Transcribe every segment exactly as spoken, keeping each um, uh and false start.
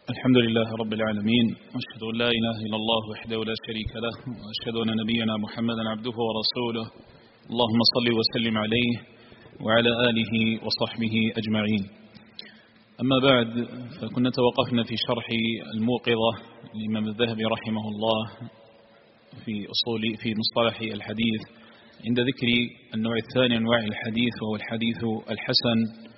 الحمد لله رب العالمين، وأشهد أن لا إله إلا الله وحده لا شريك له، وأشهد أن نبينا محمدا عبده ورسوله. اللهم صل وسلم عليه وعلى آله وصحبه أجمعين. أما بعد، فكنا توقفنا في شرح الموقظة للإمام الذهبي رحمه الله في أصول في مصطلح الحديث عند ذكر النوع الثاني أنواع الحديث، وهو الحديث الحسن.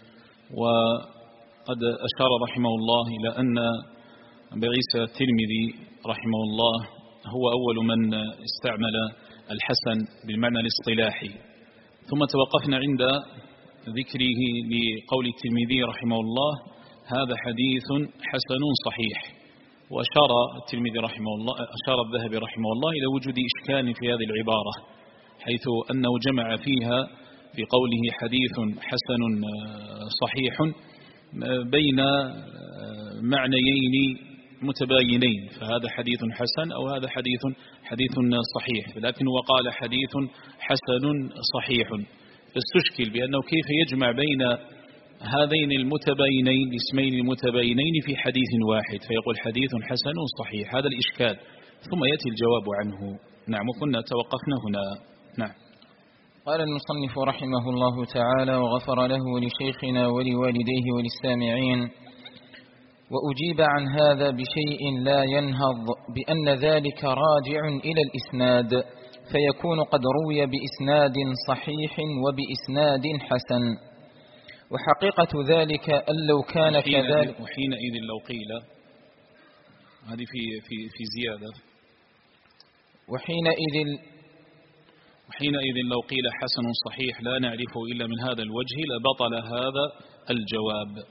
وقد أشار رحمه الله إلى أن أبي عيسى الترمذي رحمه الله هو أول من استعمل الحسن بالمعنى الاصطلاحي. ثم توقفنا عند ذكره لقول الترمذي رحمه الله: هذا حديث حسن صحيح. وأشار الترمذي رحمه الله أشار الذهبي رحمه الله إلى وجود إشكال في هذه العبارة، حيث أنه جمع فيها في قوله حديث حسن صحيح بين معنيين متباينين، فهذا حديث حسن أو هذا حديث حديث صحيح، لكن هو قال حديث حسن صحيح، فاستشكل بأنه كيف يجمع بين هذين المتباينين الاسمين المتباينين في حديث واحد، فيقول حديث حسن صحيح. هذا الإشكال، ثم يأتي الجواب عنه. نعم، وكنا توقفنا هنا. نعم. قال المصنف رحمه الله تعالى وغفر له ولشيخنا ولوالديه وللسامعين: وأجيب عن هذا بشيء لا ينهض، بأن ذلك راجع إلى الإسناد، فيكون قد روي بإسناد صحيح وبإسناد حسن. وحقيقة ذلك أن لو كان كذلك، وحينئذ لو قيل، هذه في في في زيادة، وحينئذ وحينئذ لو قيل حسن صحيح لا نعرفه إلا من هذا الوجه لبطل هذا الجواب.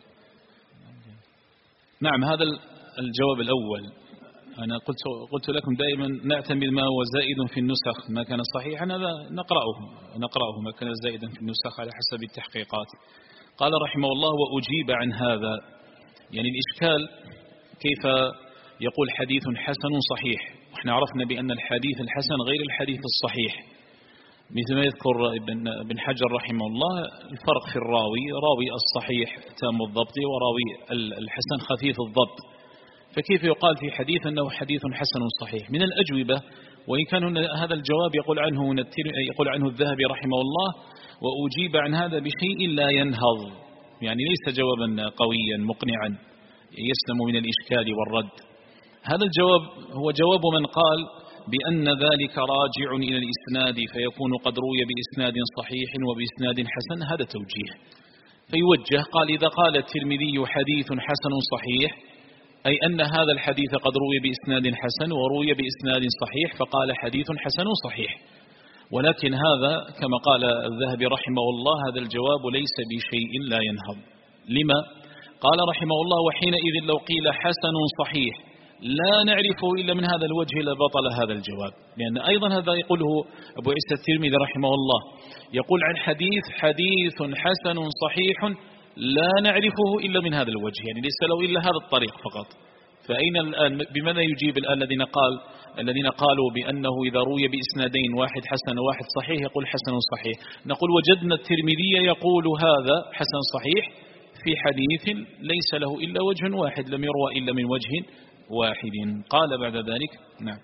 نعم، هذا الجواب الأول. أنا قلت قلت لكم دائما نعتمد ما هو زائد في النسخ، ما كان صحيحا هذا نقرأه نقرأه ما كان زائدا في النسخ على حسب التحقيقات. قال رحمه الله: وأجيب عن هذا، يعني الإشكال كيف يقول حديث حسن صحيح، وإحنا عرفنا بأن الحديث الحسن غير الحديث الصحيح، مثل ما يذكر ابن حجر رحمه الله الفرق في الراوي، راوي الصحيح تام الضبط وراوي الحسن خفيف الضبط، فكيف يقال في حديث أنه حديث حسن صحيح؟ من الأجوبة، وإن كان هذا الجواب يقول عنه يقول عنه الذهبي رحمه الله: وأجيب عن هذا بشيء لا ينهض، يعني ليس جوابا قويا مقنعا يسلم من الإشكال والرد. هذا الجواب هو جواب من قال بأن ذلك راجع إلى الإسناد، فيكون قد روي بإسناد صحيح وبإسناد حسن. هذا توجيه، فيوجه قال: إذا قال الترمذي حديث حسن صحيح، أي أن هذا الحديث قد روي بإسناد حسن وروي بإسناد صحيح، فقال حديث حسن صحيح. ولكن هذا كما قال الذهبي رحمه الله هذا الجواب ليس بشيء لا ينهض. لما؟ قال رحمه الله: وحينئذ لو قيل حسن صحيح لا نعرفه إلا من هذا الوجه لبطل هذا الجواب، لأن أيضا هذا يقوله أبو عيسى الترمذي رحمه الله، يقول عن حديث حديث حسن صحيح لا نعرفه إلا من هذا الوجه، يعني ليس له إلا هذا الطريق فقط. فأين الآن بماذا يجيب الآن الذين قال الذين قالوا بأنه إذا روي بإسنادين واحد حسن وواحد صحيح يقول حسن صحيح؟ نقول وجدنا الترمذي يقول هذا حسن صحيح في حديث ليس له إلا وجه واحد، لم يروى إلا من وجه واحد. قال بعد ذلك: نعم.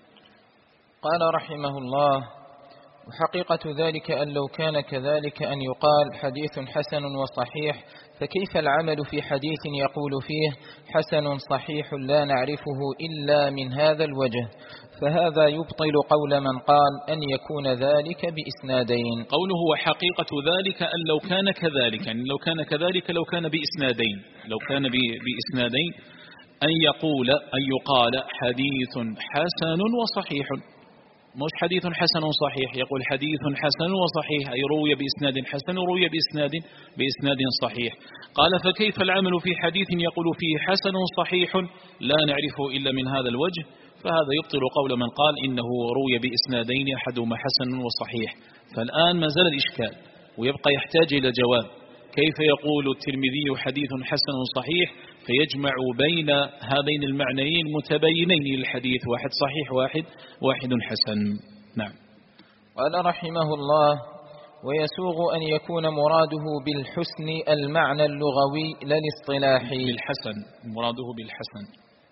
قال رحمه الله: وحقيقة ذلك أن لو كان كذلك أن يقال حديث حسن وصحيح، فكيف العمل في حديث يقول فيه حسن صحيح لا نعرفه إلا من هذا الوجه؟ فهذا يبطل قول من قال أن يكون ذلك بإسنادين. قوله وحقيقة ذلك أن لو كان كذلك، يعني لو كان كذلك لو كان بإسنادين لو كان بإسنادين أن يقول أن يقال حديث حسن وصحيح، مش حديث حسن صحيح، يقول حديث حسن وصحيح، أي روي بإسناد حسن وروي بإسناد بإسناد صحيح. قال: فكيف العمل في حديث يقول فيه حسن صحيح لا نعرفه إلا من هذا الوجه؟ فهذا يبطل قول من قال إنه روي بإسنادين أحدهما حسن وصحيح. فالآن ما زال الإشكال ويبقى يحتاج إلى جواب: كيف يقول الترمذي حديث حسن صحيح فيجمع بين هذين المعنيين متباينين للحديث، واحد صحيح واحد واحد حسن؟ نعم. قال رحمه الله: ويسوغ أن يكون مراده بالحسن المعنى اللغوي لا الاصطلاحي. بالحسن، مراده بالحسن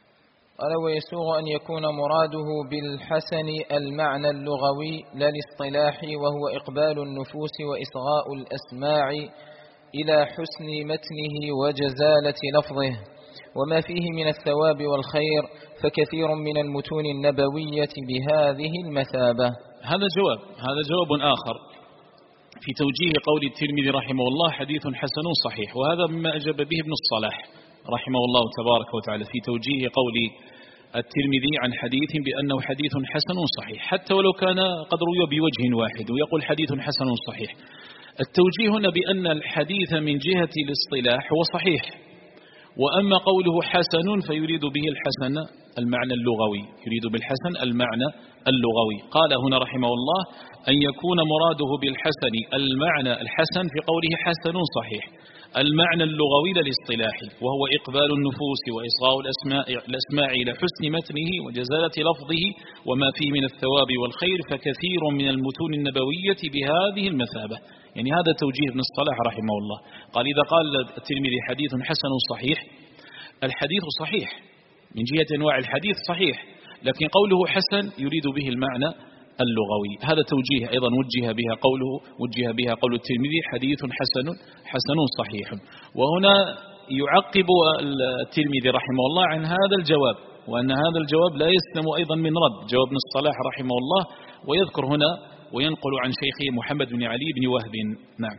قال: ويسوغ أن يكون مراده بالحسن المعنى اللغوي لا الاصطلاحي، وهو إقبال النفوس وإصغاء الأسماع إلى حسن متنه وجزالة لفظه وما فيه من الثواب والخير، فكثير من المتون النبوية بهذه المثابة. هذا جواب هذا جواب آخر في توجيه قول الترمذي رحمه الله: حديث حسن صحيح. وهذا مما أجاب به ابن الصلاح رحمه الله تبارك وتعالى في توجيه قول الترمذي عن حديث بأنه حديث حسن صحيح، حتى ولو كان قد روي بوجه واحد ويقول حديث حسن صحيح. التوجيه هنا بأن الحديث من جهة الاصطلاح هو صحيح، وأما قوله حسن فيريد به الحسن المعنى اللغوي، يريد بالحسن المعنى اللغوي. قال هنا رحمه الله: أن يكون مراده بالحسن المعنى الحسن في قوله حسن صحيح، المعنى اللغوي للاصطلاحي، وهو إقبال النفوس وإصغاء الأسماء, الأسماع إلى حسن متنه وجزالة لفظه وما فيه من الثواب والخير، فكثير من المتون النبوية بهذه المثابة. يعني هذا توجيه ابن الصلاح رحمه الله. قال: إذا قال الترمذي حديث حسن صحيح، الحديث صحيح من جهة أنواع الحديث صحيح، لكن قوله حسن يريد به المعنى اللغوي. هذا توجيه أيضا وجه بها قوله وجه بها قول الترمذي: حديث حسن حسن صحيح. وهنا يعقب الترمذي رحمه الله عن هذا الجواب، وأن هذا الجواب لا يسلم أيضا من رد جواب ابن الصلاح رحمه الله، ويذكر هنا وينقل عن شيخه محمد بن علي بن وهب. نعم.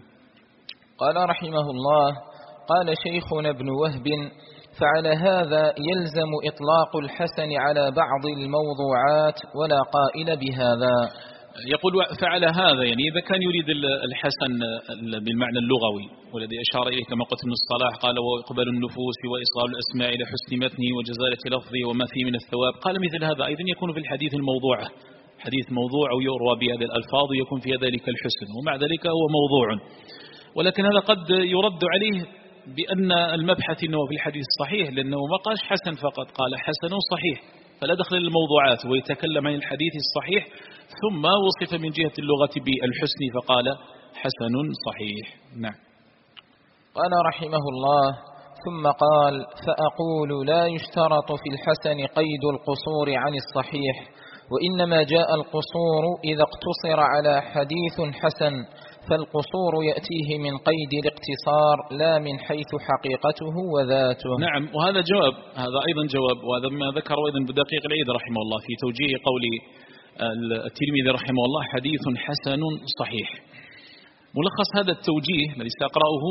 قال رحمه الله: قال شيخنا ابن وهب: فعلى هذا يلزم إطلاق الحسن على بعض الموضوعات ولا قائل بهذا. يقول: فعلى هذا، يعني إذا كان يريد الحسن بالمعنى اللغوي والذي أشار إليه كما قلت ابن الصلاح، قال: وإقبال النفوس وإصغاء الأسماء إلى حسن متنه وجزالة لفظه وما فيه من الثواب، قال مثل هذا أيضا يكون في الحديث الموضوعة، حديث موضوع أو يروى بهذه الألفاظ يكون في ذلك الحسن، ومع ذلك هو موضوع. ولكن هذا قد يرد عليه بأن المبحث أنه في الحديث الصحيح، لأنه ما قال حسن فقط، قال حسن صحيح، فلا دخل للموضوعات، ويتكلم عن الحديث الصحيح ثم وصف من جهة اللغة بالحسن فقال حسن صحيح. نعم. قال رحمه الله: ثم قال: فأقول لا يشترط في الحسن قيد القصور عن الصحيح، وإنما جاء القصور إذا اقتصر على حديث حسن، فالقصور يأتيه من قيد الاقتصار لا من حيث حقيقته وذاته. نعم. وهذا جواب، هذا أيضا جواب، وهذا ما ذكر أيضا بدقيق العيد رحمه الله في توجيه قول الترمذي رحمه الله: حديث حسن صحيح. ملخص هذا التوجيه الذي سأقرأه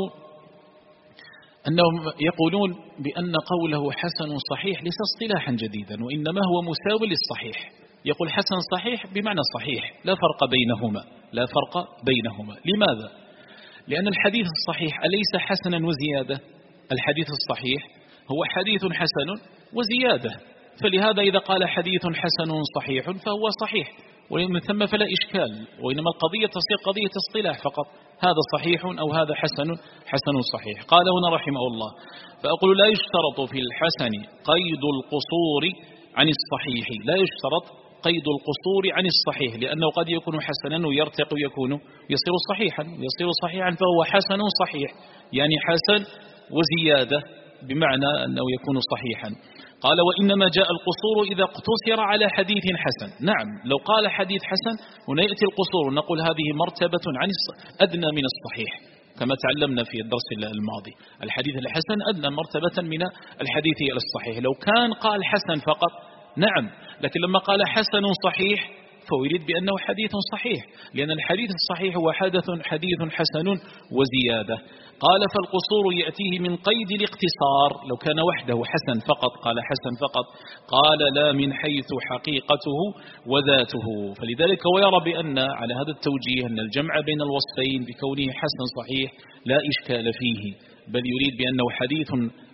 أنهم يقولون بأن قوله حسن صحيح ليس اصطلاحا جديدا، وإنما هو مساوي للصحيح. يقول حسن صحيح بمعنى صحيح، لا فرق بينهما، لا فرق بينهما. لماذا؟ لأن الحديث الصحيح أليس حسنا وزيادة؟ الحديث الصحيح هو حديث حسن وزيادة، فلهذا إذا قال حديث حسن صحيح فهو صحيح، ومن ثم فلا إشكال، وإنما القضية تصير قضية اصطلاح فقط، هذا صحيح أو هذا حسن حسن صحيح. قال هنا رحمه الله: فأقول لا يشترط في الحسن قيد القصور عن الصحيح، لا يشترط قيد القصور عن الصحيح، لأنه قد يكون حسنا ويرتقي ويكون يصير صحيحا، يصير صحيحا فهو حسن صحيح، يعني حسن وزيادة بمعنى أنه يكون صحيحا. قال: وإنما جاء القصور إذا اقتصر على حديث حسن. نعم، لو قال حديث حسن هنا يأتي القصور، نقول هذه مرتبة عن أدنى من الصحيح، كما تعلمنا في الدرس الماضي، الحديث الحسن أدنى مرتبة من الحديث الصحيح. لو كان قال حسن فقط نعم، لكن لما قال حسن صحيح فهو يريد بأنه حديث صحيح، لأن الحديث الصحيح هو حدث حديث حسن وزيادة. قال: فالقصور يأتيه من قيد الاقتصار، لو كان وحده حسن فقط قال حسن فقط، قال لا من حيث حقيقته وذاته. فلذلك ويرى بأن على هذا التوجيه أن الجمع بين الوصفين بكونه حسن صحيح لا إشكال فيه، بل يريد بأنه حديث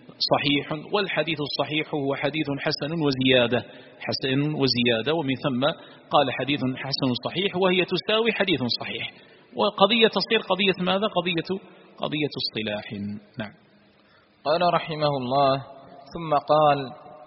صحيح، والحديث الصحيح هو حديث حسن وزيادة، حسن وزيادة، ومن ثم قال حديث حسن صحيح وهي تساوي حديث صحيح، وقضية تصير قضية ماذا؟ قضية قضية اصطلاح. نعم. قال رحمه الله: ثم قال: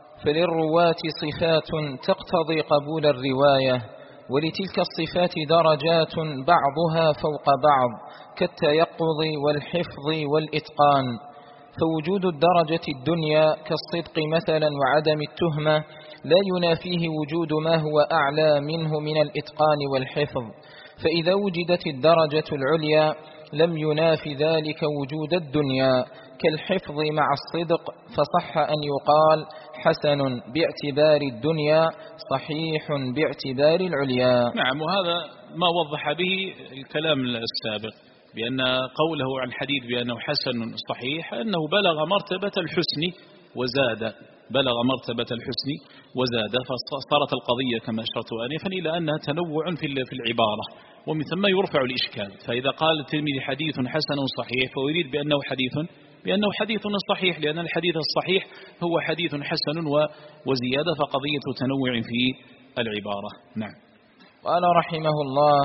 فللرواة صفات تقتضي قبول الرواية، ولتلك الصفات درجات بعضها فوق بعض كالتيقظ والحفظ والإتقان، فوجود الدرجة الدنيا كالصدق مثلا وعدم التهمة لا ينافيه وجود ما هو أعلى منه من الإتقان والحفظ، فإذا وجدت الدرجة العليا لم يناف ذلك وجود الدنيا كالحفظ مع الصدق، فصح أن يقال حسن باعتبار الدنيا صحيح باعتبار العليا. نعم، وهذا ما وضح به الكلام السابق، بأن قوله عن الحديث بأنه حسن صحيح أنه بلغ مرتبة الحسن وزاد، بلغ مرتبة الحسن وزاد، فصارت القضية كما أشرت آنفا إلى أنها تنوع في العبارة، ومن ثم يرفع الإشكال. فإذا قال الترمذي حديث حسن صحيح فيريد بأنه حديث بأنه حديث صحيح، لأن الحديث الصحيح هو حديث حسن وزيادة، فقضية تنوع في العبارة. نعم. قال رحمه الله: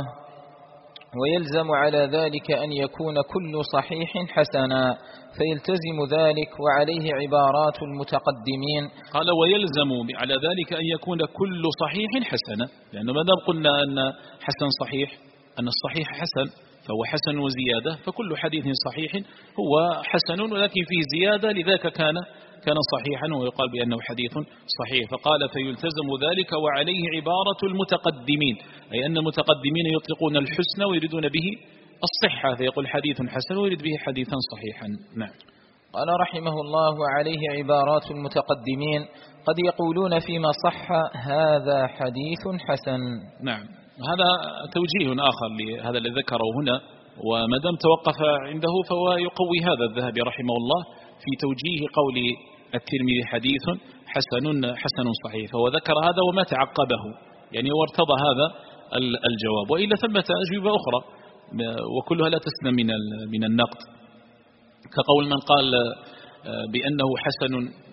ويلزم على ذلك أن يكون كل صحيح حسنا، فيلتزم ذلك وعليه عبارات المتقدمين. قال ويلزم على ذلك أن يكون كل صحيح حسنا، لأنه ما دام قلنا أن حسن صحيح، أن الصحيح حسن فهو حسن وزيادة، فكل حديث صحيح هو حسن ولكن فيه زيادة، لذاك كان كان صحيحا ويقال بأنه حديث صحيح. فقال فيلتزم ذلك وعليه عبارة المتقدمين، أي أن المتقدمين يطلقون الحسن ويريدون به الصحة، فيقول حديث حسن ويريد به حديثا صحيحا. نعم. قال رحمه الله: وعليه عبارات المتقدمين قد يقولون فيما صح هذا حديث حسن. نعم، هذا توجيه آخر لهذا الذي ذكره هنا، وما دام توقف عنده فهو يقوي هذا الذهبي رحمه الله في توجيه قول الترمذي حديث حسن حسن صحيح، فهو ذكر هذا وما تعقبه، يعني وارتضى هذا الجواب. وإلا ثمة أجوبة أخرى وكلها لا تسلم من من النقد، كقول من قال بأنه حسن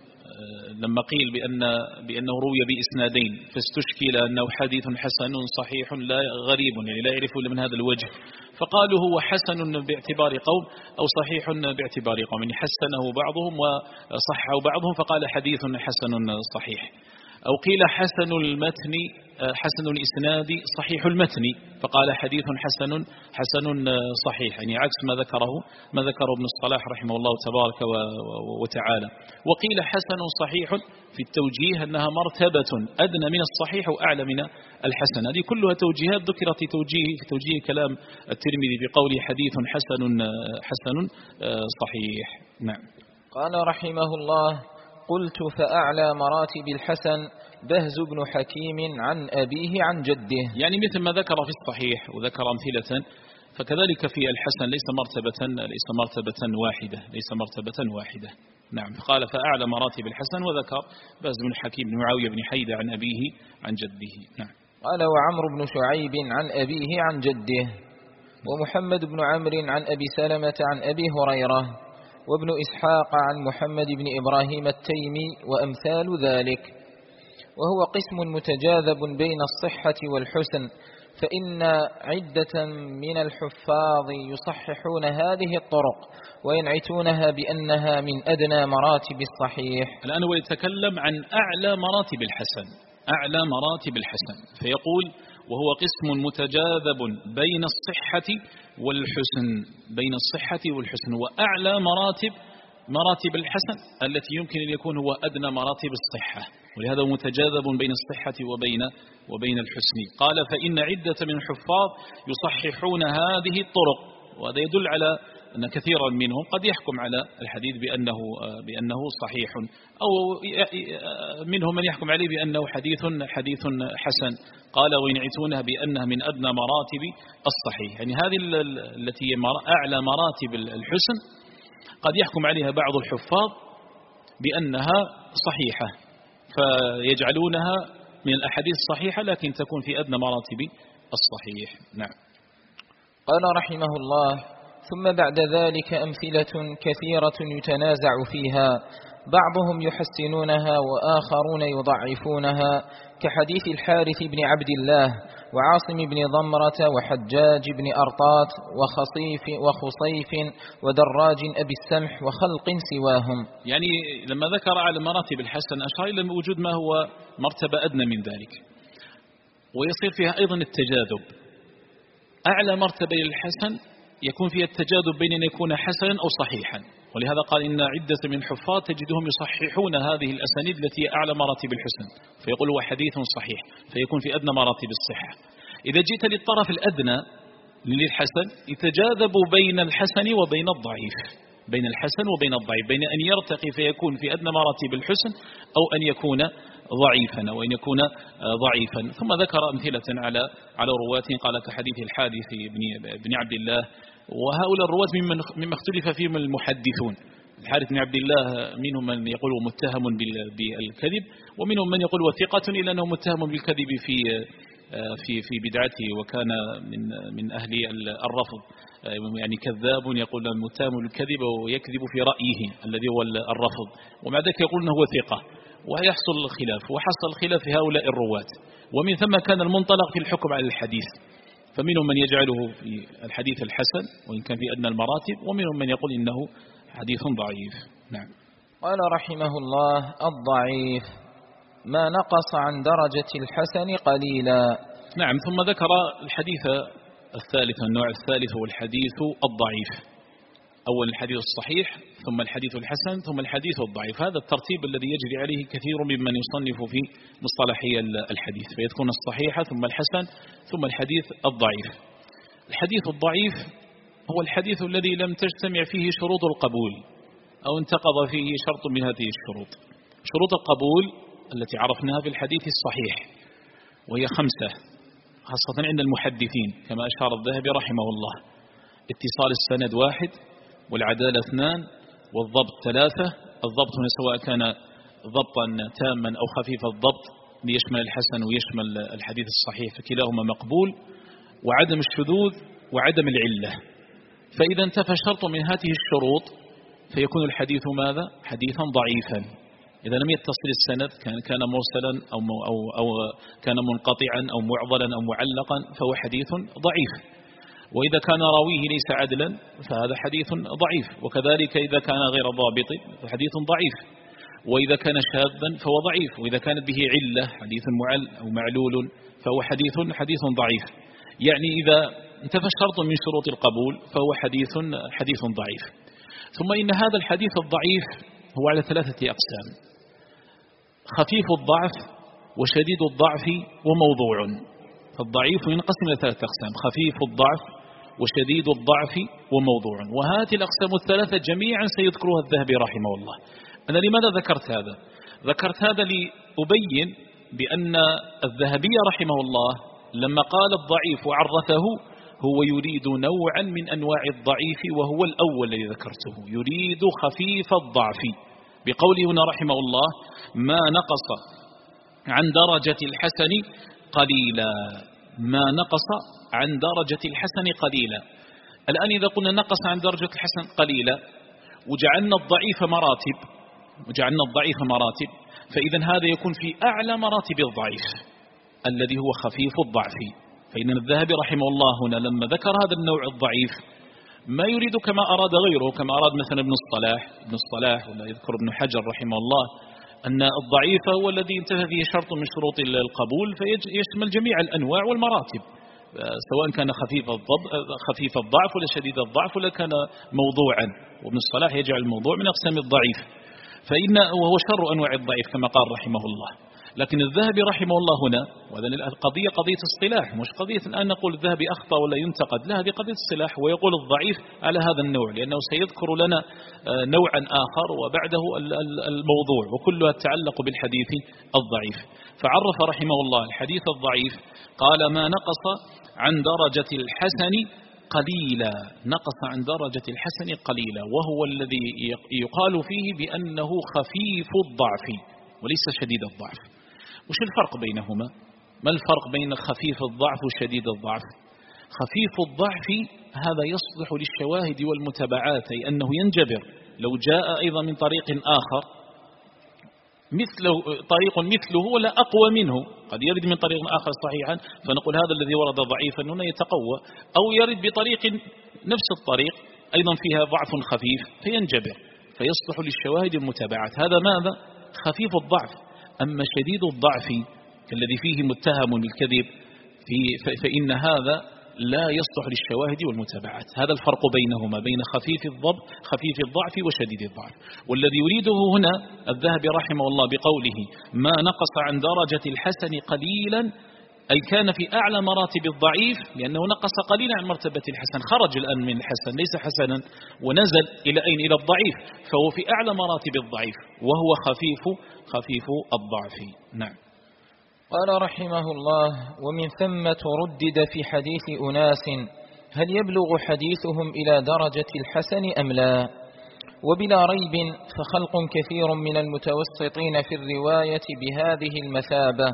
لما قيل بأن بأنه روي بإسنادين فاستشكل أنه حديث حسن صحيح لا غريب، يعني لا يعرف إلا من هذا الوجه، فقالوا هو حسن باعتبار قوم أو صحيح باعتبار قوم، يعني حسنه بعضهم وصحه بعضهم فقال حديث حسن صحيح. أو قيل حسن المتن حسن الإسناد صحيح المتن فقال حديث حسن حسن صحيح، يعني عكس ما ذكره ما ذكره ابن الصلاح رحمه الله تبارك وتعالى. وقيل حسن صحيح في التوجيه أنها مرتبة أدنى من الصحيح وأعلى من الحسن. هذه كلها توجيهات ذكرت في توجيه في توجيه كلام الترمذي بقوله حديث حسن حسن صحيح. نعم. قال رحمه الله: قلت فأعلى مراتب الحسن بهز بن حكيم عن أبيه عن جده. يعني مثل ما ذكر في الصحيح وذكر أمثلة، فكذلك في الحسن ليس مرتبة ليس مرتبة واحدة ليس مرتبة واحدة. نعم. قال فأعلى مراتب الحسن وذكر بهز بن حكيم بن معاوية بن حيدة عن أبيه عن جده. نعم. قال وعمرو بن شعيب عن أبيه عن جده، ومحمد بن عمرو عن أبي سلمة عن أبي هريرة، وابن إسحاق عن محمد بن إبراهيم التيمي وأمثال ذلك. وهو قسم متجاذب بين الصحة والحسن، فإن عدة من الحفاظ يصححون هذه الطرق وينعتونها بأنها من أدنى مراتب الصحيح. الآن هو يتكلم عن أعلى مراتب الحسن، أعلى مراتب الحسن، فيقول وهو قسم متجاذب بين الصحة والحسن، بين الصحة والحسن، وأعلى مراتب مراتب الحسن التي يمكن أن يكون هو أدنى مراتب الصحة، ولهذا متجاذب بين الصحة وبين وبين الحسن. قال فإن عدة من الحفاظ يصححون هذه الطرق، وهذا يدل على أن كثيرا منهم قد يحكم على الحديث بأنه بأنه صحيح، أو منهم من يحكم عليه بأنه حديث حديث حسن. قال وينعتونها بأنها من أدنى مراتب الصحيح، يعني هذه التي هي أعلى مراتب الحسن قد يحكم عليها بعض الحفاظ بأنها صحيحة، فيجعلونها من الأحاديث الصحيحة لكن تكون في أدنى مراتب الصحيح. نعم. قال رحمه الله: ثم بعد ذلك أمثلة كثيرة يتنازع فيها، بعضهم يحسنونها وآخرون يضعفونها، كحديث الحارث بن عبد الله وعاصم بن ضمرة وحجاج بن أرطات وخصيف وخصيف ودراج أبي السمح وخلق سواهم. يعني لما ذكر على مراتب الحسن أشار إلى وجود ما هو مرتبة أدنى من ذلك، ويصير فيها أيضا التجاذب. أعلى مرتبة للحسن يكون فيها التجاذب بين أن يكون حسنا أو صحيحا، ولهذا قال إن عدة من الحفاظ تجدهم يصححون هذه الأسانيد التي أعلى مراتب الحسن، فيقول هو حديث صحيح، فيكون في أدنى مراتب الصحة. إذا جئت للطرف الأدنى للحسن يتجاذب بين الحسن وبين الضعيف، بين الحسن وبين الضعيف، بين أن يرتقي فيكون في أدنى مراتب الحسن أو أن يكون ضعيفا أو أن يكون ضعيفا. ثم ذكر أمثلة على على رواة قال كحديث الحادث بن عبد الله، وهؤلاء الرواة مما اختلف فيهم المحدثون. الحارث بن عبد الله منهم من يقول متهم بالكذب، ومنهم من يقول وثقة إلا أنه متهم بالكذب في في في بدعته، وكان من من أهل الرفض، يعني كذاب يقول متهم بالكذب ويكذب في رأيه الذي هو الرفض، ومع ذلك يقول أنه هو ثقة، ويحصل الخلاف، وحصل الخلاف في هؤلاء الرواة. ومن ثم كان المنطلق في الحكم على الحديث، فمنهم من يجعله في الحديث الحسن وإن كان في أدنى المراتب، ومنهم من يقول إنه حديث ضعيف. نعم. قال رحمه الله: الضعيف ما نقص عن درجة الحسن قليلا. نعم. ثم ذكر الحديث الثالث، النوع الثالث هو الحديث الضعيف. أول الحديث الصحيح، ثم الحديث الحسن، ثم الحديث الضعيف. هذا الترتيب الذي يجري عليه كثير ممن يصنف في مصطلحي الحديث، فيذكرون الصحيح ثم الحسن ثم الحديث الضعيف. الحديث الضعيف هو الحديث الذي لم تجتمع فيه شروط القبول أو انتقض فيه شرط من هذه الشروط. شروط القبول التي عرفناها في الحديث الصحيح وهي خمسة، خاصة عند المحدثين كما أشار الذهبي رحمه الله: اتصال السند واحد، والعدالة اثنان، والضبط ثلاثة. الضبط هنا سواء كان ضبطا تاما أو خفيف الضبط ليشمل الحسن ويشمل الحديث الصحيح فكلاهما مقبول، وعدم الشذوذ وعدم العلة. فإذا انتفى شرط من هذه الشروط فيكون الحديث ماذا؟ حديثا ضعيفا. إذا لم يتصل السند، كان كان مرسلا أو, أو, أو كان منقطعا أو معضلا أو معلقا فهو حديث ضعيف. وإذا كان راويه ليس عدلا فهذا حديث ضعيف، وكذلك إذا كان غير ضابط فحديث ضعيف، وإذا كان شاذا فهو ضعيف، وإذا كانت به علة حديث معل أو معلول فهو حديث حديث ضعيف. يعني إذا انتفى شرط من شروط القبول فهو حديث حديث ضعيف. ثم إن هذا الحديث الضعيف هو على ثلاثة أقسام: خفيف الضعف وشديد الضعف وموضوع. فالضعيف ينقسم إلى ثلاثة أقسام: خفيف الضعف وشديد الضعف وموضوع. وهذه الأقسام الثلاثة جميعا سيذكرها الذهبي رحمه الله. أنا لماذا ذكرت هذا؟ ذكرت هذا لأبين بأن الذهبي رحمه الله لما قال الضعيف وعرفه هو يريد نوعا من أنواع الضعيف، وهو الأول الذي ذكرته، يريد خفيف الضعف بقوله هنا رحمه الله: ما نقص عن درجة الحسن قليلا. ما نقص عن درجة الحسن قليلا. الآن إذا قلنا نقص عن درجة الحسن قليلا وجعلنا الضعيف مراتب وجعلنا الضعيف مراتب فإذا هذا يكون في أعلى مراتب الضعيف الذي هو خفيف الضعف. فإن الذهبي رحمه الله هنا لما ذكر هذا النوع الضعيف ما يريد كما أراد غيره، كما أراد مثلا ابن الصلاح ابن الصلاح ولا يذكر ابن حجر رحمه الله أن الضعيف هو الذي انتهى فيه شرط من شروط القبول فيشمل جميع الأنواع والمراتب، سواء كان خفيف الضبط خفيف الضعف ولا شديد الضعف ولا كان موضوعا. وابن الصلاح يجعل الموضوع من أقسام الضعيف، فإن وهو شر أنواع الضعيف كما قال رحمه الله. لكن الذهبي رحمه الله هنا، وهذا القضية قضية اصطلاح، مش قضية الآن نقول الذهبي أخطأ ولا ينتقد، لا، هذه قضية اصطلاح، ويقول الضعيف على هذا النوع لأنه سيذكر لنا نوعا آخر وبعده الموضوع، وكلها تتعلق بالحديث الضعيف. فعرف رحمه الله الحديث الضعيف قال: ما نقص عن درجة الحسن قليلا. نقص عن درجة الحسن قليلا، وهو الذي يقال فيه بأنه خفيف الضعف وليس شديد الضعف. وش الفرق بينهما؟ ما الفرق بين خفيف الضعف وشديد الضعف؟ خفيف الضعف هذا يصلح للشواهد والمتابعات، أي أنه ينجبر لو جاء أيضا من طريق آخر مثله طريق مثله ولا أقوى منه، قد يرد من طريق آخر صحيحا فنقول هذا الذي ورد ضعيفا هنا يتقوى، أو يرد بطريق نفس الطريق أيضا فيها ضعف خفيف فينجبر فيصلح للشواهد والمتابعات. هذا ماذا؟ خفيف الضعف. أما شديد الضعف الذي فيه متهم بالكذب في فإن هذا لا يصلح للشواهد والمتابعات. هذا الفرق بينهما، بين خفيف الضبط خفيف الضعف وشديد الضعف. والذي يريده هنا الذهبي رحمه الله بقوله ما نقص عن درجة الحسن قليلا، أي كان في أعلى مراتب الضعيف، لأنه نقص قليلا عن مرتبة الحسن، خرج الآن من الحسن ليس حسنا ونزل إلى أين؟ إلى الضعيف، فهو في أعلى مراتب الضعيف وهو خفيف خفيف الضعف. نعم. قال رحمه الله: ومن ثم تردد في حديث أناس هل يبلغ حديثهم إلى درجة الحسن أم لا؟ وبلا ريب فخلق كثير من المتوسطين في الرواية بهذه المثابة،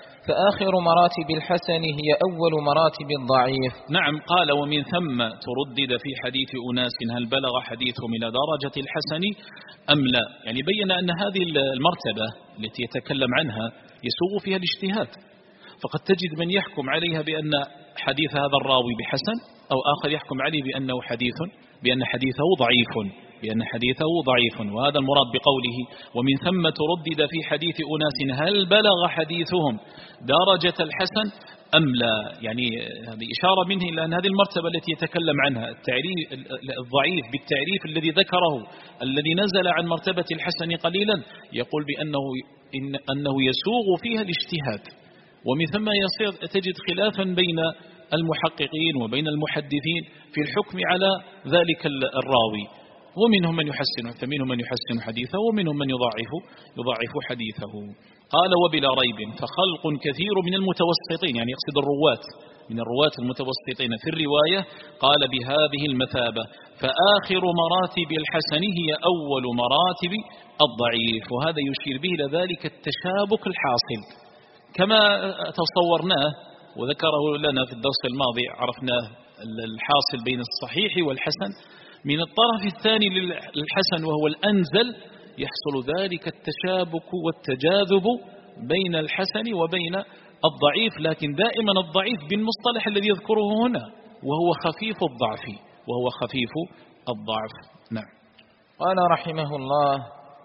فآخر مراتب الحسن هي أول مراتب الضعيف. نعم. قال ومن ثم تردد في حديث أناس هل بلغ حديثهم إلى درجة الحسن أم لا، يعني بين أن هذه المرتبة التي يتكلم عنها يسوغ فيها الاجتهاد، فقد تجد من يحكم عليها بأن حديث هذا الراوي بحسن، أو آخر يحكم عليه بأنه حديث بأن حديثه ضعيف بأن حديثه ضعيف. وهذا المراد بقوله ومن ثم تردد في حديث أناس هل بلغ حديثهم درجة الحسن أم لا، يعني هذه إشارة منه إلى أن هذه المرتبة التي يتكلم عنها التعريف الضعيف بالتعريف الذي ذكره الذي نزل عن مرتبة الحسن قليلا، يقول بأنه إن أنه يسوغ فيها الاجتهاد. ومن ثم يصير تجد خلافا بين المحققين وبين المحدثين في الحكم على ذلك الراوي، ومنهم من يحسن فمنهم من يحسن حديثه ومنهم من يضاعف يضاعف حديثه. قال وبلا ريب فخلق كثير من المتوسطين، يعني يقصد الرواة من الرواة المتوسطين في الرواية، قال بهذه المثابة فآخر مراتب الحسن هي أول مراتب الضعيف. وهذا يشير به إلى ذلك التشابك الحاصل كما تصورناه وذكره لنا في الدرس الماضي، عرفناه الحاصل بين الصحيح والحسن. من الطرف الثاني للحسن وهو الأنزل يحصل ذلك التشابك والتجاذب بين الحسن وبين الضعيف، لكن دائما الضعيف بالمصطلح الذي يذكره هنا وهو خفيف الضعف وهو خفيف الضعف. نعم. قال رحمه الله: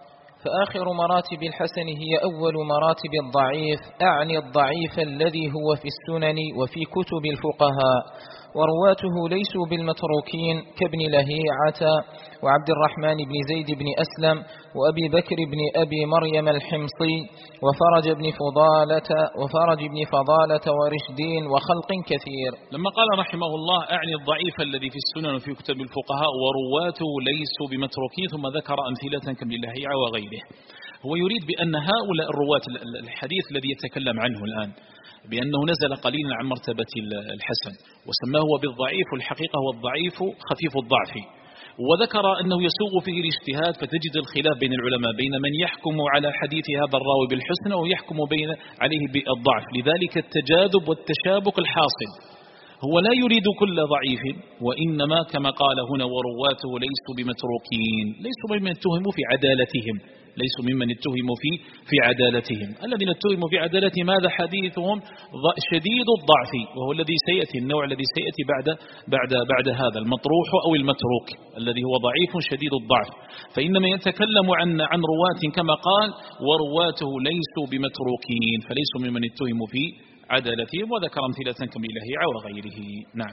فآخر مراتب الحسن هي أول مراتب الضعيف، أعني الضعيف الذي هو في السنن وفي كتب الفقهاء، ورواته ليسوا بالمتروكين كابن لهيعة وعبد الرحمن بن زيد بن أسلم وأبي بكر بن أبي مريم الحمصي وفرج بن فضالة وفرج بن فضالة ورشدين وخلق كثير. لما قال رحمه الله أعني الضعيف الذي في السنن وفي كتب الفقهاء ورواته ليسوا بمتروكين، ثم ذكر أمثلة كابن لهيعة وغيره، هو يريد بأن هؤلاء الرواة الحديث الذي يتكلم عنه الآن بأنه نزل قليلا عن مرتبة الحسن وسماه هو بالضعيف، والحقيقة هو الضعيف خفيف الضعف، وذكر أنه يسوغ فيه الاجتهاد. فتجد الخلاف بين العلماء بين من يحكم على حديث هذا الراوي بالحسن أو يحكم بين عليه بالضعف، لذلك التجاذب والتشابك الحاصل. هو لا يريد كل ضعيف، وإنما كما قال هنا ورواته ليسوا بمتروكين، ليسوا ممن اتهموا في عدالتهم ليسوا ممن اتهموا في في عدالتهم. الذين اتهموا في عدالتهم هذا حديثهم شديد الضعف، وهو الذي سيأتي النوع الذي سيأتي بعد بعد بعد هذا المطروح أو المتروك الذي هو ضعيف شديد الضعف. فإنما يتكلم عن عن رواة كما قال ورواته ليسوا بمتروكين، فليسوا ممن اتهموا في عدالتهم، وذكر أمثلة كابن لهيعة وغيره. نعم.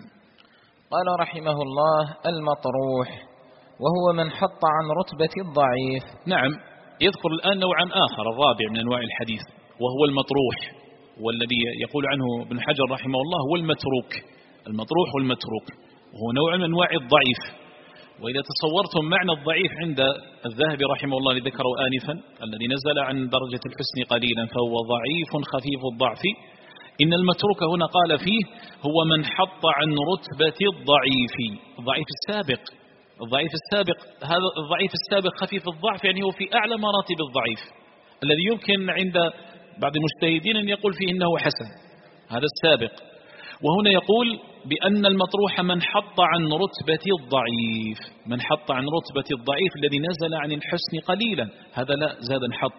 قال رحمه الله: المطروح وهو من حط عن رتبة الضعيف. نعم. يذكر الآن نوعا آخر الرابع من أنواع الحديث وهو المطروح، والذي يقول عنه ابن حجر رحمه الله هو المتروك. المطروح والمتروك وهو نوع من أنواع الضعيف. وإذا تصورتم معنى الضعيف عند الذهبي رحمه الله الذي ذكره آنفا الذي نزل عن درجة الحسن قليلا فهو ضعيف خفيف الضعف، إن المتروك هنا قال فيه هو من حط عن رتبة الضعيف، الضعيف السابق الضعيف السابق هذا الضعيف السابق خفيف الضعف، يعني هو في أعلى مراتب الضعيف الذي يمكن عند بعض المجتهدين أن يقول فيه إنه حسن، هذا السابق. وهنا يقول بأن المطروح من حط عن رتبة الضعيف، من حط عن رتبة الضعيف الذي نزل عن الحسن قليلا، هذا لا زاد انحط.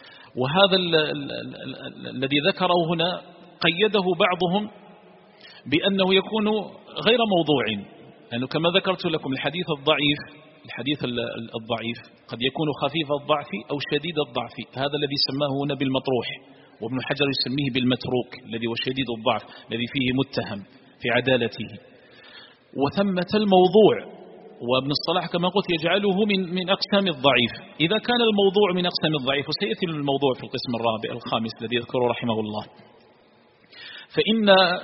وهذا الذي ذكره هنا قيده بعضهم بأنه يكون غير موضوع، لأنه كما ذكرت لكم الحديث الضعيف الحديث الضعيف قد يكون خفيف الضعف أو شديد الضعف، هذا الذي سماه هنا بالمطروح، وابن حجر يسميه بالمتروك الذي هو شديد الضعف الذي فيه متهم، في عدالته. وثمة الموضوع، وابن الصلاح كما قلت يجعله من من أقسام الضعيف. إذا كان الموضوع من أقسام الضعيف، وسيأتي الموضوع في القسم الرابع الخامس الذي يذكره رحمه الله، فإن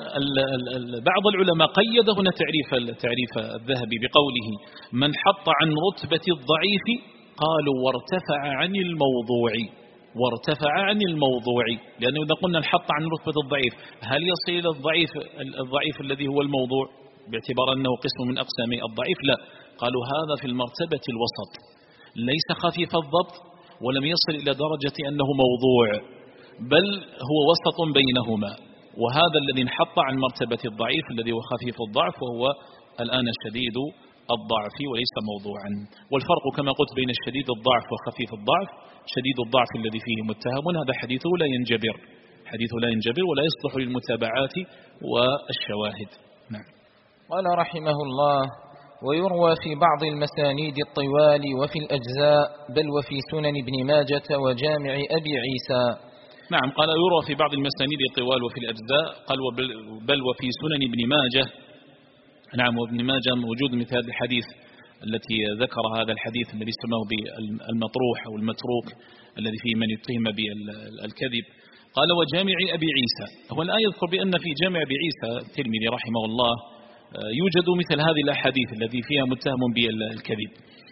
بعض العلماء قيد هنا تعريف تعريف الذهبي بقوله من حط عن رتبة الضعيف، قالوا وارتفع عن الموضوع، وارتفع عن الموضوع، لأنه إذا قلنا انحط عن رتبة الضعيف هل يصل إلى الضعيف الضعيف الذي هو الموضوع باعتبار أنه قسم من أقسام الضعيف؟ لا، قالوا هذا في المرتبة الوسط، ليس خفيف الضبط ولم يصل إلى درجة أنه موضوع، بل هو وسط بينهما، وهذا الذي انحط عن مرتبة الضعيف الذي هو خفيف الضعف، وهو الآن شديد الضعف وليس موضوعا. والفرق كما قلت بين الشديد الضعف وخفيف الضعف، شديد الضعف الذي فيه متهم هذا حديثه لا ينجبر، حديثه لا ينجبر ولا يصلح للمتابعات والشواهد. نعم. قال رحمه الله: ويروى في بعض المسانيد الطوال وفي الأجزاء، بل وفي سنن ابن ماجة وجامع أبي عيسى. نعم، قال يروى في بعض المسانيد الطوال وفي الأجزاء، قال بل وفي سنن ابن ماجة. نعم، وابن ماجة موجود مثل هذا الحديث التي ذكر هذا الحديث الذي سماه بالمطروح أو المتروك الذي فيه من يتهم بالكذب. قال وجامع أبي عيسى. هو الآن يذكر بأن في جامع أبي عيسى الترمذي رحمه الله يوجد مثل هذه الأحاديث التي فيها متهم بالكذب،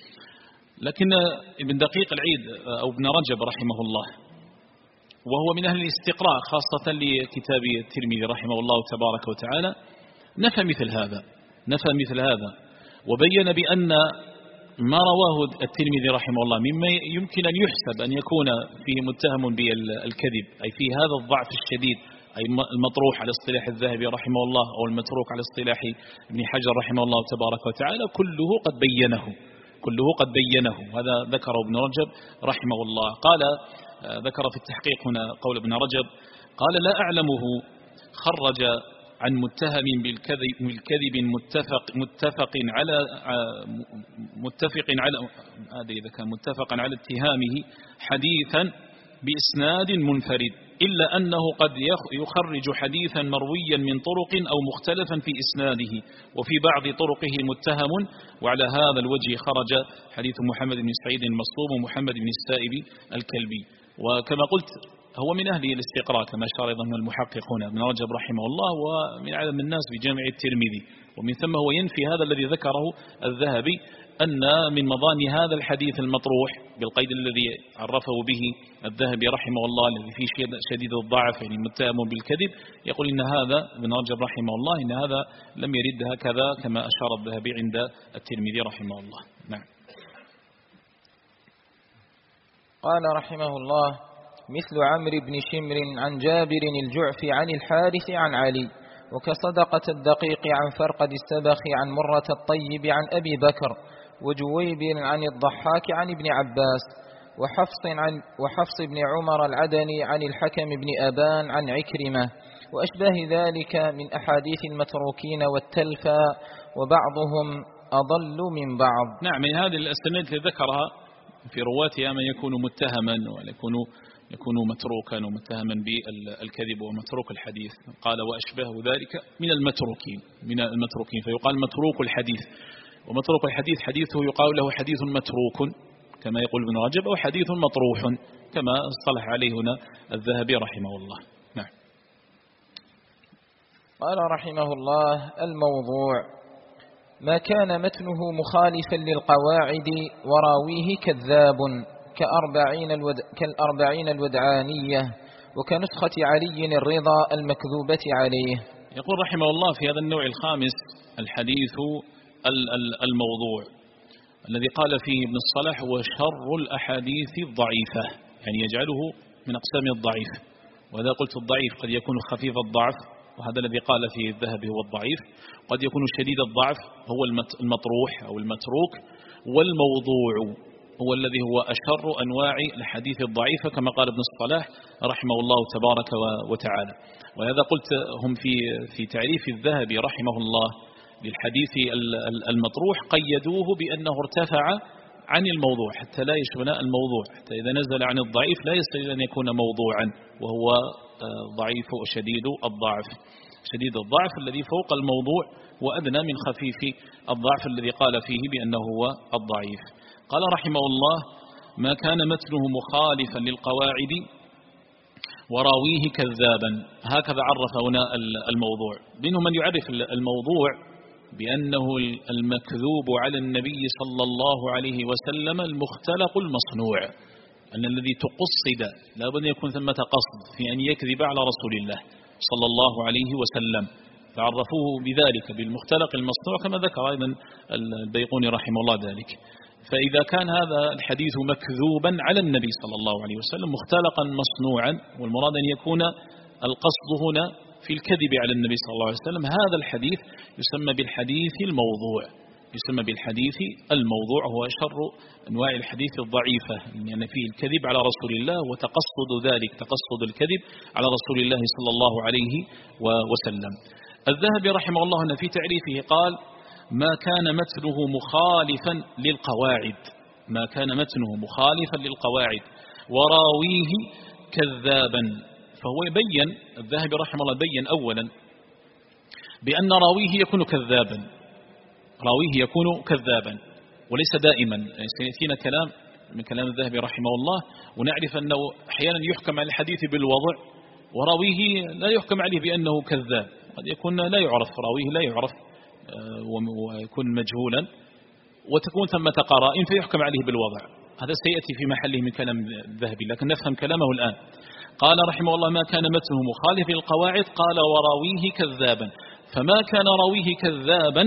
لكن ابن دقيق العيد أو ابن رجب رحمه الله، وهو من أهل الاستقراء خاصة لكتاب الترمذي رحمه الله تبارك وتعالى، نفى مثل هذا نفى مثل هذا وبين بأن ما رواه الترمذي رحمه الله مما يمكن أن يحسب أن يكون فيه متهم بالكذب، أي فيه هذا الضعف الشديد، أي المطروح على اصطلاح الذهبي رحمه الله أو المتروك على اصطلاح ابن حجر رحمه الله تبارك وتعالى، كله قد بينه كله قد بينه هذا ذكره ابن رجب رحمه الله. قال ذكر في التحقيق هنا قول ابن رجب، قال لا أعلمه خرج عن متهم بالكذب بالكذب متفق متفق على متفق على هذا إذا كان متفقا على اتهامه حديثا بإسناد منفرد، إلا أنه قد يخرج حديثا مرويا من طرق أو مختلفا في إسناده وفي بعض طرقه متهم، وعلى هذا الوجه خرج حديث محمد بن سعيد المصلوب ومحمد بن السائب الكلبي. وكما قلت هو من أهل الاستقراء كما أشار أيضا المحققون ابن رجب رحمه الله، ومن أعلم الناس بجامع الترمذي، ومن ثم هو ينفي هذا الذي ذكره الذهبي أن من مضان هذا الحديث المطروح بالقيد الذي عرفه به الذهبي رحمه الله الذي فيه شديد الضعف يعني متهم بالكذب، يقول إن هذا ابن رجب رحمه الله إن هذا لم يرد هكذا كما أشار الذهبي عند الترمذي رحمه الله. نعم. قال رحمه الله: مثل عمرو بن شمر عن جابر الجعفي عن الحارث عن علي، وكصدقة الدقيق عن فرقد السبخ عن مرة الطيب عن أبي بكر، وجويب عن الضحاك عن ابن عباس، وحفص, عن وحفص بن عمر العدني عن الحكم بن أبان عن عكرمة، وأشبه ذلك من أحاديث المتروكين والتلفى، وبعضهم أضل من بعض. نعم، من هذه الأسانيد التي ذكرها في رواتها من يكون متهما ويكون يكون متروكا ومتهما بالكذب ومتروك الحديث. قال وأشبه ذلك من المتروكين من المتروكين فيقال متروك الحديث، ومتروك الحديث حديثه يقال له حديث متروك كما يقول ابن رجب، أو حديث مطروح كما اصطلح عليه هنا الذهبي رحمه الله. نعم. قال رحمه الله: الموضوع ما كان متنه مخالفا للقواعد وراويه كذاب كأربعين, الود... كالأربعين الودعانية وكنسخة علي الرضا المكذوبة عليه. يقول رحمه الله في هذا النوع الخامس الحديث الموضوع الذي قال فيه ابن الصلاح هو شر الأحاديث الضعيفة، يعني يجعله من أقسام الضعيف. وإذا قلت الضعيف قد يكون خفيف الضعف، وهذا الذي قال فيه الذهبي هو الضعيف، قد يكون شديد الضعف هو المطروح أو المتروك، والموضوع هو الذي هو أشر أنواع الحديث الضعيفة كما قال ابن الصلاح رحمه الله تبارك وتعالى. ولهذا قلت هم في في تعريف الذهبي رحمه الله للحديث المطروح قيدوه بأنه ارتفع عن الموضوع حتى لا يشمل الموضوع، حتى إذا نزل عن الضعيف لا يستطيع أن يكون موضوعا وهو ضعيف وشديد الضعف. شديد الضعف الذي فوق الموضوع وأدنى من خفيف الضعف الذي قال فيه بأنه هو الضعيف. قال رحمه الله: ما كان متنه مخالفا للقواعد وراويه كذابا. هكذا عرف هنا الموضوع. منهم من يعرف الموضوع بأنه المكذوب على النبي صلى الله عليه وسلم المختلق المصنوع، أن الذي تقصد لا بد أن يكون ثمة قصد في أن يكذب على رسول الله صلى الله عليه وسلم، فعرفوه بذلك بالمختلق المصنوع كما ذكر أيضا البيقوني رحمه الله ذلك. فإذا كان هذا الحديث مكذوبا على النبي صلى الله عليه وسلم مختلقا مصنوعا، والمراد أن يكون القصد هنا في الكذب على النبي صلى الله عليه وسلم، هذا الحديث يسمى بالحديث الموضوع، يسمى بالحديث الموضوع. هو شر أنواع الحديث الضعيفة، لأن يعني فيه الكذب على رسول الله وتقصد ذلك، تقصد الكذب على رسول الله صلى الله عليه وسلم. الذهبي رحمه الله أن في تعريفه قال: ما كان متنه مخالفا للقواعد، ما كان متنه مخالفا للقواعد وراويه كذابا. فهو يبين، الذهبي رحمه الله بين أولا بأن راويه يكون كذابا، راويه يكون كذابا وليس دائما. سيأتينا كلام من كلام الذهبي رحمه الله، ونعرف أنه أحيانا يحكم على الحديث بالوضع وراويه لا يحكم عليه بأنه كذاب، قد يكون لا يعرف، راويه لا يعرف ويكون مجهولا وتكون ثمة قرائن فيحكم عليه بالوضع. هذا سيأتي في محله من كلام الذهبي، لكن نفهم كلامه الآن. قال رحمه الله: ما كان متنه مخالف للقواعد، قال وراويه كذابا. فما كان راويه كذابا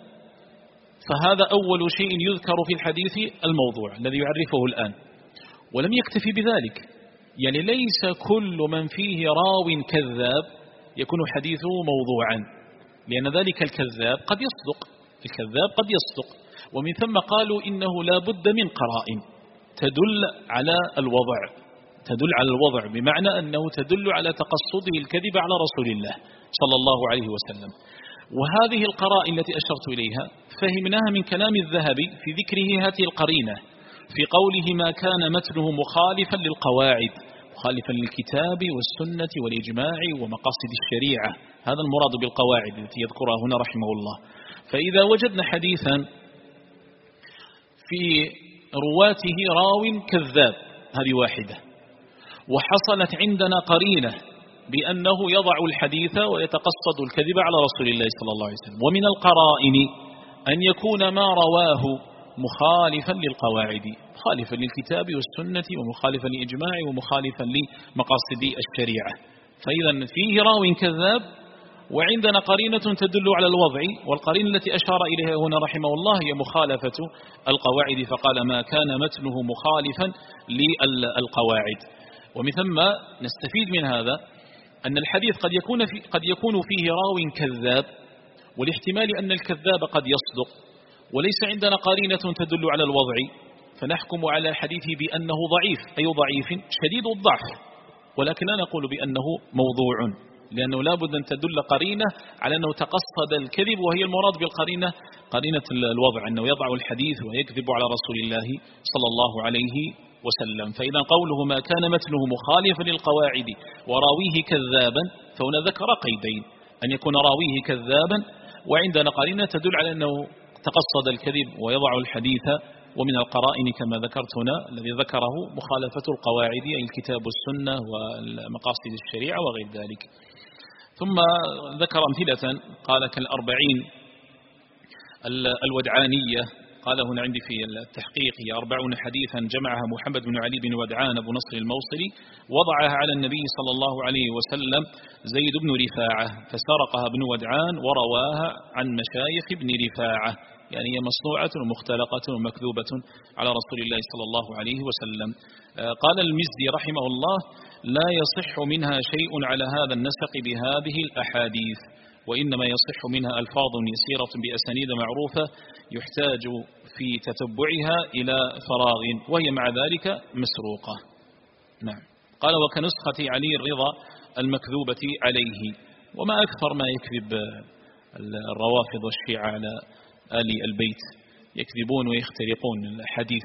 فهذا أول شيء يذكر في الحديث الموضوع الذي يعرفه الآن. ولم يكتفي بذلك، يعني ليس كل من فيه راو كذاب يكون حديثه موضوعا، لأن ذلك الكذاب قد يصدق، الكذاب قد يصدق. ومن ثم قالوا إنه لا بد من قرائن تدل على الوضع، تدل على الوضع بمعنى أنه تدل على تقصده الكذب على رسول الله صلى الله عليه وسلم. وهذه القرائن التي أشرت إليها فهمناها من كلام الذهبي في ذكره هذه القرينة في قوله: ما كان متنه مخالفا للقواعد، مخالفا للكتاب والسنة والإجماع ومقاصد الشريعة. هذا المراد بالقواعد التي يذكرها هنا رحمه الله. فإذا وجدنا حديثا في رواته راو كذاب، هذه واحدة، وحصلت عندنا قرينة بأنه يضع الحديث ويتقصد الكذب على رسول الله صلى الله عليه وسلم. ومن القرائن أن يكون ما رواه مخالفا للقواعد، مخالفا للكتاب والسنة ومخالفا للإجماع ومخالفا لمقاصد الشريعة. فإذا فيه راو كذاب وعندنا قرينة تدل على الوضع، والقرينة التي أشار إليها هنا رحمه الله هي مخالفة القواعد، فقال: ما كان متنه مخالفا للقواعد. ومن ثم نستفيد من هذا أن الحديث قد يكون, في قد يكون فيه راو كذاب، والاحتمال أن الكذاب قد يصدق، وليس عندنا قرينة تدل على الوضع، فنحكم على حديثه بأنه ضعيف، أي ضعيف شديد الضعف، ولكن لا نقول بأنه موضوع، لأنه لا بد أن تدل قرينة على أنه تقصد الكذب، وهي المراد بالقرينة قرينة الوضع، أنه يضع الحديث ويكذب على رسول الله صلى الله عليه وسلم. فإذا قوله: ما كان متنه مخالفا للقواعد وراويه كذابا، فهنا ذكر قيدين: أن يكون راويه كذابا، وعندنا قرينة تدل على أنه تقصد الكذب ويضع الحديث. ومن القرائن كما ذكرت هنا الذي ذكره مخالفة القواعد، أي الكتاب والسنة ومقاصد الشريعة وغير ذلك. ثم ذكر أمثلة قال: كالأربعين الودعانية، قال هنا عندي في التحقيق: هي أربعون حديثا جمعها محمد بن علي بن ودعان أبو نصر الموصلي، وضعها على النبي صلى الله عليه وسلم زيد بن رفاعة، فسرقها ابن ودعان ورواها عن مشايخ ابن رفاعة، يعني هي مصنوعة ومختلقة ومكذوبة على رسول الله صلى الله عليه وسلم. قال المزي رحمه الله: لا يصح منها شيء على هذا النسق بهذه الأحاديث، وإنما يصح منها ألفاظ يسيرة بأسانيد معروفة يحتاج في تتبعها إلى فراغ، وهي مع ذلك مسروقة. نعم. قال: وكنسخة علي الرضا المكذوبة عليه. وما أكثر ما يكذب الروافض والشيعة على آل البيت، يكذبون ويخترقون الحديث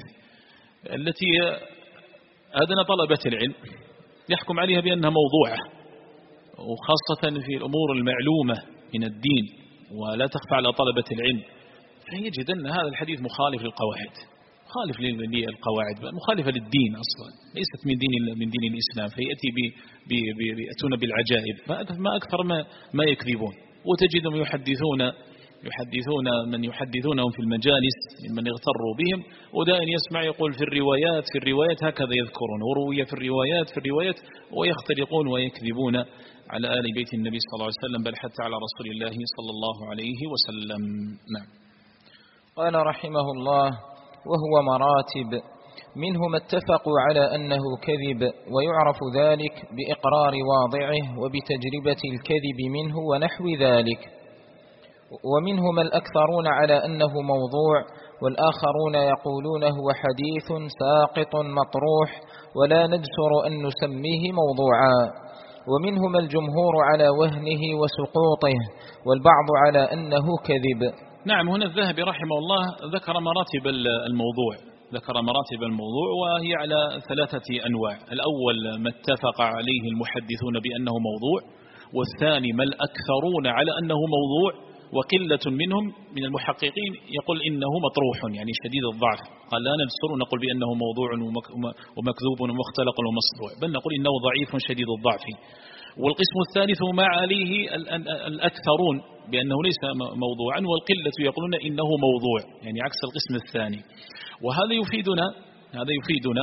التي أدنى طلبة العلم يحكم عليها بأنها موضوعة، وخاصة في الأمور المعلومة من الدين ولا تخفى على طلبة العلم، فيجد أن هذا الحديث مخالف للقواعد، مخالف للقواعد، مخالفة للدين أصلا، ليست من دين من دين الإسلام، فيأتي بيأتون بالعجائب ما أكثر ما ما يكذبون. وتجدهم يحدثون يحدثون من يحدثونهم في المجالس ممن يغتروا بهم، ودائما يسمع يقول في الروايات في الروايات هكذا يذكرون، وروي في الروايات في الروايات، ويختلقون ويكذبون على آل بيت النبي صلى الله عليه وسلم، بل حتى على رسول الله صلى الله عليه وسلم. نعم. قال رحمه الله: وهو مراتب، منه ما اتفقوا على أنه كذب، ويعرف ذلك بإقرار واضعه وبتجربة الكذب منه ونحو ذلك. ومنهم الأكثرون على أنه موضوع، والآخرون يقولون هو حديث ساقط مطروح ولا نجسر أن نسميه موضوعا. ومنهم الجمهور على وهنه وسقوطه، والبعض على أنه كذب. نعم. هنا الذهبي رحمه الله ذكر مراتب الموضوع ذكر مراتب الموضوع وهي على ثلاثة أنواع. الأول ما اتفق عليه المحدثون بأنه موضوع، والثاني ما الأكثرون على أنه موضوع، وقلة منهم من المحققين يقول إنه مطروح يعني شديد الضعف، قال لا نجسر نقول بأنه موضوع ومكذوب ومختلق ومصنوع، بل نقول إنه ضعيف شديد الضعف. والقسم الثالث ما عليه الأكثرون بأنه ليس موضوعا، والقلة يقولون إنه موضوع، يعني عكس القسم الثاني. وهذا يفيدنا هذا يفيدنا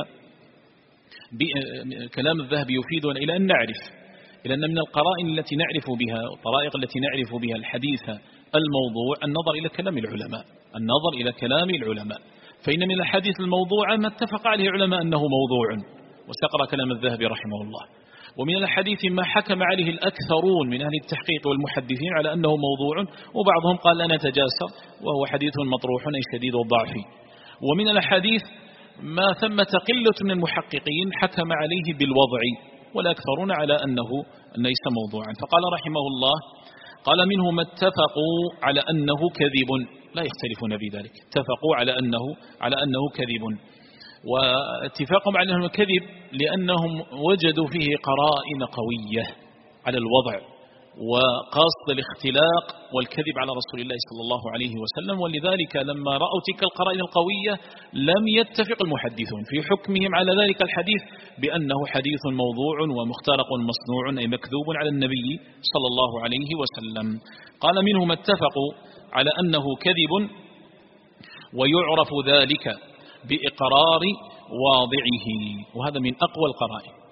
كلام الذهبي يفيدنا إلى أن نعرف إلى أن من القرائن التي نعرف بها والطرائق التي نعرف بها الحديث الموضوع النظر إلى كلام العلماء النظر إلى كلام العلماء فإن من الحديث الموضوع ما اتفق عليه العلماء أنه موضوع، وسقر كلام الذهبي رحمه الله. ومن الحديث ما حكم عليه الأكثرون من أهل التحقيق والمحدثين على أنه موضوع، وبعضهم قال لا نتجاسر وهو حديث مطروح أي شديد الضعف. ومن الحديث ما ثمة قلة من المحققين حكم عليه بالوضع، والأكثرون على أنه ليس موضوعا. فقال رحمه الله: قال منه ما اتفقوا على أنه كذب، لا يختلفون بذلك، اتفقوا على أنه على أنه كذب. واتفاقهم على أنه كذب لأنهم وجدوا فيه قرائن قوية على الوضع وقصد الاختلاق والكذب على رسول الله صلى الله عليه وسلم، ولذلك لما رأوا تلك القرائن القوية لم يتفق المحدثون في حكمهم على ذلك الحديث بأنه حديث موضوع ومختلق مصنوع أي مكذوب على النبي صلى الله عليه وسلم. قال منهم اتفقوا على أنه كذب، ويعرف ذلك بإقرار واضعه، وهذا من أقوى القرائن.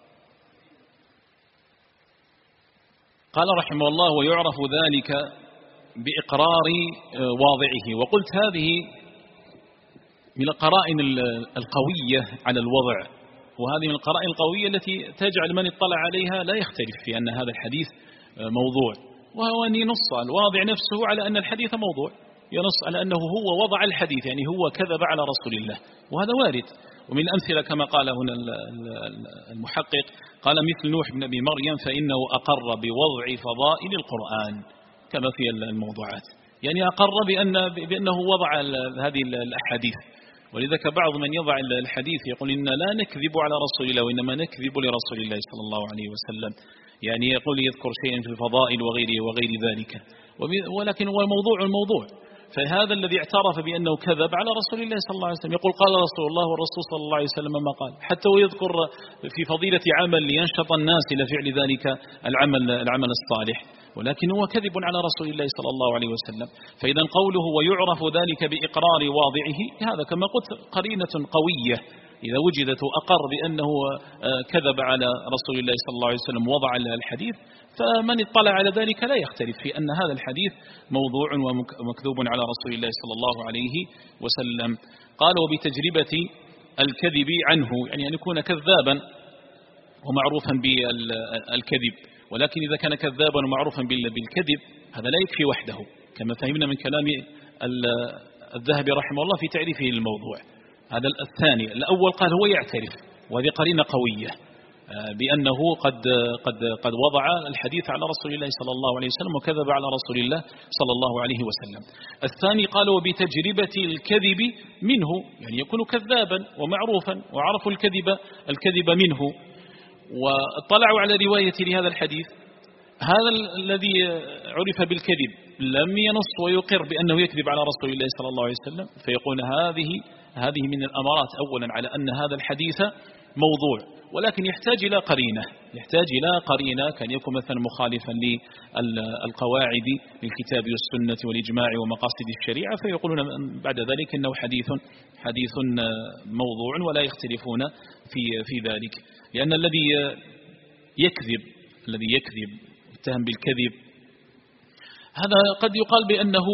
قال رحمه الله: ويعرف ذلك بإقرار واضعه. وقلت هذه من القرائن القوية على الوضع، وهذه من القرائن القوية التي تجعل من اطلع عليها لا يختلف في أن هذا الحديث موضوع، وهو أن ينص الواضع نفسه على أن الحديث موضوع، ينص على أنه هو وضع الحديث، يعني هو كذب على رسول الله، وهذا وارد. ومن الأمثلة كما قال هنا المحقق قال: مثل نوح بن أبي مريم فإنه أقر بوضع فضائل القرآن كما في الموضوعات، يعني أقر بأن بأنه وضع هذه الأحاديث. ولذلك بعض من يضع الحديث يقول إن لا نكذب على رسول الله وإنما نكذب لرسول الله صلى الله عليه وسلم، يعني يقول يذكر شيئا في الفضائل وغيره وغير ذلك، ولكن هو الموضوع الموضوع. فهذا الذي اعترف بأنه كذب على رسول الله صلى الله عليه وسلم يقول قال رسول الله والرسول صلى الله عليه وسلم ما قال، حتى ويذكر في فضيلة عمل لينشط الناس إلى فعل ذلك العمل العمل الصالح، ولكن هو كذب على رسول الله صلى الله عليه وسلم. فإذا قوله ويعرف ذلك بإقرار واضعه، هذا كما قلت قرينة قوية إذا وجدت أقر بأنه كذب على رسول الله صلى الله عليه وسلم وضع الحديث، فمن اطلع على ذلك لا يختلف في أن هذا الحديث موضوع ومكذوب على رسول الله صلى الله عليه وسلم. قال: وبتجربة الكذب عنه، يعني أن يكون كذابا ومعروفا بالكذب، ولكن إذا كان كذابا ومعروفا بالكذب هذا لا يكفي وحده، كما فهمنا من كلام الذهبي رحمه الله في تعريفه للموضوع. هذا الثاني. الأول قال هو يعترف، وهذه قرينة قوية بأنه قد قد قد وضع الحديث على رسول الله صلى الله عليه وسلم وكذب على رسول الله صلى الله عليه وسلم. الثاني قال وبتجربة الكذب منه، يعني يكون كذابا ومعروفا وعرفوا الكذب الكذب منه، واطلعوا على رواية لهذا الحديث هذا الذي عرف بالكذب لم ينص ويقر بأنه يكذب على رسول الله صلى الله عليه وسلم، فيقول هذه هذه من الأمارات أولا على أن هذا الحديث موضوع، ولكن يحتاج إلى قرينة، يحتاج إلى قرينة كان يكون مثلا مخالفا للقواعد للكتاب والسنة والإجماع ومقاصد الشريعة، فيقولون بعد ذلك إنه حديث حديث موضوع ولا يختلفون في في ذلك، لأن الذي يكذب الذي يكذب يتهم بالكذب هذا قد يقال بأنه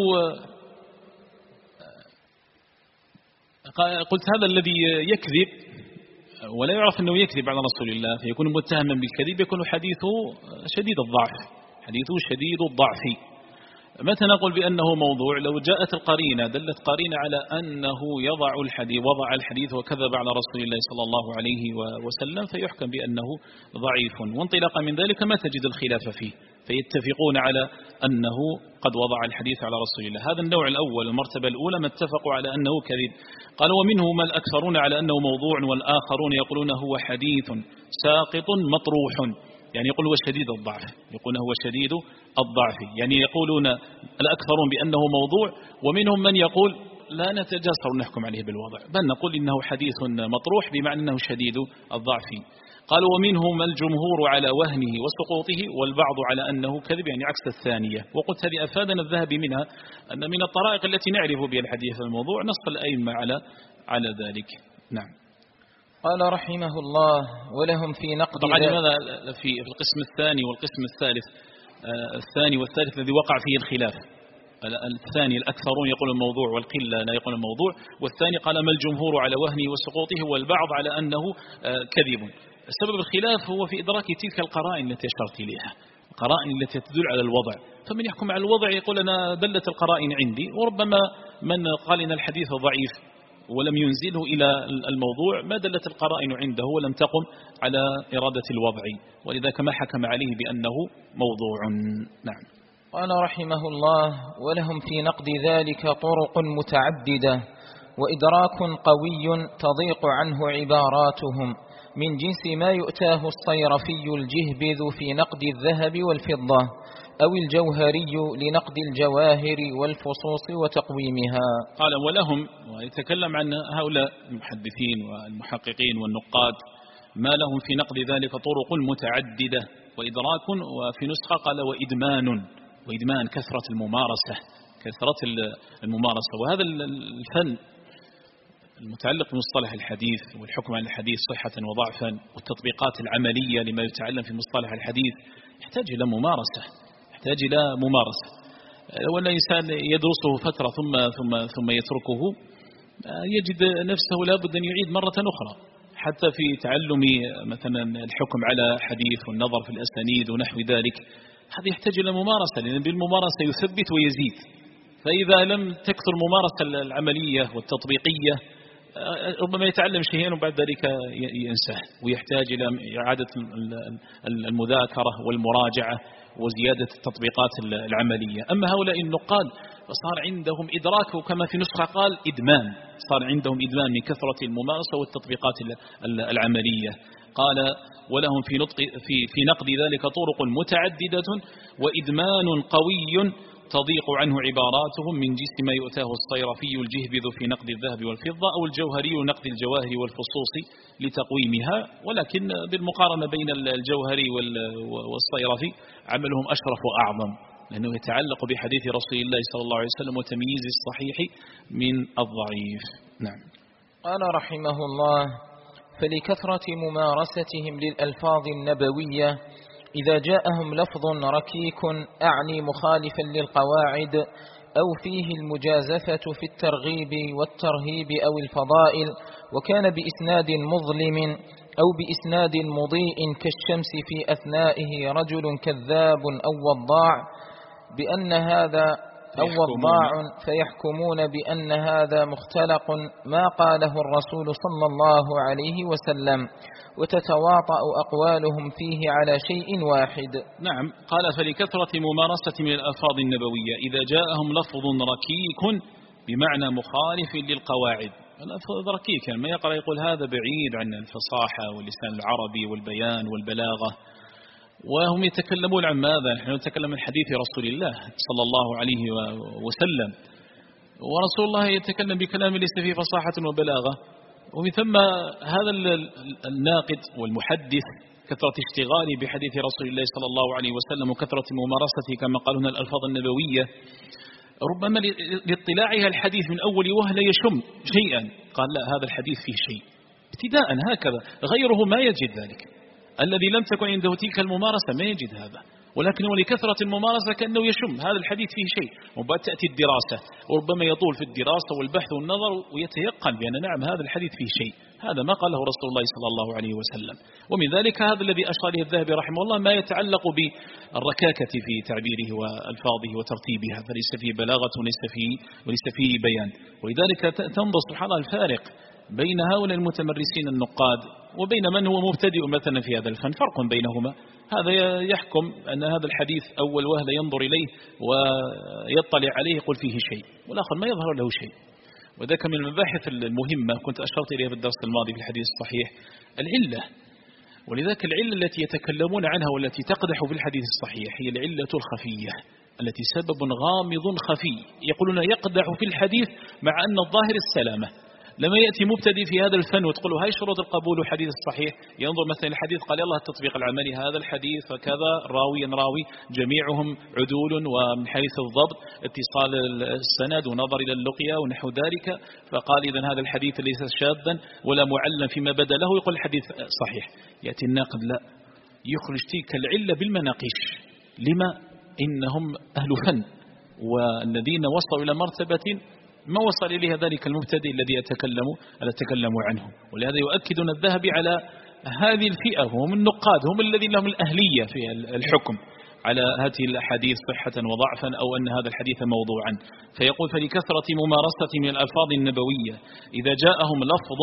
قلت هذا الذي يكذب ولا يعرف أنه يكذب على رسول الله فيكون متهما بالكذب، يكون حديثه شديد الضعف حديثه شديد الضعف. متى نقول بأنه موضوع؟ لو جاءت القرينة دلت قرينة على أنه يضع الحديث وضع الحديث وكذب على رسول الله صلى الله عليه وسلم فيحكم بأنه ضعيف، وانطلاقا من ذلك ما تجد الخلاف فيه، فيتفقون على أنه قد وضع الحديث على رسول الله. هذا النوع الأول المرتبة الأولى ما اتفقوا على أنه كذب. قال ومنهم الأكثرون على أنه موضوع، والآخرون يقولون هو حديث ساقط مطروح، يعني يقول هو شديد الضعف، يقول هو شديد الضعف، يعني يقولون الأكثرون بأنه موضوع، ومنهم من يقول لا نتجاسر نحكم عليه بالوضع، بل نقول إنه حديث مطروح بمعنى أنه شديد الضعف. قال ومنهم الجمهور على وهنه وسقوطه، والبعض على أنه كذب، يعني عكس الثانية. وقلت هذه أفادنا الذهبي منها أن من الطرائق التي نعرف بها الحديث الموضوع نص الأئمة على على ذلك. نعم. قال رحمه الله ولهم في نقد طبعا لماذا في القسم الثاني والقسم الثالث الثاني والثالث الذي وقع فيه الخلاف؟ الثاني الأكثرون يقول الموضوع والقلة لا يقول الموضوع، والثاني قال ما الجمهور على وهنه وسقوطه والبعض على أنه كذب. سبب الخلاف هو في إدراك تلك القرائن التي أشرت إليها، القرائن التي تدل على الوضع، فمن يحكم على الوضع يقول أنا دلت القرائن عندي، وربما من قال إن الحديث ضعيف ولم ينزله إلى الموضوع ما دلت القرائن عنده ولم تقم على إرادة الوضع، ولذلك ما حكم عليه بأنه موضوع. نعم. قال رحمه الله ولهم في نقد ذلك طرق متعددة وإدراك قوي تضيق عنه عباراتهم، من جنس ما يؤتاه الصيرفي الجهبذ في نقد الذهب والفضة، أو الجوهري لنقد الجواهر والفصوص وتقويمها. قال ولهم، ويتكلم عن هؤلاء المحدثين والمحققين والنقاد، ما لهم في نقد ذلك طرق متعددة وإدراك، وفي نسخة قال وإدمان، وإدمان كثرة الممارسة، كثرة الممارسة. وهذا الفن المتعلق بمصطلح الحديث والحكم على الحديث صحة وضعفا والتطبيقات العملية لما يتعلم في مصطلح الحديث يحتاج إلى ممارسة، يحتاج إلى ممارسة. لو أن الإنسان يدرسه فترة ثم ثم ثم يتركه يجد نفسه لابد أن يعيد مرة أخرى، حتى في تعلم مثلا الحكم على حديث والنظر في الأسانيد ونحو ذلك، هذا يحتاج إلى ممارسة، لأن بالممارسة يثبت ويزيد. فإذا لم تكثر الممارسة العملية والتطبيقية ربما يتعلم شيئا وبعد ذلك ينساه، ويحتاج إلى إعادة المذاكرة والمراجعة وزيادة التطبيقات العملية. أما هؤلاء النقاد فصار عندهم إدراك، كما في نسخة قال إدمان، صار عندهم إدمان من كثرة الممارسة والتطبيقات العملية. قال ولهم في, نطق في, في نقد ذلك طرق متعددة وإدمان قوي تضيق عنه عباراتهم، من جنس ما يؤتاه الصيرفي الجهبذ في نقد الذهب والفضة، أو الجوهري نقد الجواهر والفصوص لتقويمها. ولكن بالمقارنة بين الجوهري والصيرفي عملهم أشرف وأعظم، لأنه يتعلق بحديث رسول الله صلى الله عليه وسلم وتمييز الصحيح من الضعيف. نعم. قال رحمه الله فلكثرة ممارستهم للألفاظ النبوية إذا جاءهم لفظ ركيك أعني مخالفا للقواعد أو فيه المجازفة في الترغيب والترهيب أو الفضائل، وكان بإسناد مظلم أو بإسناد مضيء كالشمس في أثنائه رجل كذاب أو وضاع بأن هذا أو وضاع، فيحكمون بأن هذا مختلق ما قاله الرسول صلى الله عليه وسلم، وتتواطأ أقوالهم فيه على شيء واحد. نعم. قال فلكثرة ممارسة من الألفاظ النبوية إذا جاءهم لفظ ركيك بمعنى مخالف للقواعد. اللفظ ركيك ما يقرأ يقول هذا بعيد عن الفصاحة واللسان العربي والبيان والبلاغة، وهم يتكلمون عن ماذا؟ نحن نتكلم عن حديث رسول الله صلى الله عليه وسلم، ورسول الله يتكلم بكلام ليس فيه فصاحة وبلاغة. ومن ثم هذا الناقد والمحدث كثرة اشتغاله بحديث رسول الله صلى الله عليه وسلم وكثرة ممارسته كما قال هنا الألفاظ النبوية، ربما لاطلاعها الحديث من أول وهلة يشم شيئا، قال لا هذا الحديث فيه شيء ابتداء هكذا، غيره ما يجد ذلك، الذي لم تكن عنده تلك الممارسة ما يجد هذا، ولكن ولكثرة الممارسة كأنه يشم هذا الحديث فيه شيء، وبعد تأتي الدراسة وربما يطول في الدراسة والبحث والنظر ويتيقن بأن نعم هذا الحديث فيه شيء، هذا ما قاله رسول الله صلى الله عليه وسلم. ومن ذلك هذا الذي أشار إليه الذهبي رحمه الله ما يتعلق بالركاكة في تعبيره وألفاظه وترتيبها، فليس فيه بلاغة وليس فيه, وليس فيه بيان. ولذلك تنظر سبحان الله الفارق بين هؤلاء المتمرسين النقاد وبين من هو مبتدئ مثلا في هذا الفن، فرق بينهما. هذا يحكم أن هذا الحديث أول وهلة ينظر إليه ويطلع عليه يقول فيه شيء، والآخر ما يظهر له شيء. وذاك من المباحث المهمة كنت أشرت إليها في الدرس الماضي في الحديث الصحيح، العلة. ولذلك العلة التي يتكلمون عنها والتي تقدح في الحديث الصحيح هي العلة الخفية التي سبب غامض خفي، يقولون يقدح في الحديث مع أن الظاهر السلامة. لما يأتي مبتدئ في هذا الفن وتقول له هاي شروط القبول وحديث الصحيح، ينظر مثلا الحديث قال الله التطبيق العملي هذا الحديث فكذا راوي راوي جميعهم عدول ومن حيث الضبط اتصال السند ونظر إلى اللقيا ونحو ذلك، فقال إذن هذا الحديث ليس شاذا ولا معلم فيما بدا له، يقول الحديث صحيح. يأتي الناقد لا يخرج تلك العلة بالمناقيش، لما؟ إنهم أهل فن والذين وصلوا إلى مرتبة ما وصل إليها ذلك المبتدئ الذي يتكلم يتكلم عنه. ولهذا يؤكدون الذهب على هذه الفئة، هم النقاد، هم الذين لهم الأهلية في الحكم على هذه الأحاديث صحة وضعفا أو أن هذا الحديث موضوعا. فيقول فلكثرة ممارسة من الألفاظ النبوية إذا جاءهم لفظ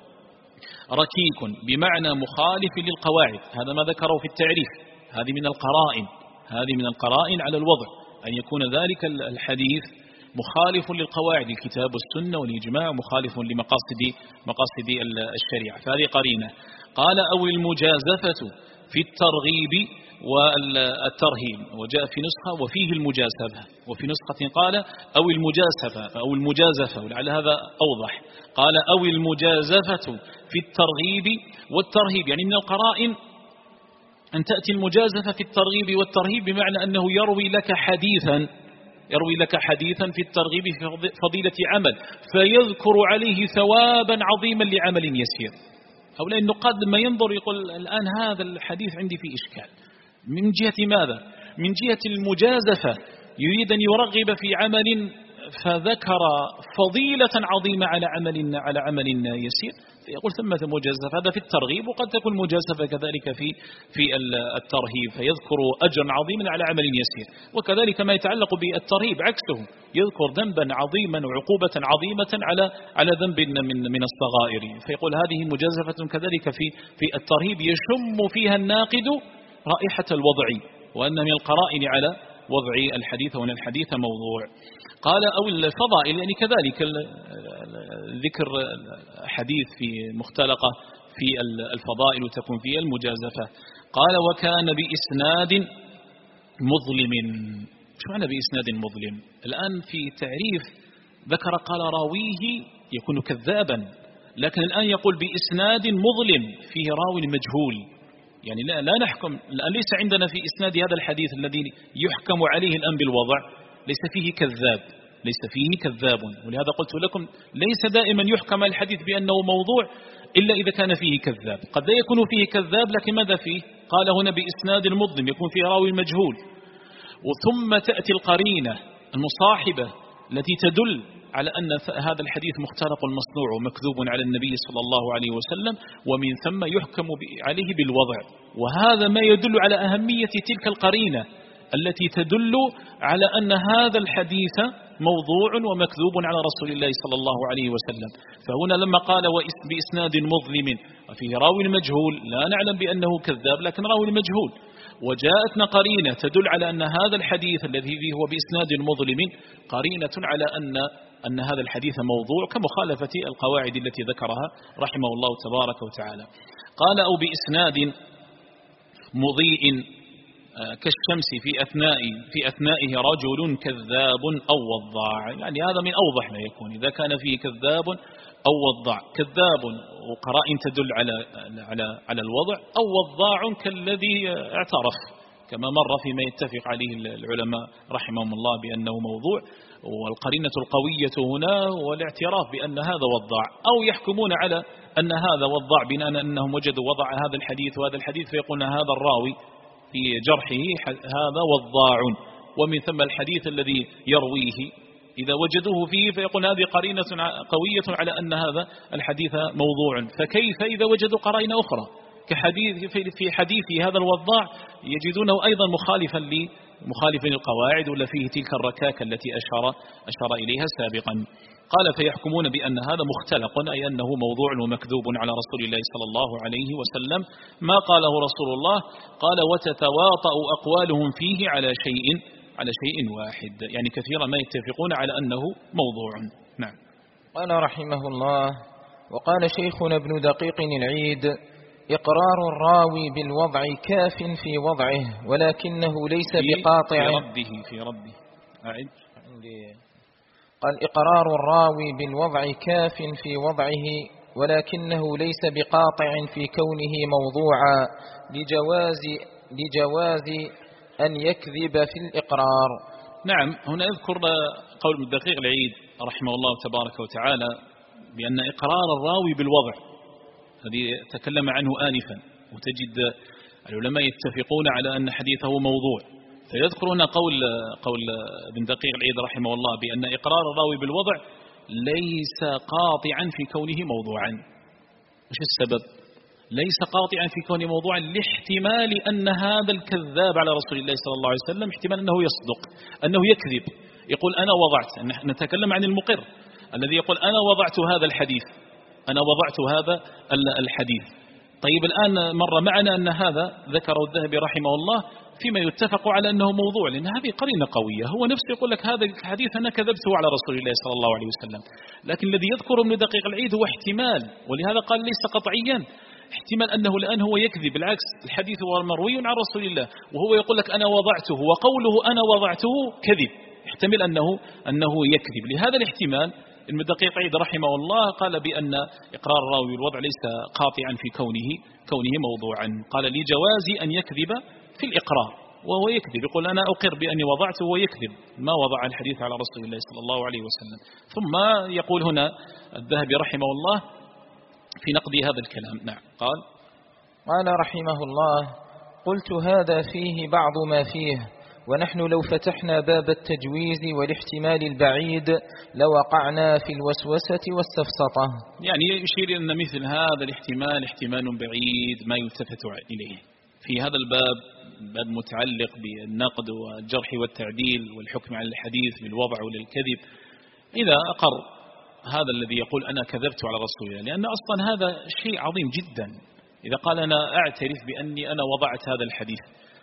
ركيك بمعنى مخالف للقواعد، هذا ما ذكره في التعريف، هذه من القرائن، هذه من القرائن على الوضع، أن يكون ذلك الحديث مخالف للقواعد الكتاب والسنة والإجماع، مخالف لمقاصد مقاصد الشريعة، فهذه قرينة. قال أو المجازفة في الترغيب والترهيب، وجاء في نسخة وفيه المجازفة، وفي نسخة قال أو المجازفة أو المجازفة، ولعل هذا أوضح. قال أو المجازفة في الترغيب والترهيب، يعني من القرائن أن تأتي المجازفة في الترغيب والترهيب بمعنى أنه يروي لك حديثا يروي لك حديثا في الترغيب في فضيلة عمل فيذكر عليه ثوابا عظيما لعمل يسير. هؤلاء النقاد لما ينظر يقول الآن هذا الحديث عندي فيه إشكال، من جهة ماذا؟ من جهة المجازفة، يريد أن يرغب في عمل فذكر فضيلة عظيمة على عمل على عمل يسير، يقول ثمة مجازفة، هذا في الترغيب، وقد تكون مجازفة كذلك في في الترهيب فيذكر أجرا عظيما على عمل يسير. وكذلك ما يتعلق بالترهيب عكسه، يذكر ذنبا عظيما وعقوبة عظيمة على على ذنب من من الصغائر، فيقول هذه مجازفة كذلك في في الترهيب يشم فيها الناقد رائحة الوضع، وأن من القرائن على وضع الحديث وأن الحديث موضوع. قال أو الفضائل، يعني كذلك ذكر حديث في مختلقة في الفضائل وتكون فيها المجازفة. قال وكان بإسناد مظلم. شو معنى بإسناد مظلم؟ الآن في تعريف ذكر قال راويه يكون كذابا، لكن الآن يقول بإسناد مظلم فيه راوي مجهول، يعني لا, لا نحكم الآن، ليس عندنا في إسناد هذا الحديث الذي يحكم عليه الآن بالوضع ليس فيه كذاب، ليس فيه كذاب. ولهذا قلت لكم ليس دائما يحكم الحديث بأنه موضوع إلا إذا كان فيه كذاب، قد لا يكون فيه كذاب لكن ماذا فيه؟ قال هنا بإسناد المظلم يكون فيه راوي مجهول. وثم تأتي القرينة المصاحبة التي تدل على أن هذا الحديث مختلق المصنوع ومكذوب على النبي صلى الله عليه وسلم، ومن ثم يحكم عليه بالوضع. وهذا ما يدل على أهمية تلك القرينة التي تدل على أن هذا الحديث موضوع ومكذوب على رسول الله صلى الله عليه وسلم. فهنا لما قال بإسناد مظلم وفيه راوي مجهول، لا نعلم بأنه كذاب لكن راوي مجهول، وجاءتنا قرينة تدل على أن هذا الحديث الذي فيه هو بإسناد مظلم قرينة على أن أن هذا الحديث موضوع، كمخالفة القواعد التي ذكرها رحمه الله تبارك وتعالى. قال أو بإسناد مضيء كالشمس في أثناء في أثنائه رجل كذاب أو وضاع، يعني هذا من أوضح ما يكون إذا كان فيه كذاب أو وضاع. كذاب وقرائن تدل على على على الوضع، أو وضاع كالذي اعترف كما مر فيما يتفق عليه العلماء رحمهم الله بأنه موضوع، والقرينة القوية هنا والاعتراف بأن هذا وضاع، أو يحكمون على أن هذا وضاع بناء أنهم وجدوا وضع هذا الحديث وهذا الحديث فيقولون هذا الراوي في جرحه هذا وضاع، ومن ثم الحديث الذي يرويه إذا وجدوه فيه فيقول هذه قرينة قوية على أن هذا الحديث موضوع. فكيف إذا وجدوا قرائن أخرى كحديث في حديث هذا الوضاع يجدونه أيضا مخالفا مخالفا للقواعد ولا فيه تلك الركاكة التي أشار أشار إليها سابقا. قال فيحكمون بأن هذا مختلق، أي أنه موضوع ومكذوب على رسول الله صلى الله عليه وسلم ما قاله رسول الله. قال وتتواطأ أقوالهم فيه على شيء على شيء واحد، يعني كثيرا ما يتفقون على أنه موضوع. نعم. قال رحمه الله: وقال شيخنا ابن دقيق العيد: إقرار الراوي بالوضع كاف في وضعه ولكنه ليس بقاطع في رده في رده أعد. قال: إقرار الراوي بالوضع كاف في وضعه ولكنه ليس بقاطع في كونه موضوعا لجواز لجواز أن يكذب في الإقرار. نعم. هنا أذكر قول ابن دقيق العيد رحمه الله تبارك وتعالى بأن إقرار الراوي بالوضع الذي تكلم عنه آنفا، وتجد العلماء يتفقون على أن حديثه موضوع، فيذكرون قول قول ابن دقيق العيد رحمه الله بأن إقرار الراوي بالوضع ليس قاطعا في كونه موضوعا. وش السبب؟ ليس قاطعا في كونه موضوعا لاحتمال أن هذا الكذاب على رسول الله صلى الله عليه وسلم احتمال أنه يصدق، أنه يكذب، يقول أنا وضعت. نتكلم عن المقر الذي يقول أنا وضعت هذا الحديث، أنا وضعت هذا الحديث. طيب الآن مر معنا أن هذا ذكره الذهبي رحمه الله فيما يتفق على أنه موضوع، لأن هذه قرينة قوية. هو نفسه يقول لك هذا الحديث أنا كذبته على رسول الله صلى الله عليه وسلم، لكن الذي يذكر ابن دقيق العيد هو احتمال، ولهذا قال ليس قطعيا، احتمال أنه الآن هو يكذب. بالعكس الحديث هو مروي عن رسول الله وهو يقول لك أنا وضعته، وقوله أنا وضعته كذب، احتمل أنه أنه يكذب. لهذا الاحتمال ابن دقيق العيد رحمه الله قال بأن إقرار الراوي بالوضع ليس قاطعا في كونه كونه موضوعا. قال لجواز أن يكذب في الإقرار، وهو يكذب، يقول أنا أقر بأني وضعته وهو يكذب ما وضع الحديث على رسول الله صلى الله عليه وسلم. ثم يقول هنا الذهبي رحمه الله في نقد هذا الكلام. نعم. قال قال رحمه الله: قلت هذا فيه بعض ما فيه، ونحن لو فتحنا باب التجويز والاحتمال البعيد لوقعنا في الوسوسة والسفسطة. يعني يشير أن مثل هذا الاحتمال احتمال بعيد ما يلتفت إليه في هذا الباب، باب متعلق بالنقد والجرح والتعديل والحكم على الحديث بالوضع وللكذب. إذا أقر هذا الذي يقول أنا كذبت على رسول الله، لأن أصلا هذا شيء عظيم جدا. إذا قال أنا أعترف بأني أنا وضعت هذا الحديث،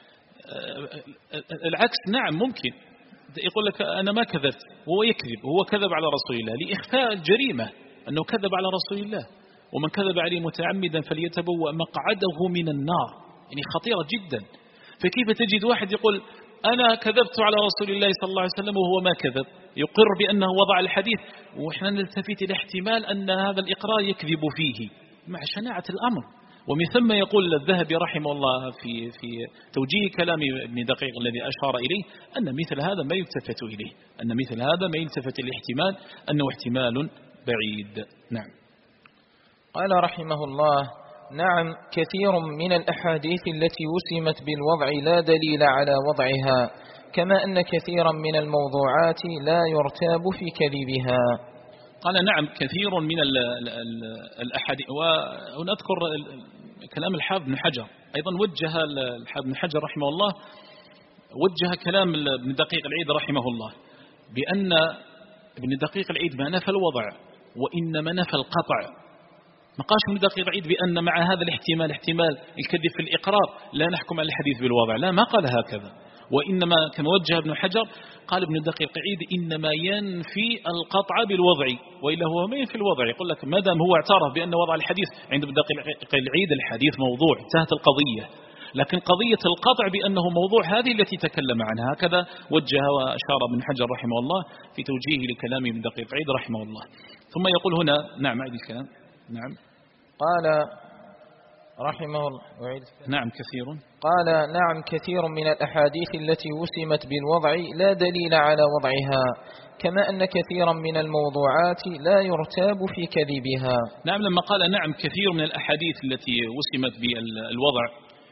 العكس نعم ممكن يقول لك أنا ما كذبت وهو يكذب، وهو كذب على رسول الله لإخفاء الجريمة أنه كذب على رسول الله، ومن كذب عليه متعمدا فليتبوأ مقعده من النار. يعني خطيرة جدا. فكيف تجد واحد يقول أنا كذبت على رسول الله صلى الله عليه وسلم وهو ما كذب، يقر بأنه وضع الحديث، وإحنا نلتفت إلى احتمال أن هذا الإقرار يكذب فيه مع شناعة الأمر. ومن ثم يقول الذهبي رحمه الله في في توجيه كلام ابن دقيق الذي أشار إليه أن مثل هذا ما يلتفت إليه، أن مثل هذا ما يلتفت الاحتمال أنه احتمال بعيد. نعم. قال رحمه الله: نعم، كثير من الأحاديث التي وسمت بالوضع لا دليل على وضعها، كما أن كثيرا من الموضوعات لا يرتاب في كذبها. قال نعم، كثير من الأحاديث. ونذكر كلام الحافظ بن حجر أيضا، وجه الحافظ بن حجر رحمه الله وجه كلام ابن دقيق العيد رحمه الله بأن ابن دقيق العيد ما نفى الوضع وإنما نفى القطع. ما قالش ابن دقيق العيد بأن مع هذا الاحتمال احتمال الكذب في الإقرار لا نحكم على الحديث بالوضع، لا، ما قال هكذا. وإنما كما وجه ابن حجر قال ابن دقيق العيد إنما ينفي القطع بالوضع، وإلا هو ما ينفي الوضع. يقول لك ما دام هو اعترف بأن وضع الحديث عند ابن دقيق العيد الحديث موضوع، انتهت القضية. لكن قضية القطع بأنه موضوع هذه التي تكلم عنها، هكذا وجه وأشار ابن حجر رحمه الله في توجيهه لكلام ابن دقيق العيد رحمه الله. ثم يقول هنا، نعم أعيد الكلام. نعم قال رحمه الله نعم كثير قال نعم كثير من الأحاديث التي وسمت بالوضع لا دليل على وضعها، كما أن كثيرا من الموضوعات لا يرتاب في كذبها. نعم، لما قال نعم كثير من الأحاديث التي وسمت بالوضع،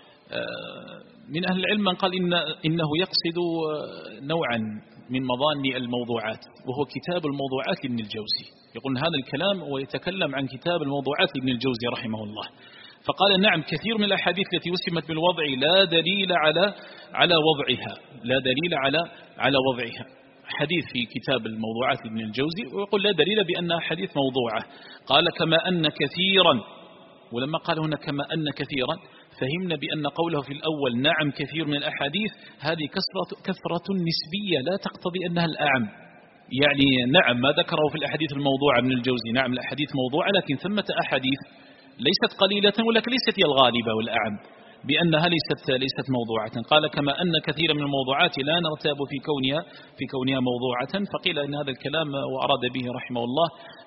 من أهل العلم من قال إن إنه يقصد نوعا من مظان الموضوعات، وهو كتاب الموضوعات لابن الجوزي. يقول هذا الكلام ويتكلم عن كتاب الموضوعات لابن الجوزي رحمه الله. فقال نعم كثير من الأحاديث التي وسمت بالوضع لا دليل على على وضعها، لا دليل على على وضعها. حديث في كتاب الموضوعات لابن الجوزي، ويقول لا دليل بأنها حديث موضوعة. قال كما أن كثيرا، ولما قال هنا كما أن كثيرا فهمنا بأن قوله في الأول نعم كثير من الأحاديث هذه كثرة, كثرة نسبية لا تقتضي أنها الأعم. يعني نعم ما ذكره في الأحاديث الموضوعة ابن الجوزي، نعم الأحاديث موضوعة، لكن ثمة أحاديث ليست قليلة ولكن ليست هي الغالبة والأعم، بأنها ليست ليست موضوعة. قال كما أن كثير من الموضوعات لا نرتاب في كونها في كونها موضوعة. فقيل إن هذا الكلام وأراد به رحمه الله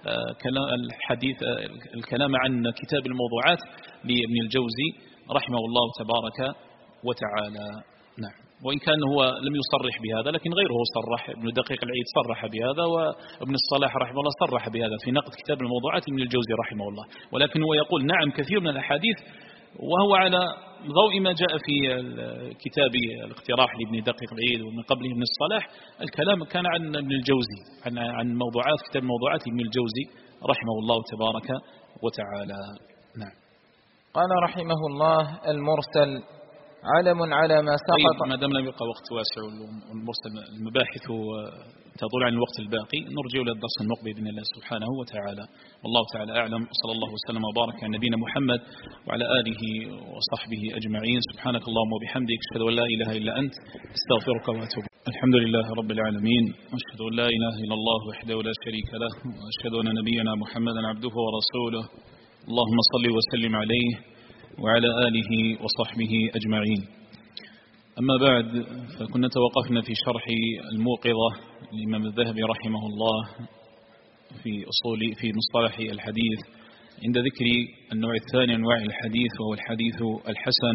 الحديث الكلام عن كتاب الموضوعات لابن الجوزي رحمه الله تبارك وتعالى. نعم، وإن كان هو لم يصرح بهذا لكن غيره صرح، ابن دقيق العيد صرح بهذا، وابن الصلاح رحمه الله صرح بهذا في نقد كتاب الموضوعات ابن الجوزي رحمه الله. ولكن هو يقول نعم كثير من الأحاديث، وهو على ضوء ما جاء في كتاب الاقتراح لابن دقيق العيد ومن قبله ابن الصلاح. الكلام كان عن ابن الجوزي، عن عن موضوعات كتاب موضوعات ابن الجوزي رحمه الله تبارك وتعالى. نعم. قال رحمه الله المرسل علم على ما سقط. طيب، ما دام لم يبقى وقت واسع والمرسل المباحث تطول عن الوقت الباقي، نرجع إلى الدرس المقبل بإذن الله سبحانه وتعالى. والله تعالى أعلم، صلى الله وسلم وبارك على نبينا محمد وعلى آله وصحبه أجمعين. سبحانك اللهم وبحمدك، أشهد أن لا إله إلا أنت، استغفرك وأتوب. الحمد لله رب العالمين، وأشهد أن لا إله إلا الله وحده لا شريك له، وأشهد أن نبينا محمدا عبده ورسوله. اللهم صل وسلم عليه وعلى آله وصحبه أجمعين. أما بعد، فكنا توقفنا في شرح الموقظة للإمام الذهبي رحمه الله في أصول في مصطلح الحديث عند ذكر النوع الثاني أنواع الحديث، وهو الحديث الحسن.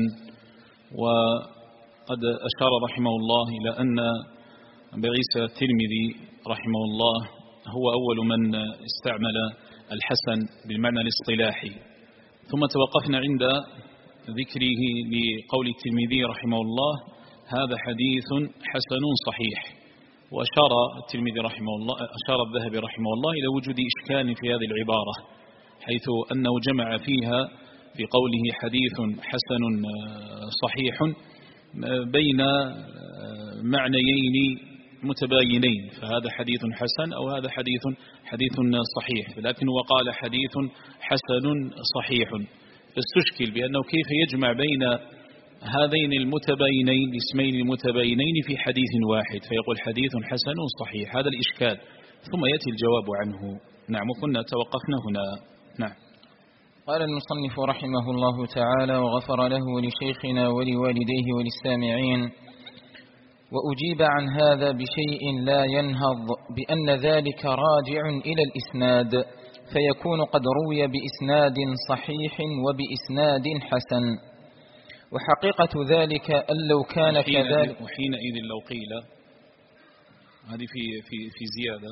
وقد أشار رحمه الله إلى أن أبي عيسى الترمذي رحمه الله هو أول من استعمل الحسن بالمعنى الاصطلاحي. ثم توقفنا عند ذكره لقول الترمذي رحمه الله هذا حديث حسن صحيح. وأشار الترمذي رحمه الله أشار الذهبي رحمه الله إلى وجود إشكال في هذه العبارة، حيث أنه جمع فيها في قوله حديث حسن صحيح بين معنيين متباينين، فهذا حديث حسن أو هذا حديث حديث صحيح، لكن هو قال حديث حسن صحيح. فاستشكل بأنه كيف يجمع بين هذين المتباينين الاسمين المتباينين في حديث واحد، فيقول حديث حسن صحيح، هذا الإشكال. ثم يأتي الجواب عنه. نعم، وكنا توقفنا هنا. نعم. قال المصنف رحمه الله تعالى وغفر له ولشيخنا ولوالديه وللسامعين: وأجيب عن هذا بشيء لا ينهض، بأن ذلك راجع إلى الإسناد، فيكون قد روي بإسناد صحيح وبإسناد حسن. وحقيقة ذلك أن لو كان كذلك، وحينئذ لو قيل، هذه في في في زيادة،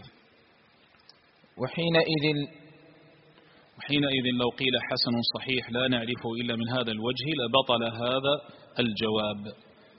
وحينئذ وحينئذ لو قيل حسن صحيح لا نعرفه إلا من هذا الوجه لبطل هذا الجواب.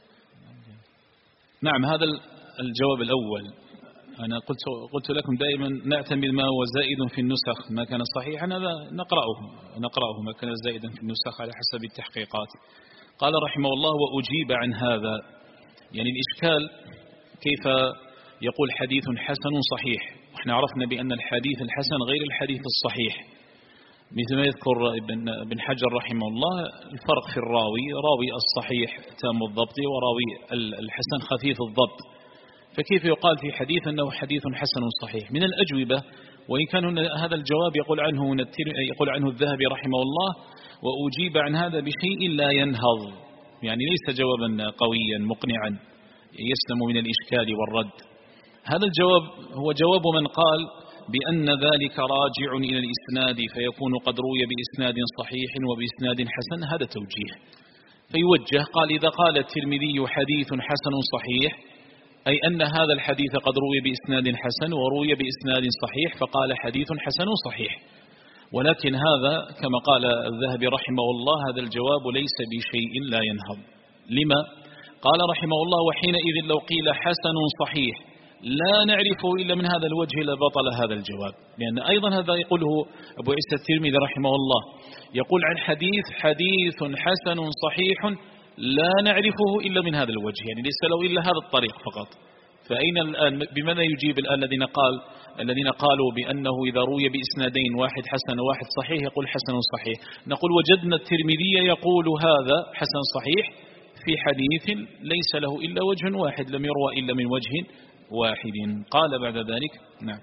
نعم، هذا الجواب الأول. أنا قلت قلت لكم دائما نعتمد ما هو زائد في النسخ، ما كان صحيحا هذا نقرأه نقرأه ما كان زائدا في النسخ على حسب التحقيقات. قال رحمه الله: وأجيب عن هذا، يعني الإشكال كيف يقول حديث حسن صحيح، وإحنا عرفنا بأن الحديث الحسن غير الحديث الصحيح، مثل ما يذكر ابن حجر رحمه الله الفرق في الراوي، راوي الصحيح تام الضبط وراوي الحسن خفيف الضبط. فكيف يقال في حديث أنه حديث حسن صحيح؟ من الأجوبة، وإن كان هذا الجواب يقول عنه يقول عنه الذهبي رحمه الله: وأجيب عن هذا بشيء لا ينهض. يعني ليس جوابا قويا مقنعا يسلم من الإشكال والرد. هذا الجواب هو جواب من قال بأن ذلك راجع إلى الإسناد فيكون قد روي بإسناد صحيح وبإسناد حسن. هذا توجيه فيوجه، قال إذا قال الترمذي حديث حسن صحيح أي أن هذا الحديث قد روي بإسناد حسن وروي بإسناد صحيح فقال حديث حسن صحيح. ولكن هذا كما قال الذهبي رحمه الله هذا الجواب ليس بشيء لا ينهض. لما؟ قال رحمه الله وحينئذ لو قيل حسن صحيح لا نعرفه إلا من هذا الوجه لبطل هذا الجواب، لأن أيضا هذا يقوله أبو عيسى الترمذي رحمه الله، يقول عن حديث حديث حسن صحيح لا نعرفه إلا من هذا الوجه، يعني ليس له إلا هذا الطريق فقط. فأين الآن بماذا يجيب الآن الذين قال الذين قالوا بأنه إذا روي بإسنادين واحد حسن وواحد صحيح يقول حسن صحيح؟ نقول وجدنا الترمذي يقول هذا حسن صحيح في حديث ليس له إلا وجه واحد لم يروى إلا من وجه واحد. قال بعد ذلك نعم.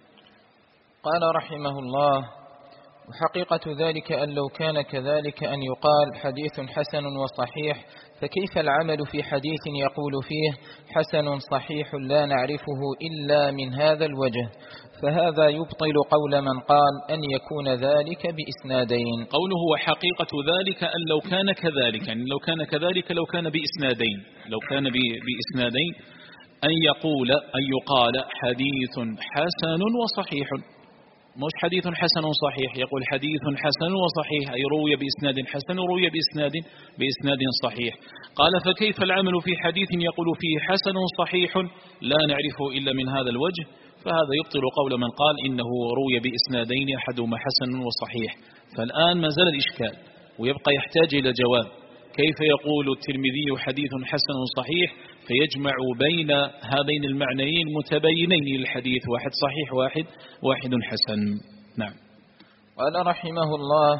قال رحمه الله وحقيقة ذلك أن لو كان كذلك أن يقال حديث حسن وصحيح فكيف العمل في حديث يقول فيه حسن صحيح لا نعرفه إلا من هذا الوجه، فهذا يبطل قول من قال أن يكون ذلك بإسنادين. قوله وحقيقة ذلك أن لو كان كذلك، يعني لو كان كذلك لو كان بإسنادين، لو كان بإسنادين أن يقول أن يقال حديث حسن وصحيح، مش حديث حسن صحيح، يقول حديث حسن وصحيح أي روي بإسناد حسن وروي بإسناد بإسناد صحيح. قال فكيف العمل في حديث يقول فيه حسن صحيح لا نعرفه إلا من هذا الوجه؟ فهذا يبطل قول من قال إنه روي بإسنادين أحدهما حسن وصحيح. فالآن ما زال الإشكال ويبقى يحتاج إلى جواب، كيف يقول الترمذي حديث حسن صحيح فيجمع بين هذين المعنيين متباينين للحديث، واحد صحيح واحد واحد حسن. نعم. قال رحمه الله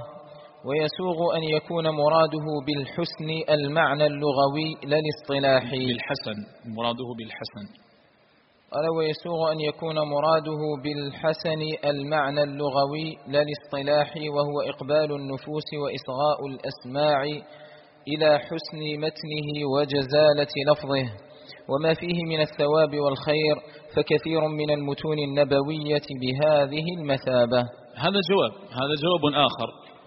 ويسوغ أن يكون مراده بالحسن المعنى اللغوي لا الاصطلاحي. بالحسن مراده بالحسن. قال ويسوغ أن يكون مراده بالحسن المعنى اللغوي لا الاصطلاحي، وهو إقبال النفوس وإصغاء الأسماع إلى حسن متنه وجزالة لفظه وما فيه من الثواب والخير، فكثير من المتون النبوية بهذه المثابة. هذا جواب هذا جواب آخر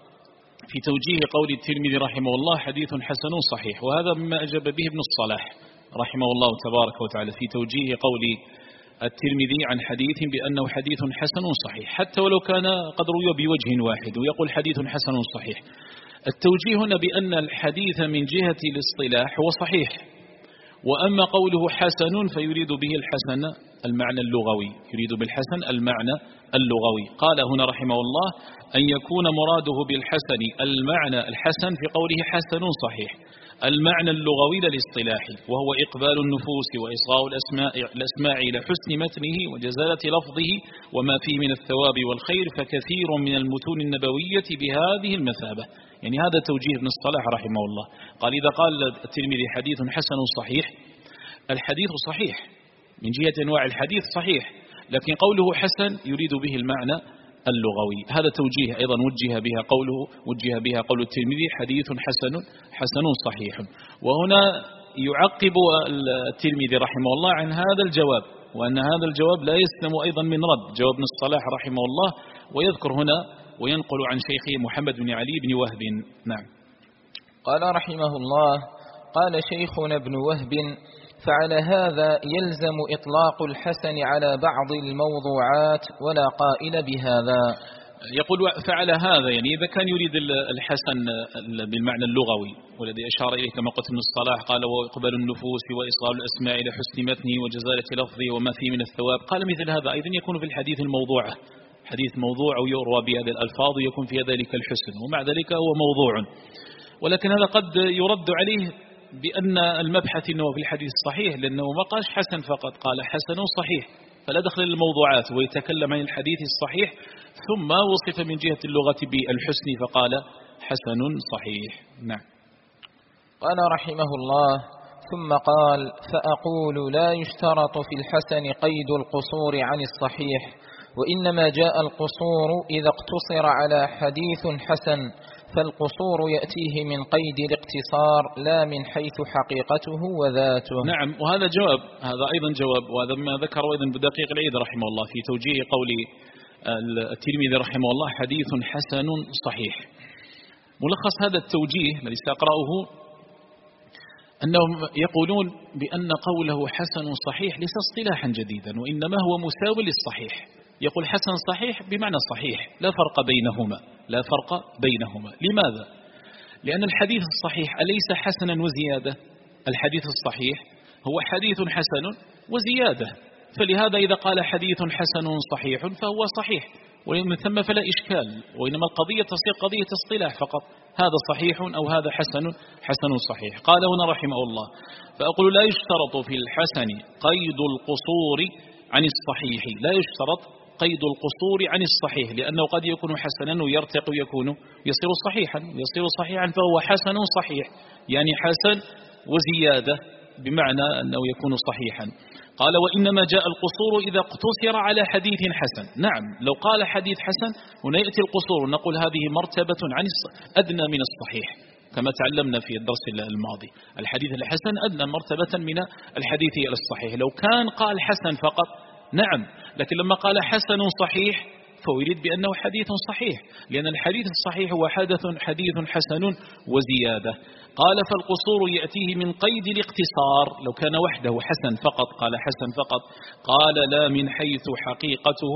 في توجيه قول الترمذي رحمه الله حديث حسن صحيح، وهذا مما أجاب به ابن الصلاح رحمه الله تبارك وتعالى في توجيه قول الترمذي عن حديث بأنه حديث حسن صحيح، حتى ولو كان قد روي بوجه واحد ويقول حديث حسن صحيح. التوجيه هنا بأن الحديث من جهة الاصطلاح هو صحيح، وأما قوله حسن فيريد به الحسن المعنى اللغوي، يريد بالحسن المعنى اللغوي. قال هنا رحمه الله أن يكون مراده بالحسن المعنى الحسن في قوله حسن صحيح المعنى اللغوي للاصطلاحي، وهو إقبال النفوس وإصغاء الأسماء, الأسماع إلى حسن متنه وجزالة لفظه وما فيه من الثواب والخير، فكثير من المتون النبوية بهذه المثابة. يعني هذا توجيه ابن الصلاح رحمه الله. قال إذا قال الترمذي حديث حسن صحيح، الحديث صحيح من جهة أنواع الحديث صحيح، لكن قوله حسن يريد به المعنى اللغوي. هذا توجيه أيضا وجه بها قوله وجه بها قول الترمذي حديث حسن حسن صحيح. وهنا يعقب الترمذي رحمه الله عن هذا الجواب، وأن هذا الجواب لا يسلم أيضا من رد جواب ابن الصلاح رحمه الله، ويذكر هنا وينقل عن شيخه محمد بن علي بن وهب. نعم. قال رحمه الله قال شيخنا ابن وهب فعلى هذا يلزم إطلاق الحسن على بعض الموضوعات ولا قائل بهذا. يقول فعلى هذا، يعني إذا كان يريد الحسن بالمعنى اللغوي والذي أشار إليه كما قلت ابن الصلاح، قال وإقبال النفوس وإصغاء الأسماء إلى حسن متنه وجزالة لفظه وما فيه من الثواب، قال مثل هذا أيضا يكون في الحديث الموضوعة، حديث موضوع أو يروى بهذه الألفاظ يكون في ذلك الحسن، ومع ذلك هو موضوع. ولكن هذا قد يرد عليه بأن المبحث أنه في الحديث الصحيح، لأنه ما قال حسن فقط، قال حسن صحيح، فلا دخل للموضوعات ويتكلم عن الحديث الصحيح، ثم وصف من جهة اللغة بالحسن فقال حسن صحيح. نعم. قال رحمه الله ثم قال فأقول لا يشترط في الحسن قيد القصور عن الصحيح، وإنما جاء القصور إذا اقتصر على حديث حسن، فالقصور يأتيه من قيد الاقتصار لا من حيث حقيقته وذاته. نعم، وهذا جواب، هذا أيضا جواب، وهذا ما ذكره أيضا بدقيق العيد رحمه الله في توجيه قول الترمذي رحمه الله حديث حسن صحيح. ملخص هذا التوجيه الذي سأقرأه أنهم يقولون بأن قوله حسن صحيح ليس اصطلاحا جديدا، وإنما هو مساوي للصحيح. يقول حسن صحيح بمعنى صحيح، لا فرق بينهما، لا فرق بينهما. لماذا؟ لأن الحديث الصحيح أليس حسنا وزيادة؟ الحديث الصحيح هو حديث حسن وزيادة، فلهذا إذا قال حديث حسن صحيح فهو صحيح، ومن ثم فلا إشكال، وإنما القضية تصير قضية اصطلاح فقط، هذا صحيح أو هذا حسن حسن صحيح. قال هنا رحمه الله: فأقول لا يشترط في الحسن قيد القصور عن الصحيح، لا يشترط قيد القصور عن الصحيح، لأنه قد يكون حسنا ويرتقي ويكون يصير صحيحا، يصير صحيحا فهو حسن صحيح، يعني حسن وزيادة بمعنى أنه يكون صحيحا. قال: وإنما جاء القصور إذا اقتصر على حديث حسن. نعم، لو قال حديث حسن هنا يأتي القصور، نقول هذه مرتبة عن أدنى من الصحيح، كما تعلمنا في الدرس الماضي، الحديث الحسن أدنى مرتبة من الحديث الصحيح. لو كان قال حسن فقط نعم، لكن لما قال حسن صحيح فهو يريد بأنه حديث صحيح، لأن الحديث الصحيح هو حدث حديث حسن وزيادة. قال: فالقصور يأتيه من قيد الاقتصار، لو كان وحده حسن فقط قال حسن فقط، قال لا من حيث حقيقته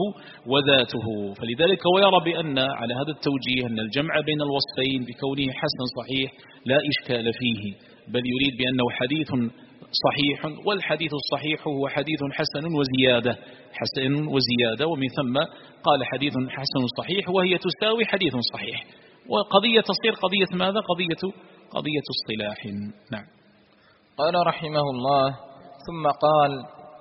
وذاته. فلذلك ويرى بأن على هذا التوجيه أن الجمع بين الوصفين بكونه حسن صحيح لا إشكال فيه، بل يريد بأنه حديث صحيح، والحديث الصحيح هو حديث حسن وزيادة، حسن وزيادة، ومن ثم قال حديث حسن صحيح وهي تساوي حديث صحيح، وقضية تصير قضية ماذا؟ قضية قضية اصطلاح. نعم. قال رحمه الله: ثم قال: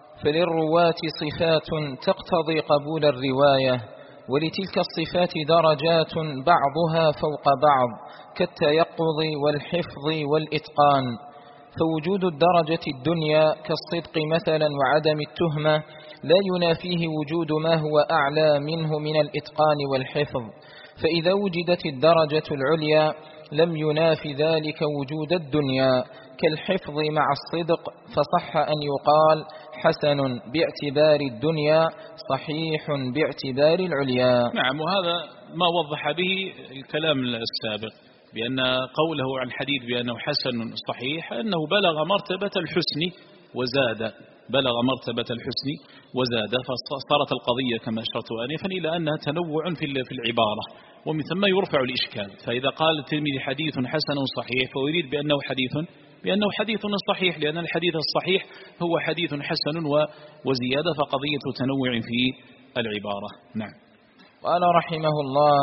فللرواة صفات تقتضي قبول الرواية، ولتلك الصفات درجات بعضها فوق بعض كالتيقظ والحفظ والإتقان، فوجود الدرجة الدنيا كالصدق مثلا وعدم التهمة لا ينافيه وجود ما هو أعلى منه من الإتقان والحفظ، فإذا وجدت الدرجة العليا لم يناف ذلك وجود الدنيا كالحفظ مع الصدق، فصح أن يقال حسن باعتبار الدنيا صحيح باعتبار العليا. نعم، وهذا ما وضح به الكلام السابق، بأن قوله عن حديث بأنه حسن صحيح أنه بلغ مرتبة الحسن وزاد، بلغ مرتبة الحسن وزاد، فصارت القضية كما أشرت آنفا إلى أنها تنوع في العبارة، ومن ثم يرفع الإشكال. فإذا قال الترمذي حديث حسن صحيح فهو يريد بأنه حديث بأنه حديث صحيح، لأن الحديث الصحيح هو حديث حسن وزيادة، فقضية تنوع في العبارة. نعم. قال رحمه الله: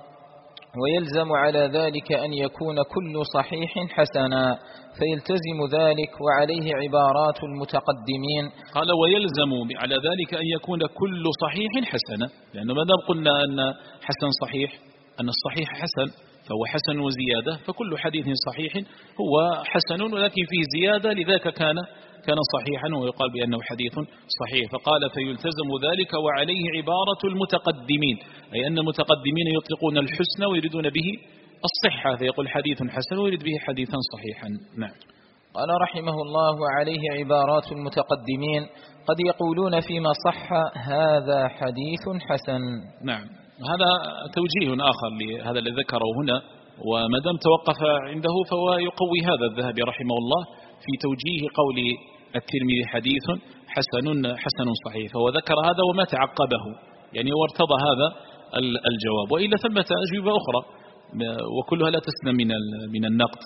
ويلزم على ذلك أن يكون كل صحيح حسنا، فيلتزم ذلك وعليه عبارات المتقدمين. قال: ويلزم على ذلك أن يكون كل صحيح حسنا، لأنه ما دام قلنا أن حسن صحيح، أن الصحيح حسن فهو حسن وزيادة، فكل حديث صحيح هو حسن ولكن فيه زيادة، لذلك كان كان صحيحا ويقال بأنه حديث صحيح. فقال: فيلتزم ذلك وعليه عبارة المتقدمين، أي أن المتقدمين يطلقون الحسن ويريدون به الصحة، فيقول حديث حسن ويريد به حديثا صحيحا. نعم. قال رحمه الله: وعليه عبارات المتقدمين قد يقولون فيما صح هذا حديث حسن. نعم، هذا توجيه آخر لهذا الذي ذكره هنا، وما دام توقف عنده فهو يقوي هذا الذهبي رحمه الله في توجيه قول الترمذي حديث حسن حسن صحيح، فهو ذكر هذا وما تعقبه، يعني وارتضى هذا الجواب. وإلا ثمة أجوبة أخرى وكلها لا تسلم من من النقد،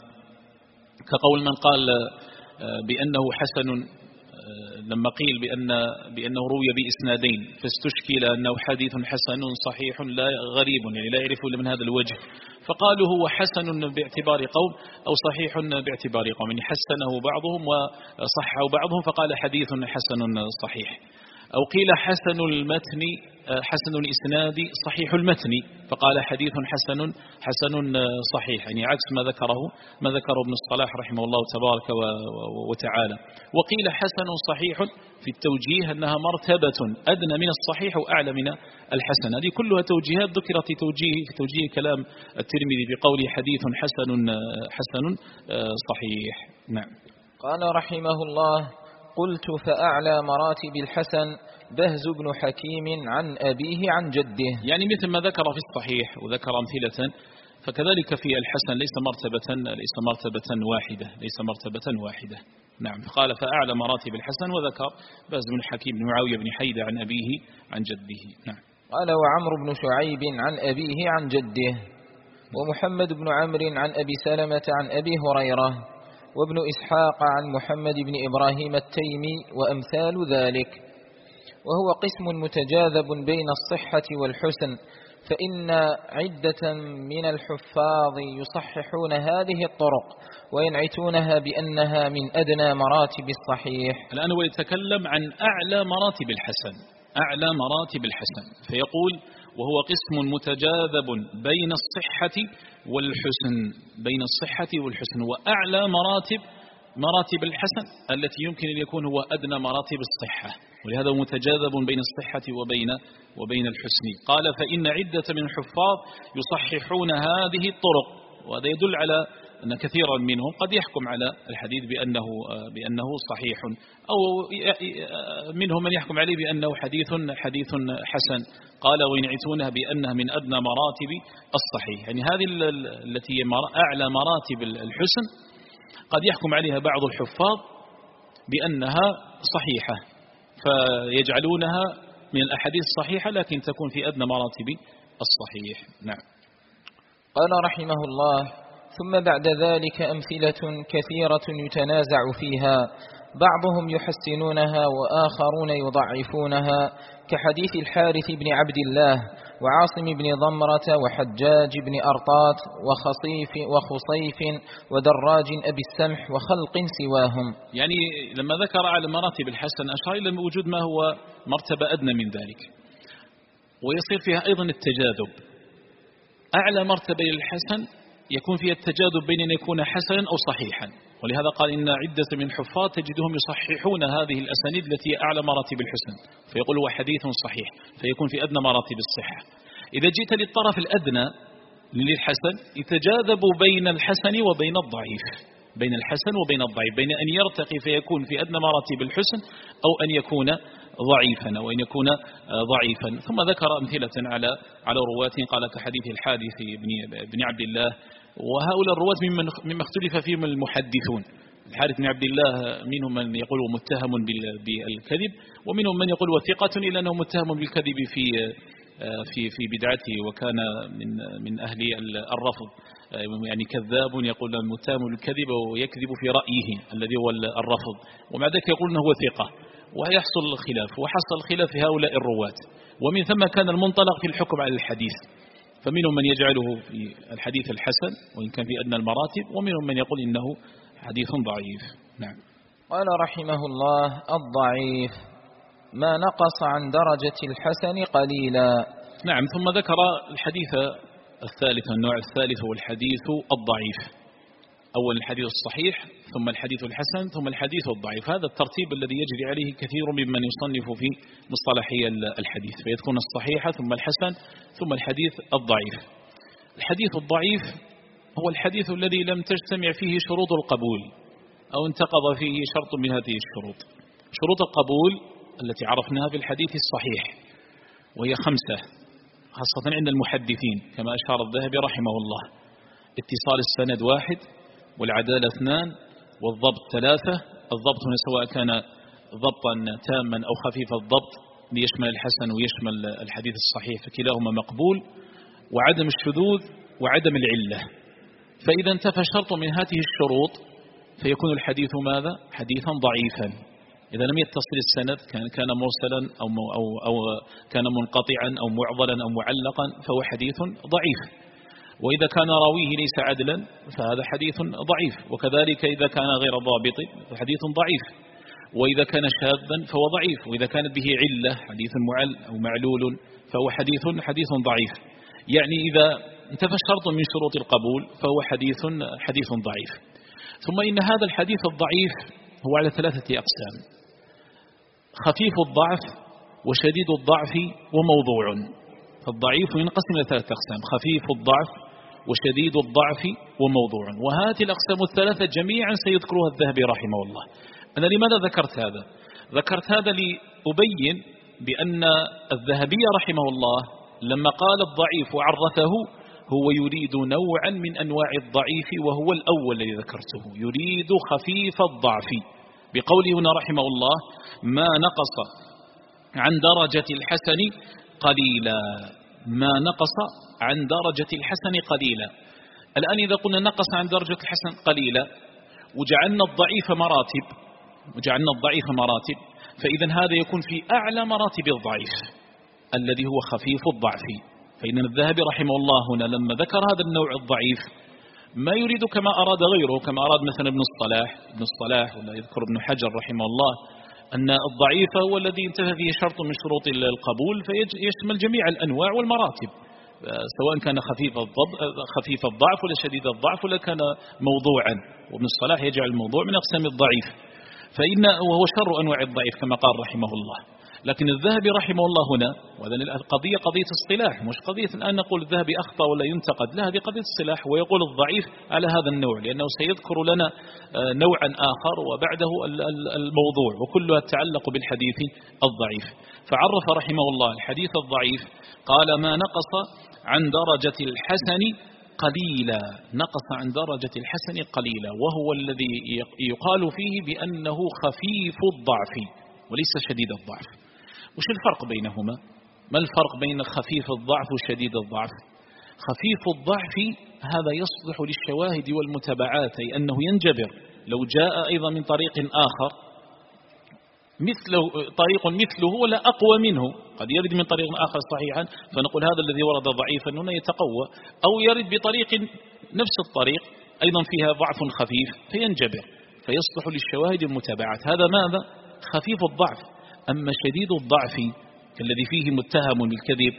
كقول من قال بأنه حسن لما قيل بأن بأنه روي بإسنادين فاستشكل أنه حديث حسن صحيح لا غريب، يعني لا يعرف إلا من هذا الوجه، فقالوا هو حسن باعتبار قوم أو صحيح باعتبار قوم، يعني حسنه بعضهم وصحه بعضهم، فقال حديث حسن صحيح. أو قيل حسن المتن حسن الإسناد صحيح المتن، فقال حديث حسن حسن صحيح، يعني عكس ما ذكره ما ذكره ابن الصلاح رحمه الله تبارك وتعالى. وقيل حسن صحيح في التوجيه أنها مرتبة أدنى من الصحيح وأعلى من الحسن. هذه كلها توجيهات ذكرت في توجيه في توجيه كلام الترمذي بقوله حديث حسن حسن صحيح. نعم. قال رحمه الله: قلت فأعلى مراتب الحسن بهز بن حكيم عن أبيه عن جده. يعني مثل ما ذكر في الصحيح وذكر أمثلة، فكذلك في الحسن ليس مرتبة ليس مرتبة واحدة ليس مرتبة واحدة. نعم. قال فأعلى مراتب الحسن، وذكر بهز بن حكيم بن معاوية بن حيدة عن أبيه عن جده. نعم. قال وعمرو بن شعيب عن أبيه عن جده، ومحمد بن عمرو عن أبي سلمة عن أبي هريرة، وابن إسحاق عن محمد بن إبراهيم التيمي وأمثال ذلك. وهو قسم متجاذب بين الصحة والحسن، فإن عدة من الحفاظ يصححون هذه الطرق وينعتونها بأنها من أدنى مراتب الصحيح. الآن هو يتكلم عن أعلى مراتب الحسن، أعلى مراتب الحسن، فيقول وهو قسم متجاذب بين الصحة والحسن، بين الصحة والحسن، وأعلى مراتب مراتب الحسن التي يمكن أن يكون هو أدنى مراتب الصحة، ولهذا متجاذب بين الصحة وبين وبين الحسن. قال فإن عدة من الحفاظ يصححون هذه الطرق، وهذا يدل على أن كثيرا منهم قد يحكم على الحديث بأنه بأنه صحيح، أو منهم من يحكم عليه بأنه حديث حديث حسن. قال وينعتونها بأنها من أدنى مراتب الصحيح، يعني هذه التي هي أعلى مراتب الحسن قد يحكم عليها بعض الحفاظ بأنها صحيحة، فيجعلونها من الأحاديث الصحيحة لكن تكون في أدنى مراتب الصحيح. نعم. قال رحمه الله: ثم بعد ذلك أمثلة كثيرة يتنازع فيها، بعضهم يحسنونها وآخرون يضعفونها، كحديث الحارث بن عبد الله وعاصم بن ضمرة وحجاج بن أرطات وخصيف وخصيف ودراج أبي السمح وخلق سواهم. يعني لما ذكر على مراتب الحسن أشار إلى وجود ما هو مرتبة أدنى من ذلك، ويصير فيها أيضا التجاذب. أعلى مرتبة للحسن يكون فيها التجاذب بين أن يكون حسنا أو صحيحا، ولهذا قال إن عدة من الحفاظ تجدهم يصححون هذه الأسانيد التي أعلى مراتب الحسن، فيقول هو حديث صحيح، فيكون في أدنى مراتب الصحة. إذا جئت للطرف الأدنى للحسن يتجاذب بين الحسن وبين الضعيف، بين الحسن وبين الضعيف، بين أن يرتقي فيكون في أدنى مراتب الحسن أو أن يكون ضعيفا أو أن يكون ضعيفا. ثم ذكر أمثلة على على رواة، قال كحديث الحارث بن عبد الله، وهؤلاء الرواة مما اختلف فيهم المحدثون. الحارث بن عبد الله منهم من يقول متهم بالكذب، ومنهم من يقول وثقة إلا أنه متهم بالكذب في في في بدعته، وكان من من أهل الرفض، يعني كذاب يقول متهم بالكذب ويكذب في رأيه الذي هو الرفض، ومع ذلك يقول أنه هو ثقة، ويحصل الخلاف، وحصل الخلاف في هؤلاء الرواة. ومن ثم كان المنطلق في الحكم على الحديث، فمنهم من يجعله في الحديث الحسن وإن كان في أدنى المراتب، ومنهم من يقول إنه حديث ضعيف. نعم. قال رحمه الله: الضعيف ما نقص عن درجة الحسن قليلا. نعم. ثم ذكر الحديث الثالث، النوع الثالث هو الحديث الضعيف. أول الحديث الصحيح، ثم الحديث الحسن، ثم الحديث الضعيف. هذا الترتيب الذي يجري عليه كثير ممن يصنف في مصطلحي الحديث، فيذكرون الصحيح ثم الحسن ثم الحديث الضعيف. الحديث الضعيف هو الحديث الذي لم تجتمع فيه شروط القبول أو انتقض فيه شرط من هذه الشروط. شروط القبول التي عرفناها في الحديث الصحيح وهي خمسة، خاصة عند المحدثين كما أشار الذهبي رحمه الله: اتصال السند واحد، والعدالة اثنان، والضبط ثلاثة. الضبط هنا سواء كان ضبطا تاما أو خفيف الضبط ليشمل الحسن ويشمل الحديث الصحيح فكلاهما مقبول، وعدم الشذوذ وعدم العلة. فإذا انتفى شرط من هذه الشروط فيكون الحديث ماذا؟ حديثا ضعيفا. إذا لم يتصل السند، كان كان مرسلا أو, أو, أو كان منقطعا أو معضلا أو معلقا فهو حديث ضعيف. وإذا كان راويه ليس عدلا فهذا حديث ضعيف، وكذلك إذا كان غير ضابط فحديث ضعيف. وإذا كان شاذا فهو ضعيف، وإذا كانت به علة حديث معل أو معلول فهو حديث حديث ضعيف. يعني إذا انتفى شرط من شروط القبول فهو حديث حديث ضعيف. ثم إن هذا الحديث الضعيف هو على ثلاثة أقسام: خفيف الضعف وشديد الضعف وموضوع. فالضعيف ينقسم إلى ثلاثة أقسام: خفيف الضعف وشديد الضعف وموضوع. وهذه الأقسام الثلاثة جميعا سيذكرها الذهبي رحمه الله. أنا لماذا ذكرت هذا؟ ذكرت هذا لأبين بأن الذهبي رحمه الله لما قال الضعيف وعرفه هو يريد نوعا من أنواع الضعيف، وهو الأول الذي ذكرته، يريد خفيف الضعف بقوله هنا رحمه الله: ما نقص عن درجة الحسن قليلا. ما نقص عن درجة الحسن قليلا. الآن إذا قلنا نقص عن درجة الحسن قليلا وجعلنا الضعيف مراتب وجعلنا الضعيف مراتب فإذا هذا يكون في أعلى مراتب الضعيف الذي هو خفيف الضعف. فإن الذهبي رحمه الله هنا لما ذكر هذا النوع الضعيف ما يريد كما أراد غيره، كما أراد مثلا ابن الصلاح ابن الصلاح ولا يذكر ابن حجر رحمه الله أن الضعيف هو الذي انتهى فيه شرط من شروط القبول فيشمل جميع الأنواع والمراتب، سواء كان خفيف الضب خفيف الضعف ولا شديد الضعف ولا كان موضوعا. وابن الصلاح يجعل الموضوع من أقسام الضعيف، فإن وهو شر أنواع الضعيف كما قال رحمه الله. لكن الذهبي رحمه الله هنا، وهذا القضية قضية اصطلاح، مش قضية الآن نقول الذهبي أخطأ ولا ينتقد، لا، هذه قضية اصطلاح، ويقول الضعيف على هذا النوع لأنه سيذكر لنا نوعا آخر وبعده الموضوع، وكلها تتعلق بالحديث الضعيف. فعرف رحمه الله الحديث الضعيف قال: ما نقص عن درجة الحسن قليلا. نقص عن درجة الحسن قليلا، وهو الذي يقال فيه بأنه خفيف الضعف وليس شديد الضعف. وش الفرق بينهما؟ ما الفرق بين خفيف الضعف وشديد الضعف؟ خفيف الضعف هذا يصلح للشواهد والمتابعات، أي أنه ينجبر لو جاء أيضا من طريق آخر مثله طريق مثله ولا أقوى منه، قد يرد من طريق آخر صحيحا فنقول هذا الذي ورد ضعيفا هنا يتقوى، أو يرد بطريق نفس الطريق أيضا فيها ضعف خفيف فينجبر فيصلح للشواهد والمتابعات. هذا ماذا؟ خفيف الضعف. أما شديد الضعف الذي فيه متهم بالكذب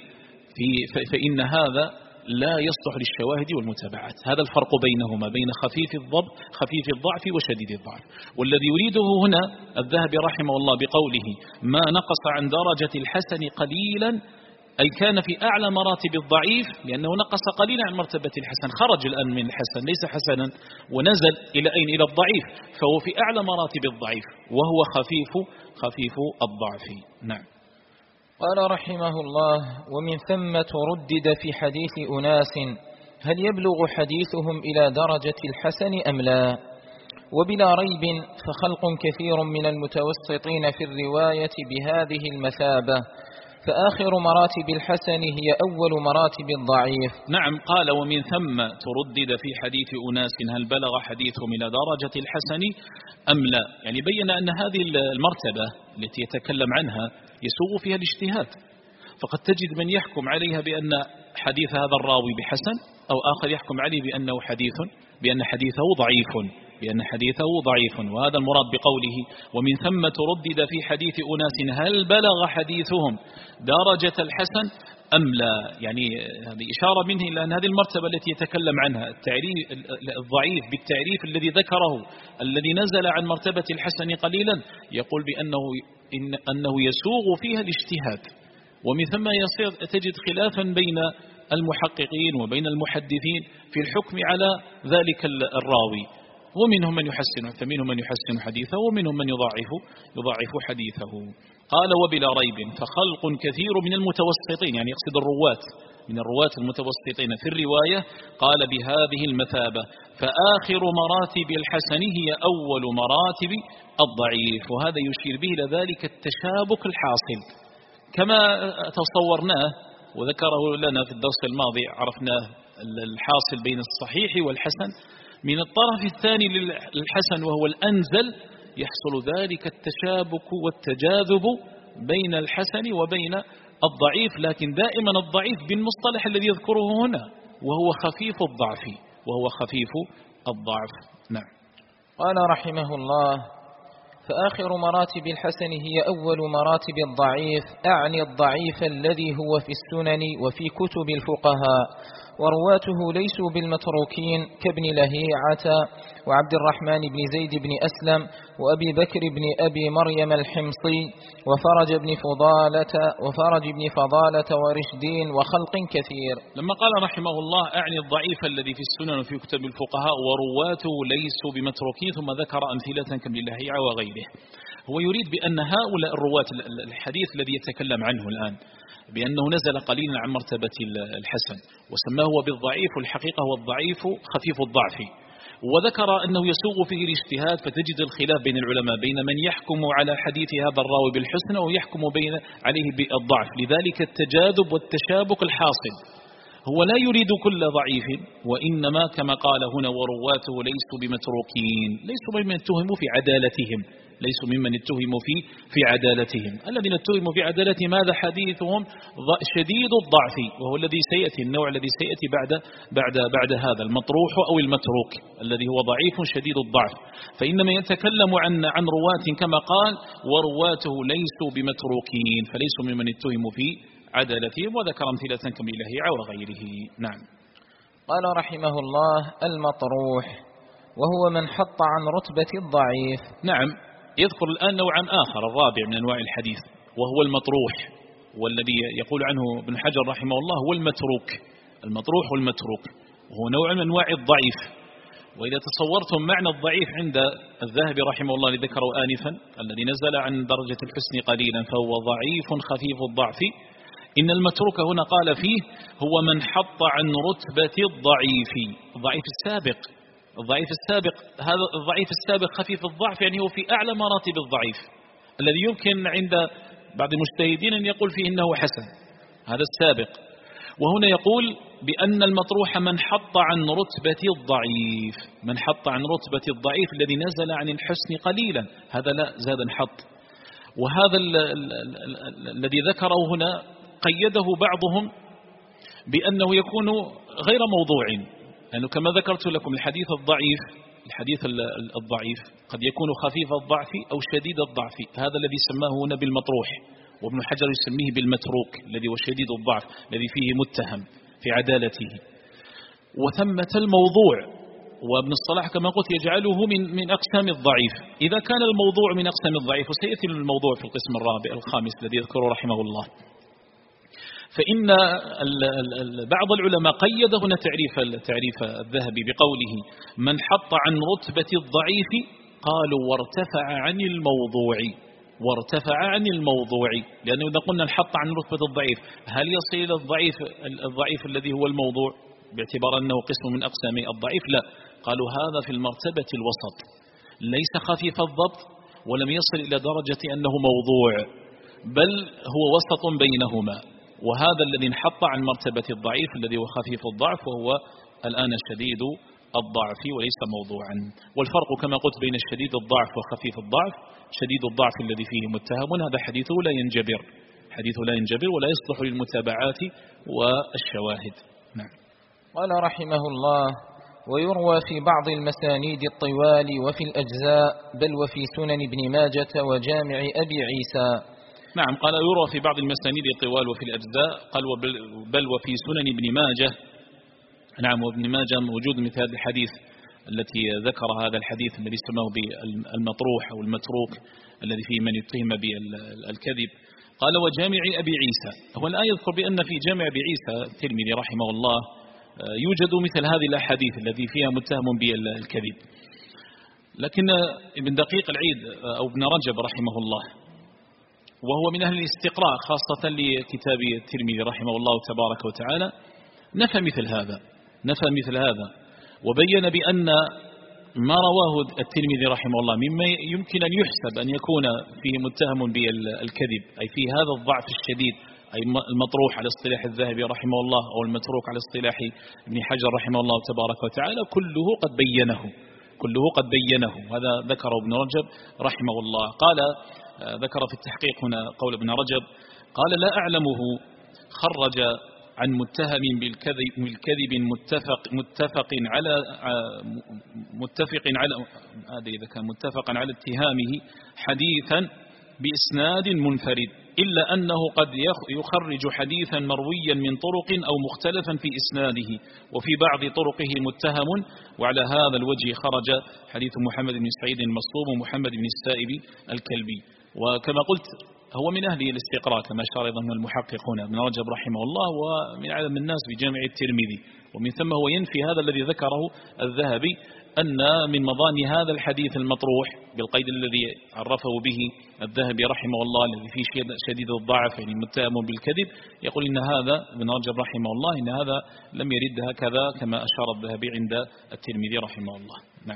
فإن هذا لا يصلح للشواهد والمتابعات. هذا الفرق بينهما، بين خفيف الضب خفيف الضعف وشديد الضعف. والذي يريده هنا الذهبي رحمه الله بقوله: ما نقص عن درجة الحسن قليلا، أي كان في أعلى مراتب الضعيف، لأنه نقص قليلا عن مرتبة الحسن، خرج الآن من الحسن ليس حسنا ونزل إلى أين؟ إلى الضعيف، فهو في أعلى مراتب الضعيف وهو خفيف خفيف الضعف. نعم. قال رحمه الله: ومن ثم تردد في حديث أناس هل يبلغ حديثهم إلى درجة الحسن أم لا؟ وبلا ريب فخلق كثير من المتوسطين في الرواية بهذه المثابة، فآخر مراتب الحسن هي أول مراتب الضعيف. نعم. قال: ومن ثم تردد في حديث أناس هل بلغ حديثهم إلى درجة الحسن أم لا؟ يعني بين أن هذه المرتبة التي يتكلم عنها يسوغ فيها الاجتهاد، فقد تجد من يحكم عليها بأن حديث هذا الراوي بحسن، أو آخر يحكم عليه بأنه حديث بأن حديثه ضعيف بأن حديثه ضعيف. وهذا المراد بقوله: ومن ثم تردد في حديث أناس هل بلغ حديثهم درجة الحسن أم لا؟ يعني هذه إشارة منه إلى أن هذه المرتبة التي يتكلم عنها التعريف الضعيف بالتعريف الذي ذكره الذي نزل عن مرتبة الحسن قليلا، يقول بأنه إن أنه يسوغ فيها الاجتهاد. ومن ثم يصير تجد خلافا بين المحققين وبين المحدثين في الحكم على ذلك الراوي، ومنهم من يحسن فمنهم من يحسن حديثه ومنهم من يضاعف يضاعف حديثه. قال: وبلا ريب فخلق كثير من المتوسطين، يعني يقصد الرواة من الرواة المتوسطين في الرواية، قال بهذه المثابة، فآخر مراتب الحسن هي أول مراتب الضعيف. وهذا يشير به إلى ذلك التشابك الحاصل كما تصورناه وذكره لنا في الدرس الماضي، عرفناه الحاصل بين الصحيح والحسن. من الطرف الثاني للحسن وهو الأنزل يحصل ذلك التشابك والتجاذب بين الحسن وبين الضعيف، لكن دائما الضعيف بالمصطلح الذي يذكره هنا وهو خفيف الضعف وهو خفيف الضعف. نعم. قال رحمه الله: فآخر مراتب الحسن هي أول مراتب الضعيف، أعني الضعيف الذي هو في السنن وفي كتب الفقهاء، ورواته ليسوا بالمتروكين كابن لهيعة وعبد الرحمن بن زيد بن أسلم وأبي بكر بن أبي مريم الحمصي وفرج بن فضالة وفرج بن فضالة ورشدين وخلق كثير. لما قال رحمه الله أعني الضعيف الذي في السنن وفي كتب الفقهاء ورواته ليسوا بمتروكين، ثم ذكر أمثلة كابن لهيعة وغيره، هو يريد بأن هؤلاء الرواة الحديث الذي يتكلم عنه الآن بأنه نزل قليلا عن مرتبة الحسن وسماه بالضعيف، والحقيقة هو الضعيف خفيف الضعف، وذكر أنه يسوغ فيه الاجتهاد، فتجد الخلاف بين العلماء بين من يحكم على حديث هذا الراوي بالحسن أو يحكم بين عليه بالضعف، لذلك التجاذب والتشابك الحاصل. هو لا يريد كل ضعيف، وإنما كما قال هنا ورواته ليسوا بمتروكين، ليسوا ممن اتهموا في عدالتهم، ليسوا ممن اتهموا في في عدالتهم. الذين اتهموا في عدالتهم هذا حديثهم شديد الضعف، وهو الذي سيأتي النوع الذي سيأتي بعد بعد بعد هذا المطروح أو المتروك الذي هو ضعيف شديد الضعف. فإنما يتكلم عن عن رواة كما قال ورواته ليسوا بمتروكين، فليسوا ممن اتهموا في عدالتهم، وذكر أمثلة كابن لهيعة وغيره. نعم. قال رحمه الله: المطروح وهو من حط عن رتبة الضعيف. نعم، يذكر الآن نوعا آخر الرابع من أنواع الحديث وهو المطروح، والذي يقول عنه ابن حجر رحمه الله هو المتروك. المطروح والمتروك وهو نوع من أنواع الضعيف. وإذا تصورتم معنى الضعيف عند الذهبي رحمه الله الذي ذكره آنفا الذي نزل عن درجة الحسن قليلا فهو ضعيف خفيف الضعف، إن المتروك هنا قال فيه هو من حط عن رتبة الضعيف، الضعيف السابق. الضعيف السابق هذا الضعيف السابق خفيف الضعف، يعني هو في أعلى مراتب الضعيف الذي يمكن عند بعض المجتهدين أن يقول فيه إنه حسن، هذا السابق. وهنا يقول بأن المطروح من حط عن رتبة الضعيف، من حط عن رتبة الضعيف الذي نزل عن الحسن قليلا، هذا لا زاد انحط. وهذا الذي ذكره هنا قيده بعضهم بأنه يكون غير موضوع، لأنه كما ذكرت لكم الحديث الضعيف الحديث الضعيف قد يكون خفيف الضعف أو شديد الضعف، هذا الذي سماه هنا بالمطروح، وابن حجر يسميه بالمتروك الذي هو شديد الضعف الذي فيه متهم في عدالته. وثمة الموضوع، وابن الصلاح كما قلت يجعله من من أقسام الضعيف. إذا كان الموضوع من أقسام الضعيف، وسيأتي الموضوع في القسم الرابع الخامس الذي يذكره رحمه الله، فإن بعض العلماء قيد هنا تعريف تعريف الذهبي بقوله من حط عن رتبة الضعيف، قالوا وارتفع عن الموضوع، وارتفع عن الموضوع، لأنه إذا قلنا نحط عن رتبة الضعيف هل يصل إلى الضعيف الضعيف الذي هو الموضوع باعتبار أنه قسم من أقسام الضعيف؟ لا، قالوا هذا في المرتبة الوسط، ليس خفيف الضبط ولم يصل إلى درجة أنه موضوع، بل هو وسط بينهما، وهذا الذي انحط عن مرتبة الضعيف الذي هو خفيف الضعف، وهو الآن شديد الضعف وليس موضوعا. والفرق كما قلت بين الشديد الضعف وخفيف الضعف، شديد الضعف الذي فيه متهم هذا حديثه لا ينجبر، حديثه لا ينجبر ولا يصلح للمتابعات والشواهد. نعم. قال رحمه الله: ويروى في بعض المسانيد الطوال وفي الأجزاء، بل وفي سنن ابن ماجة وجامع أبي عيسى. نعم، قال يروى في بعض المسانيد الطوال وفي الأجزاء، قال بل وفي سنن ابن ماجة. نعم، وابن ماجة موجود مثل هذا الحديث التي ذكر هذا الحديث الذي سماه بالمطروح أو المتروك الذي فيه من يتهم بالكذب. قال وجامع أبي عيسى، هو الآن يذكر بأن في جامع أبي عيسى الترمذي رحمه الله يوجد مثل هذه الأحاديث التي فيها متهم بالكذب. لكن ابن دقيق العيد أو ابن رجب رحمه الله، وهو من أهل الاستقراء خاصة لكتاب الترمذي رحمه الله تبارك وتعالى، نفى مثل هذا نفى مثل هذا وبين بأن ما رواه الترمذي رحمه الله مما يمكن أن يحسب أن يكون فيه متهم بالكذب، أي فيه هذا الضعف الشديد، أي المطروح على اصطلاح الذهبي رحمه الله أو المتروك على اصطلاح ابن حجر رحمه الله تبارك وتعالى، كله قد بينه كله قد بينه هذا ذكره ابن رجب رحمه الله. قال ذكر في التحقيق هنا قول ابن رجب، قال لا أعلمه خرج عن متهم بالكذب, بالكذب متفق, متفق على متفق على هذا إذا كان متفقا على اتهامه حديثا بإسناد منفرد، إلا أنه قد يخرج حديثا مرويا من طرق أو مختلفا في إسناده وفي بعض طرقه متهم، وعلى هذا الوجه خرج حديث محمد بن سعيد المصلوب ومحمد بن السائب الكلبي. وكما قلت هو من أهل الاستقراء كما أشار أيضا المحققون ابن رجب رحمه الله ومن عدم الناس بجامع الترمذي، ومن ثم هو ينفي هذا الذي ذكره الذهبي أن من مضان هذا الحديث المطروح بالقيد الذي عرفه به الذهبي رحمه الله الذي فيه شديد الضعف يعني متهم بالكذب، يقول إن هذا ابن رجب رحمه الله إن هذا لم يرد هكذا كما أشار الذهبي عند الترمذي رحمه الله. نعم.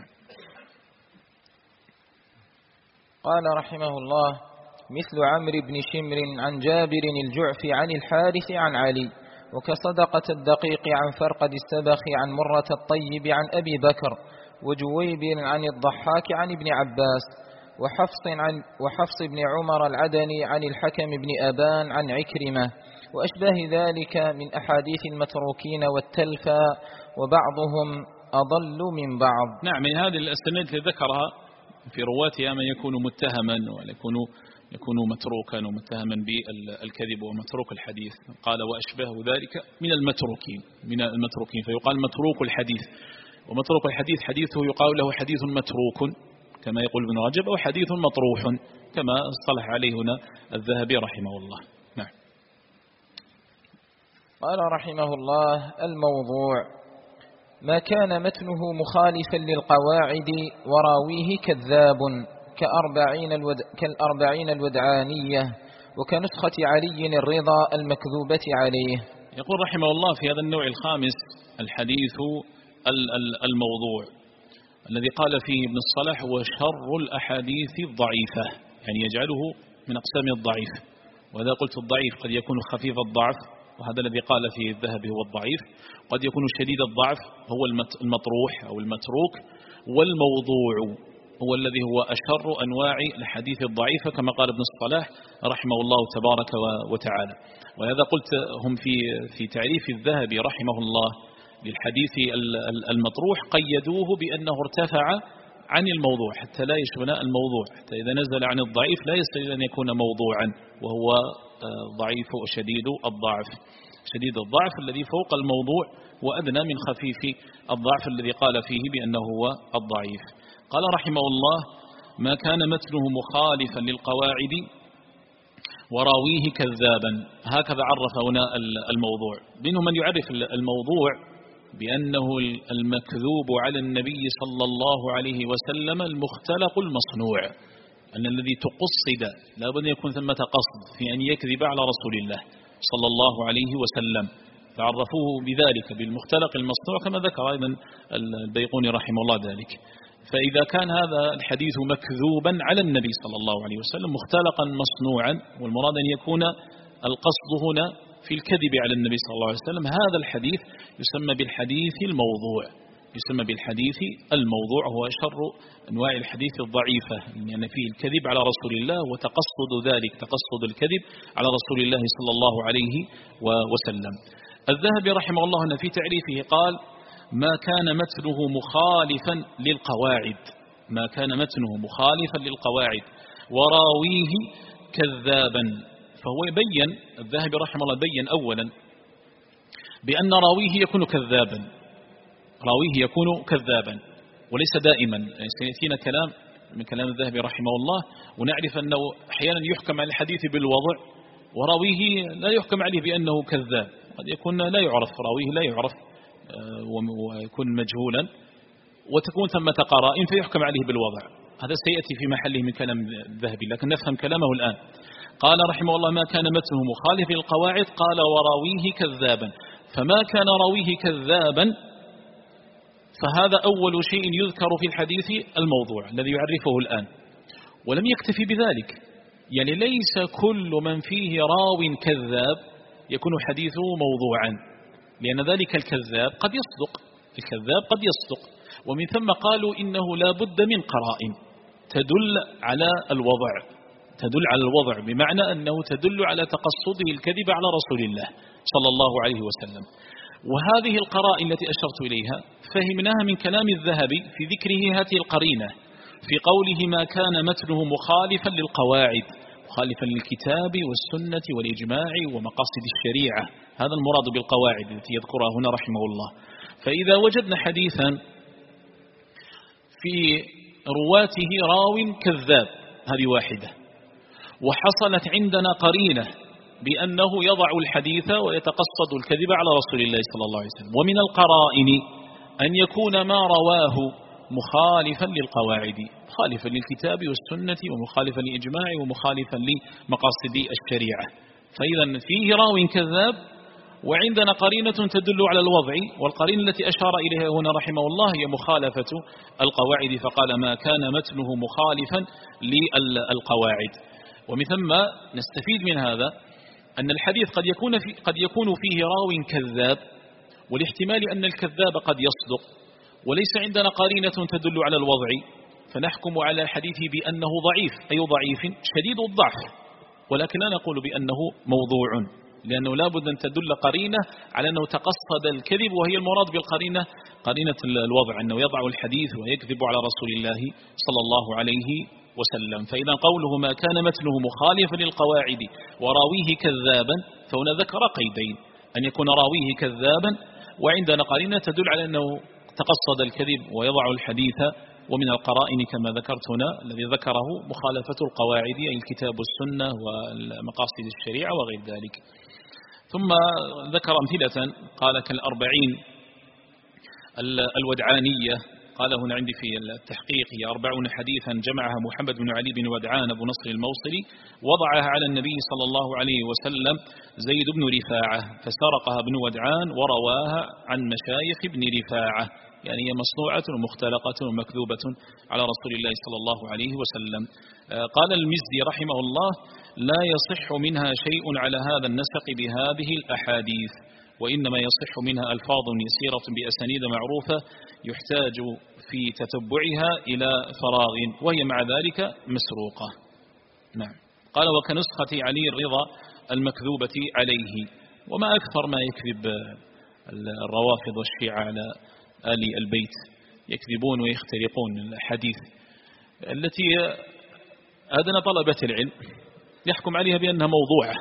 قال رحمه الله: مثل عمرو بن شمر عن جابر الجعفي عن الحارث عن علي، وكصدقة الدقيق عن فرقد السبخ عن مرة الطيب عن أبي بكر، وجويب عن الضحاك عن ابن عباس، وحفص, عن وحفص بن عمر العدني عن الحكم بن أبان عن عكرمة، وأشبه ذلك من أحاديث المتروكين والتلفى، وبعضهم أضل من بعض. نعم، من هذه الأسانيد التي ذكرها في رواتها من يكون متهما ويكون يكون متروكا ومتهما بالكذب ومتروك الحديث. قال وأشبه ذلك من المتروكين من المتروكين فيقال متروك الحديث، ومتروك الحديث حديثه يقال له حديث متروك كما يقول ابن رجب، أو حديث مطروح كما اصطلح عليه هنا الذهبي رحمه الله. نعم. قال رحمه الله: الموضوع ما كان متنه مخالفا للقواعد وراويه كذاب كأربعين, الود... كالأربعين الودعانية وكنسخة علي الرضا المكذوبة عليه. يقول رحمه الله في هذا النوع الخامس الحديث الموضوع الذي قال فيه ابن الصلاح هو شر الأحاديث الضعيفة، يعني يجعله من أقسام الضعيف. وإذا قلت الضعيف قد يكون خفيف الضعف، وهذا الذي قال فيه الذهبي هو الضعيف، قد يكون شديد الضعف هو المطروح أو المتروك، والموضوع هو الذي هو أشر أنواع الحديث الضعيفة كما قال ابن الصلاح رحمه الله تبارك وتعالى. ولهذا قلت هم في في تعريف الذهبي رحمه الله للحديث المطروح قيدوه بأنه ارتفع عن الموضوع حتى لا يشمل الموضوع، حتى إذا نزل عن الضعيف لا يستطيع أن يكون موضوعا، وهو ضعيف وشديد الضعف. شديد الضعف الذي فوق الموضوع وأدنى من خفيف الضعف الذي قال فيه بأنه هو الضعيف. قال رحمه الله: ما كان متنه مخالفا للقواعد وراويه كذابا. هكذا عرف هنا الموضوع. منهم من يعرف الموضوع بأنه المكذوب على النبي صلى الله عليه وسلم المختلق المصنوع، أن الذي تقصد لا بد أن يكون ثمة قصد في أن يكذب على رسول الله صلى الله عليه وسلم، فعرفوه بذلك بالمختلق المصنوع كما ذكر أيضا البيقوني رحمه الله ذلك. فإذا كان هذا الحديث مكذوبا على النبي صلى الله عليه وسلم مختلقا مصنوعا، والمراد أن يكون القصد هنا في الكذب على النبي صلى الله عليه وسلم، هذا الحديث يسمى بالحديث الموضوع. يسمى بالحديث الموضوع، هو شر أنواع الحديث الضعيفة، يعني فيه الكذب على رسول الله وتقصد ذلك، تقصد الكذب على رسول الله صلى الله عليه وسلم. الذهبي رحمه الله هنا في تعريفه قال: ما كان متنه مخالفا للقواعد، ما كان متنه مخالفا للقواعد وراويه كذابا. فهو يبين الذهبي رحمه الله بين أولا بأن راويه يكون كذابا، راويه يكون كذابا وليس دائما. سيأتينا كلام من كلام الذهبي رحمه الله، ونعرف أنه أحيانا يحكم على الحديث بالوضع وراويه لا يحكم عليه بأنه كذاب، قد يكون لا يعرف راويه، لا يعرف ويكون مجهولا، وتكون ثمة قرائن فيحكم عليه بالوضع. هذا سيأتي في محله من كلام الذهبي، لكن نفهم كلامه الآن. قال رحمه الله: ما كان متنه مخالف للقواعد، قال وراويه كذابا. فما كان راويه كذابا فهذا أول شيء يذكر في الحديث الموضوع الذي يعرفه الآن. ولم يكتفي بذلك، يعني ليس كل من فيه راو كذاب يكون حديثه موضوعا، لأن ذلك الكذاب قد يصدق، الكذاب قد يصدق. ومن ثم قالوا إنه لا بد من قرائن تدل على الوضع، تدل على الوضع، بمعنى أنه تدل على تقصده الكذب على رسول الله صلى الله عليه وسلم. وهذه القرائن التي أشرت إليها فهمناها من كلام الذهبي في ذكره هذه القرينة في قوله ما كان متنه مخالفا للقواعد، مخالفا للكتاب والسنة والإجماع ومقاصد الشريعة، هذا المراد بالقواعد التي يذكرها هنا رحمه الله. فإذا وجدنا حديثا في رواته راو كذاب، هذه واحدة، وحصلت عندنا قرينة بأنه يضع الحديث ويتقصد الكذب على رسول الله صلى الله عليه وسلم، ومن القرائن أن يكون ما رواه مخالفا للقواعد، مخالفا للكتاب والسنة ومخالفا للإجماع ومخالفا لمقاصد الشريعة. فإذا فيه راو كذاب وعندنا قرينة تدل على الوضع، والقرينة التي أشار إليها هنا رحمه الله هي مخالفة القواعد، فقال ما كان متنه مخالفا للقواعد. ومن ثم نستفيد من هذا أن الحديث قد يكون, في قد يكون فيه راو كذاب، والاحتمال أن الكذاب قد يصدق، وليس عندنا قرينة تدل على الوضع، فنحكم على الحديث بأنه ضعيف، أي ضعيف شديد الضعف، ولكن لا نقول بأنه موضوع، لأنه لا بد أن تدل قرينة على أنه تقصد الكذب، وهي المراد بالقرينة قرينة الوضع، أنه يضع الحديث ويكذب على رسول الله صلى الله عليه وسلم. فإذا قوله ما كان متنه مخالفا للقواعد وراويه كذابا، فهنا ذكر قيدين، أن يكون راويه كذابا، وعندنا قرينة تدل على أنه تقصد الكذب ويضع الحديث. ومن القرائن كما ذكرت هنا الذي ذكره مخالفة القواعد، أي الكتاب والسنة ومقاصد الشريعة وغير ذلك. ثم ذكر أمثلة قال كالأربعين الودعانية، قال هنا عندي في التحقيق هي أربعون حديثا جمعها محمد بن علي بن ودعان أبو نصر الموصلي، وضعها على النبي صلى الله عليه وسلم زيد بن رفاعة، فسرقها ابن ودعان ورواها عن مشايخ ابن رفاعة، يعني هي مصنوعة ومختلقة ومكذوبة على رسول الله صلى الله عليه وسلم. قال المزي رحمه الله لا يصح منها شيء على هذا النسق بهذه الأحاديث، وإنما يصح منها ألفاظ يسيرة بأسانيد معروفة يحتاج في تتبعها إلى فراغ، وهي مع ذلك مسروقة. نعم. قال وكنسخة علي الرضا المكذوبة عليه. وما أكثر ما يكذب الروافض والشيعة على آل البيت، يكذبون ويخترقون الحديث التي أدنى طلبة العلم يحكم عليها بأنها موضوعة،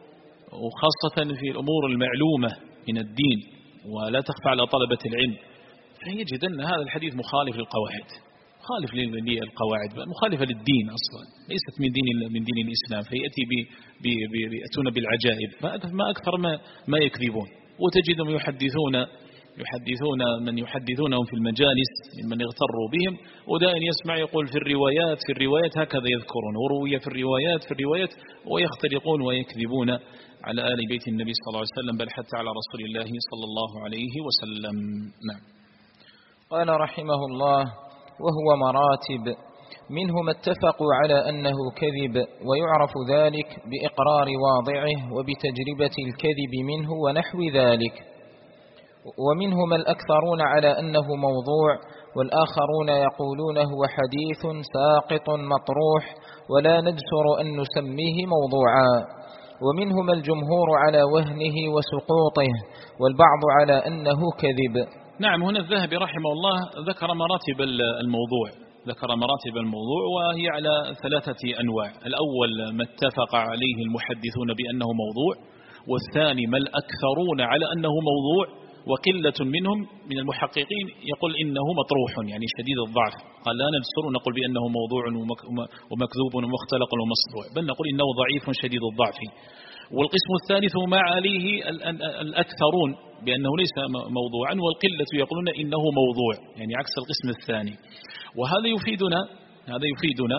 وخاصة في الأمور المعلومة من الدين ولا تخفى على طلبة العلم، فيجد أن هذا الحديث مخالف للقواعد، مخالف للقواعد، مخالفة للدين أصلا، ليست من دين من دين الإسلام، فيأتي بيأتون بالعجائب. ما أكثر ما ما يكذبون، وتجدهم يحدثون يحدثون من يحدثونهم في المجالس ممن يغتروا بهم، ودائما يسمع يقول في الروايات في الروايات هكذا يذكرون، وروي في الروايات في الروايات، ويخترقون ويكذبون على آل بيت النبي صلى الله عليه وسلم، بل حتى على رسول الله صلى الله عليه وسلم. نعم. قال رحمه الله وهو مراتب، منه ما اتفقوا على أنه كذب، ويعرف ذلك بإقرار واضعه وبتجربة الكذب منه ونحو ذلك، ومنهم الأكثرون على أنه موضوع، والآخرون يقولون هو حديث ساقط مطروح ولا نجسر أن نسميه موضوعا، ومنهم الجمهور على وهنه وسقوطه، والبعض على أنه كذب. نعم. هنا الذهبي رحمه الله ذكر مراتب الموضوع، ذكر مراتب الموضوع وهي على ثلاثة أنواع. الأول ما اتفق عليه المحدثون بأنه موضوع، والثاني ما الأكثرون على أنه موضوع، وقلة منهم من المحققين يقول إنه مطروح يعني شديد الضعف، قال لا نجسر نقول بأنه موضوع ومكذوب ومختلق ومصنوع، بل نقول إنه ضعيف شديد الضعف. والقسم الثالث ما عليه الأكثرون بأنه ليس موضوعا، والقلة يقولون إنه موضوع، يعني عكس القسم الثاني. وهذا يفيدنا هذا يفيدنا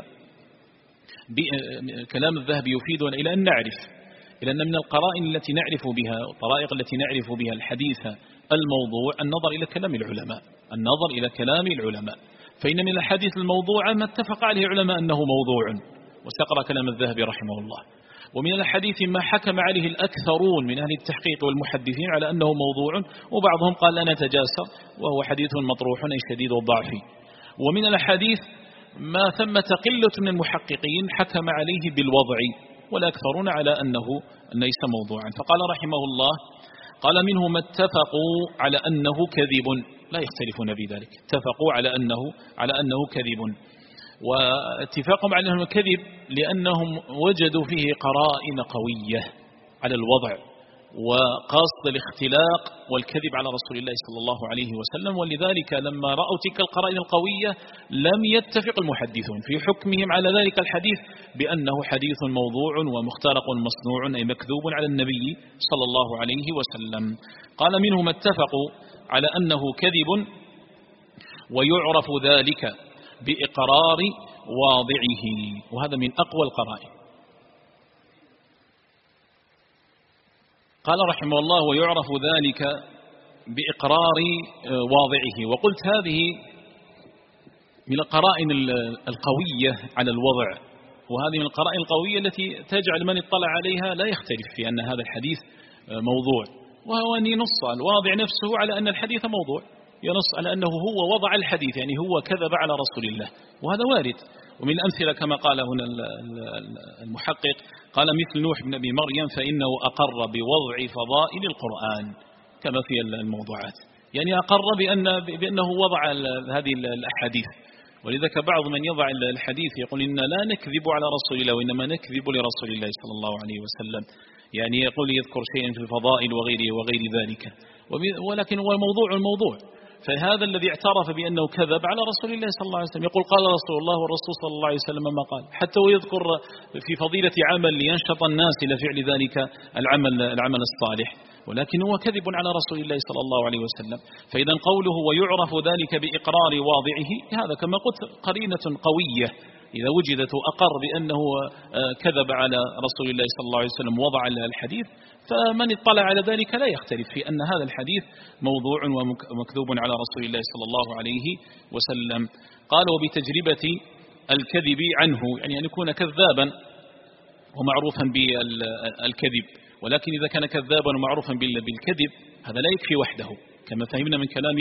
كلام الذهبي يفيدنا إلى أن نعرف إلى أن من القرائن التي نعرف بها والطرائق التي نعرف بها الحديث الموضوع النظر إلى كلام العلماء النظر إلى كلام العلماء فإن من الحديث الموضوع ما اتفق عليه علماء أنه موضوع، وسقر كلام الذهبي رحمه الله. ومن الحديث ما حكم عليه الأكثرون من أهل التحقيق والمحدثين على أنه موضوع، وبعضهم قال لا نتجاسر وهو حديث مطروح أي شديد الضعف. ومن الحديث ما ثمة قلة من المحققين حكم عليه بالوضع، والأكثرون على أنه ليس موضوعا. فقال رحمه الله: قال منهم اتفقوا على أنه كذب، لا يختلفون بذلك، اتفقوا على أنه على أنه كذب. واتفاقهم على أنه كذب لأنهم وجدوا فيه قرائن قوية على الوضع وقصد الاختلاق والكذب على رسول الله صلى الله عليه وسلم. ولذلك لما رأوا تلك القرائن القوية لم يتفق المحدثون في حكمهم على ذلك الحديث بأنه حديث موضوع ومخترق مصنوع أي مكذوب على النبي صلى الله عليه وسلم. قال منهم اتفقوا على أنه كذب ويعرف ذلك بإقرار واضعه، وهذا من أقوى القرائن. قال رحمه الله: ويعرف ذلك بإقرار واضعه. وقلت هذه من القرائن القوية على الوضع، وهذه من القرائن القوية التي تجعل من اطلع عليها لا يختلف في أن هذا الحديث موضوع، وهو أن ينص الواضع نفسه على أن الحديث موضوع، ينص على أنه هو وضع الحديث، يعني هو كذب على رسول الله، وهذا وارد. ومن الأمثلة كما قال هنا المحقق، قال مثل نوح بن أبي مريم فإنه أقر بوضع فضائل القرآن كما في الموضوعات، يعني أقر بأن بأنه وضع هذه الأحاديث. ولذلك بعض من يضع الحديث يقول إن لا نكذب على رسول الله وإنما نكذب لرسول الله صلى الله عليه وسلم، يعني يقول يذكر شيئا في الفضائل وغيره وغير ذلك، ولكن هو الموضوع الموضوع. فهذا الذي اعترف بأنه كذب على رسول الله صلى الله عليه وسلم يقول قال رسول الله والرسول صلى الله عليه وسلم ما قال، حتى ويذكر في فضيلة عمل لينشط الناس إلى فعل ذلك العمل العمل الصالح، ولكن هو كذب على رسول الله صلى الله عليه وسلم. فإذا قوله ويعرف ذلك بإقرار واضعه، هذا كما قلت قرينة قوية إذا وجدت أقر بأنه كذب على رسول الله صلى الله عليه وسلم وضع الحديث، فمن اطلع على ذلك لا يختلف في أن هذا الحديث موضوع ومكذوب على رسول الله صلى الله عليه وسلم. قال وبتجربة الكذب عنه، يعني أن يكون كذابا ومعروفا بالكذب، ولكن إذا كان كذابا ومعروفا بالكذب هذا لا يكفي وحده، كما فهمنا من كلام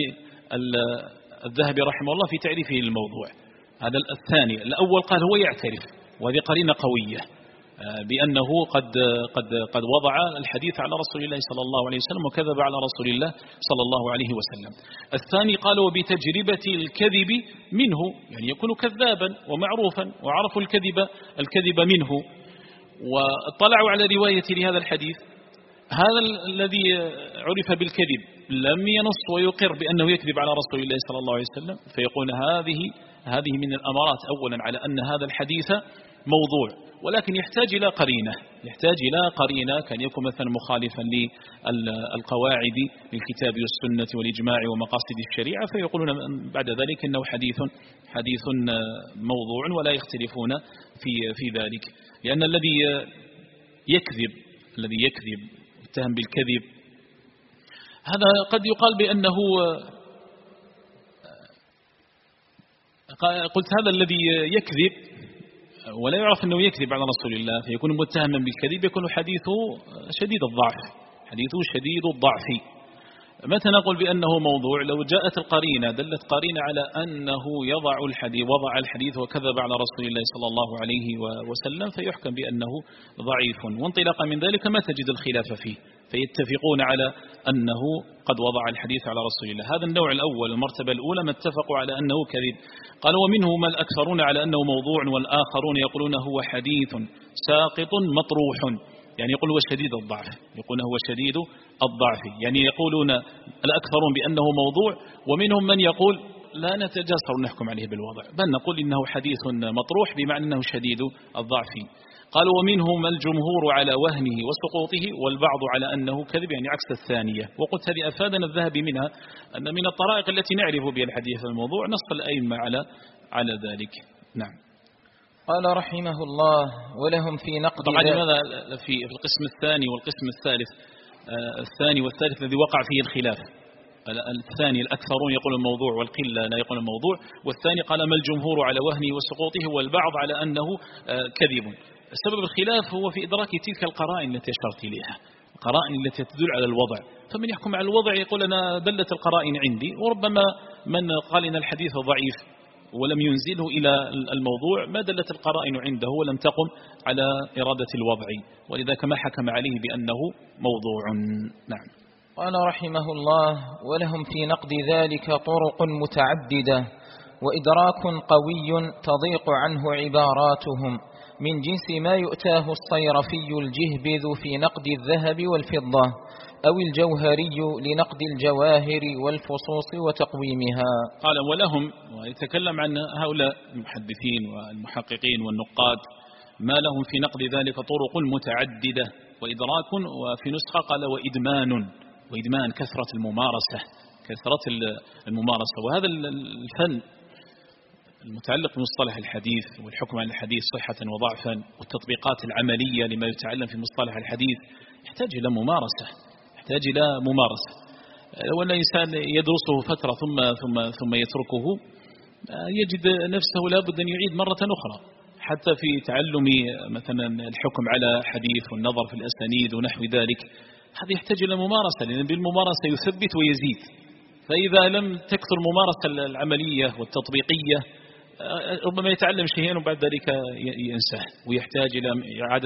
الذهبي رحمه الله في تعريفه للموضوع. هذا الثاني. الأول قال هو يعترف، وهذه قرينة قوية بأنه قد قد قد وضع الحديث على رسول الله صلى الله عليه وسلم وكذب على رسول الله صلى الله عليه وسلم. الثاني قال وبتجربة الكذب منه، يعني يكون كذابا ومعروفا وعرفوا الكذب الكذب منه واطلعوا على رواية لهذا الحديث، هذا الذي عرف بالكذب لم ينص ويقر بأنه يكذب على رسول الله صلى الله عليه وسلم، فيقول هذه هذه من الأمارات أولا على أن هذا الحديث موضوع، ولكن يحتاج إلى قرينة، يحتاج إلى قرينة كان يكون مثلا مخالفا للقواعد للكتاب والسنة والإجماع ومقاصد الشريعة، فيقولون بعد ذلك إنه حديث حديث موضوع ولا يختلفون في في ذلك. لأن الذي يكذب الذي يكذب يتهم بالكذب هذا قد يقال بأنه، قلت هذا الذي يكذب ولا يعرف أنه يكذب على رسول الله فيكون متهما بالكذب، يكون حديثه شديد الضعف حديثه شديد الضعف. متى نقول بأنه موضوع؟ لو جاءت القرينة دلت قرينة على أنه يضع الحديث وضع الحديث وكذب على رسول الله صلى الله عليه وسلم فيحكم بأنه ضعيف، وانطلاقا من ذلك ما تجد الخلاف فيه، فيتفقون على أنه قد وضع الحديث على رسول الله. هذا النوع الأول، المرتبة الأولى ما اتفقوا على أنه كذب. قال ومنهم الأكثرون على أنه موضوع والآخرون يقولون هو حديث ساقط مطروح، يعني يقول هو شديد الضعف، يقول هو شديد الضعف، يعني يقولون الأكثرون بأنه موضوع، ومنهم من يقول لا نتجاسر نحكم عليه بالوضع، بل نقول إنه حديث مطروح بمعنى أنه شديد الضعف. قال ومنهم الجمهور على وهنه وسقوطه والبعض على أنه كذب، يعني عكس الثانية. وقلت هذه أفادنا الذهبي منها أن من الطرائق التي نعرف بها الحديث الموضوع نص الأئمة على على ذلك. نعم. قال رحمه الله ولهم في نقد طبعا لماذا في القسم الثاني والقسم الثالث الثاني والثالث الذي وقع فيه الخلاف؟ الثاني الأكثرون يقول الموضوع والقلة لا يقول الموضوع، والثاني قال ما الجمهور على وهنه وسقوطه والبعض على أنه كذب. سبب الخلاف هو في إدراك تلك القرائن التي أشرت إليها، القرائن التي تدل على الوضع، فمن يحكم على الوضع يقول أنا دلت القرائن عندي، وربما من قال إن الحديث ضعيف ولم ينزله إلى الموضوع ما دلت القرائن عنده ولم تقم على إرادة الوضع، ولذلك ما حكم عليه بأنه موضوع. نعم. قال رحمه الله: ولهم في نقد ذلك طرق متعددة وإدراك قوي تضيق عنه عباراتهم، من جنس ما يؤتاه الصيرفي الجهبذ في نقد الذهب والفضة، أو الجوهري لنقد الجواهر والفصوص وتقويمها. قال: ولهم، ويتكلم عن هؤلاء المحدثين والمحققين والنقاد، ما لهم في نقد ذلك طرق متعددة وإدراك، وفي نسخة قال وإدمان، وإدمان كثرة الممارسة، كثرة الممارسة. وهذا الفن المتعلق بمصطلح الحديث والحكم على الحديث صحة وضعفا والتطبيقات العملية لما يتعلم في مصطلح الحديث يحتاج إلى ممارسة، يحتاج إلى ممارسة. لو أن الإنسان يدرسه فترة ثم ثم ثم يتركه يجد نفسه لابد أن يعيد مرة أخرى، حتى في تعلم مثلا الحكم على حديث والنظر في الأسانيد ونحو ذلك. هذا يحتاج إلى ممارسة، لأن بالممارسة يثبت ويزيد. فإذا لم تكثر الممارسة العملية والتطبيقية ربما يتعلم شيئا وبعد ذلك ينساه، ويحتاج إلى إعادة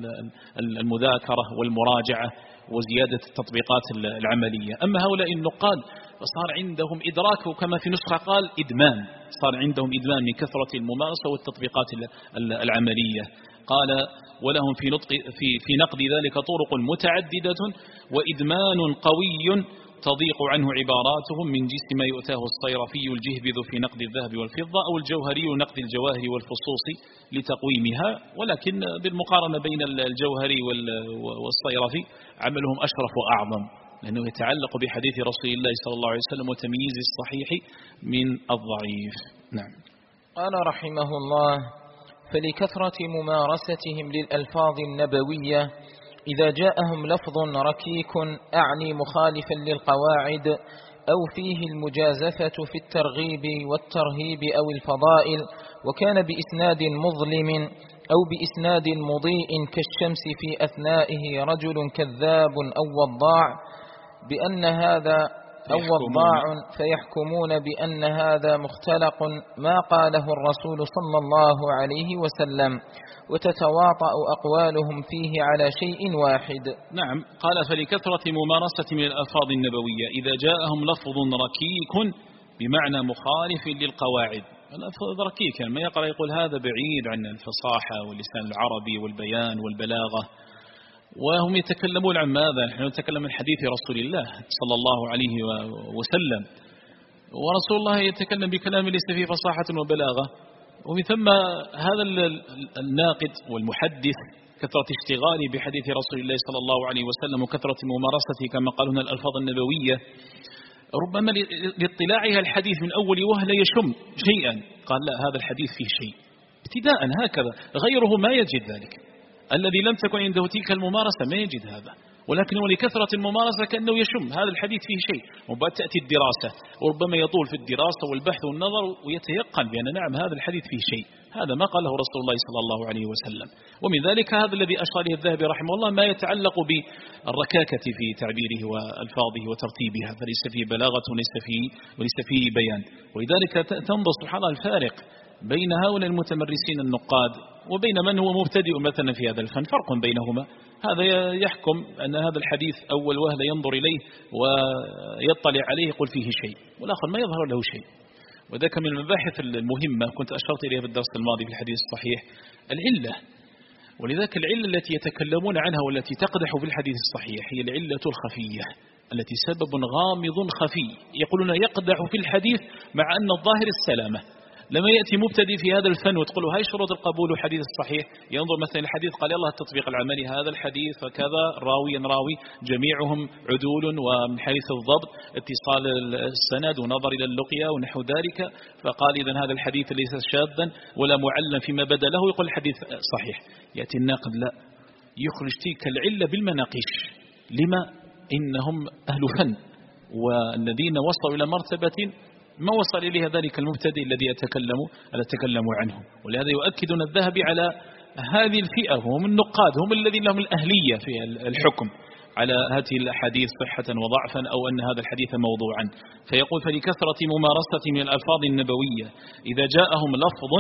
المذاكرة والمراجعة وزيادة التطبيقات العملية. أما هؤلاء النقاد فصار عندهم إدراك، كما في نسخة قال إدمان، صار عندهم إدمان من كثرة الممارسة والتطبيقات العملية. قال: ولهم في, نطق في, في نقد ذلك طرق متعددة وإدمان قوي تضيق عنه عباراتهم، من جنس ما يؤتاه الصيرفي الجهبذ في نقد الذهب والفضة، أو الجوهري نقد الجواهر والفصوص لتقويمها. ولكن بالمقارنة بين الجوهري والصيرفي عملهم أشرف وأعظم، لأنه يتعلق بحديث رسول الله صلى الله عليه وسلم وتمييز الصحيح من الضعيف. نعم. قال رحمه الله: فلكثرة ممارستهم للألفاظ النبوية إذا جاءهم لفظ ركيك أعني مخالفا للقواعد، أو فيه المجازفة في الترغيب والترهيب أو الفضائل، وكان بإسناد مظلم أو بإسناد مضيء كالشمس في أثنائه رجل كذاب أو وضاع بأن هذا أو وضاع، فيحكمون بأن هذا مختلق ما قاله الرسول صلى الله عليه وسلم، وتتواطأ أقوالهم فيه على شيء واحد. نعم. قال: فلكثرة ممارسة من الألفاظ النبوية إذا جاءهم لفظ ركيك بمعنى مخالف للقواعد. اللفظ ركيك يعني ما يقرأ يقول هذا بعيد عن الفصاحة واللسان العربي والبيان والبلاغة، وهم يتكلمون عن ماذا؟ نحن نتكلم عن حديث رسول الله صلى الله عليه وسلم، ورسول الله يتكلم بكلام ليس فيه فصاحة وبلاغة. ومن ثم هذا الناقد والمحدث كثرة اشتغاله بحديث رسول الله صلى الله عليه وسلم وكثرة ممارسته كما قالوا هنا الألفاظ النبوية، ربما لاطلاعها الحديث من أول وهلة يشم شيئا، قال لا هذا الحديث فيه شيء ابتداء هكذا، غيره ما يجد ذلك. الذي لم تكن عنده تلك الممارسة ما يجد هذا، ولكن ولكثرة الممارسة كأنه يشم هذا الحديث فيه شيء، وبعد تأتي الدراسة وربما يطول في الدراسة والبحث والنظر ويتيقن بأن نعم هذا الحديث فيه شيء، هذا ما قاله رسول الله صلى الله عليه وسلم. ومن ذلك هذا الذي أشار إليه الذهبي رحمه الله ما يتعلق بالركاكة في تعبيره وألفاظه وترتيبها، فليس فيه بلاغة وليس فيه, وليس فيه بيان. ولذلك تنظر سبحان الله الفارق بين هؤلاء المتمرسين النقاد وبين من هو مبتدئ مثلا في هذا الفن، فرق بينهما. هذا يحكم أن هذا الحديث أول وهلة ينظر إليه ويطلع عليه يقول فيه شيء، والآخر ما يظهر له شيء. وذلك من المباحث المهمة كنت أشرت إليها في الدرس الماضي في الحديث الصحيح، العلة. ولذلك العلة التي يتكلمون عنها والتي تقدح في الحديث الصحيح هي العلة الخفية التي سبب غامض خفي، يقولون يقدح في الحديث مع أن الظاهر السلامة. لما يأتي مبتدئ في هذا الفن وتقول له هاي شروط القبول وحديث الصحيح، ينظر مثلا الحديث قال الله التطبيق العملي هذا الحديث فكذا راوي راوي جميعهم عدول ومن حيث الضبط اتصال السند ونظر إلى اللقيا ونحو ذلك، فقال إذن هذا الحديث ليس شاذا ولا معلم فيما بدا له، يقول الحديث صحيح. يأتي الناقد لا يخرج تلك العلة بالمناقيش. لما؟ إنهم أهل فن، والذين وصلوا إلى مرتبة ما وصل إليها ذلك المبتدئ الذي يتكلم أتكلم عنه. ولهذا يؤكدون الذهبي على هذه الفئة، هم النقاد، هم الذين لهم الأهلية في الحكم على هذه الأحاديث صحة وضعفا أو أن هذا الحديث موضوعا. فيقول فلكثرة ممارسة من الألفاظ النبوية إذا جاءهم لفظ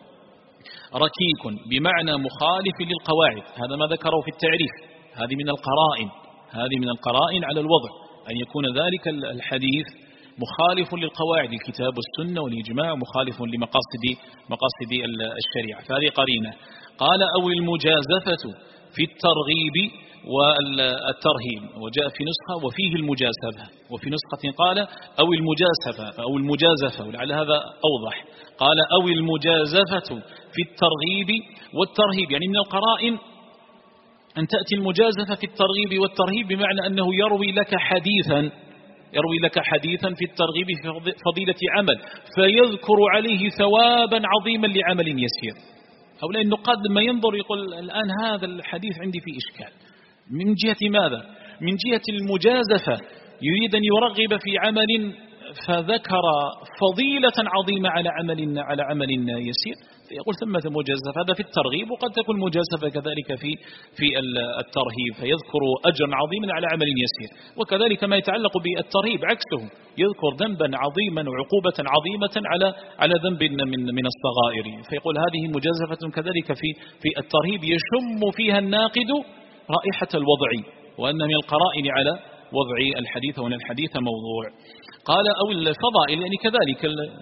ركيك بمعنى مخالف للقواعد، هذا ما ذكره في التعريف، هذه من القرائن هذه من القرائن على الوضع، أن يكون ذلك الحديث مخالف للقواعد الكتاب والسنة والإجماع، مخالف لمقاصد مقاصد الشريعة، فهذه قرينة. قال أو المجازفة في الترغيب والترهيب، وجاء في نسخة وفيه المجازفة، وفي نسخة قال أو المجازفة أو المجازفة، ولعل هذا أوضح. قال أو المجازفة في الترغيب والترهيب، يعني من القرائن أن تأتي المجازفة في الترغيب والترهيب بمعنى أنه يروي لك حديثا يروي لك حديثا في الترغيب في فضيلة عمل فيذكر عليه ثوابا عظيما لعمل يسير. هؤلاء النقاد لما ينظر يقول الآن هذا الحديث عندي فيه إشكال، من جهة ماذا؟ من جهة المجازفة، يريد أن يرغب في عمل فذكر فضيلة عظيمة على عمل على عمل يسير، يقول ثمة مجازفة، هذا في الترغيب، وقد تكون مجازفة كذلك في في الترهيب، فيذكر أجرا عظيما على عمل يسير. وكذلك ما يتعلق بالترهيب عكسه، يذكر ذنبا عظيما وعقوبة عظيمة على على ذنب من من الصغائر، فيقول هذه مجازفة كذلك في في الترهيب يشم فيها الناقد رائحة الوضع، وأن من القرائن على وضع الحديث وأن الحديث موضوع. قال أو الفضائل، يعني كذلك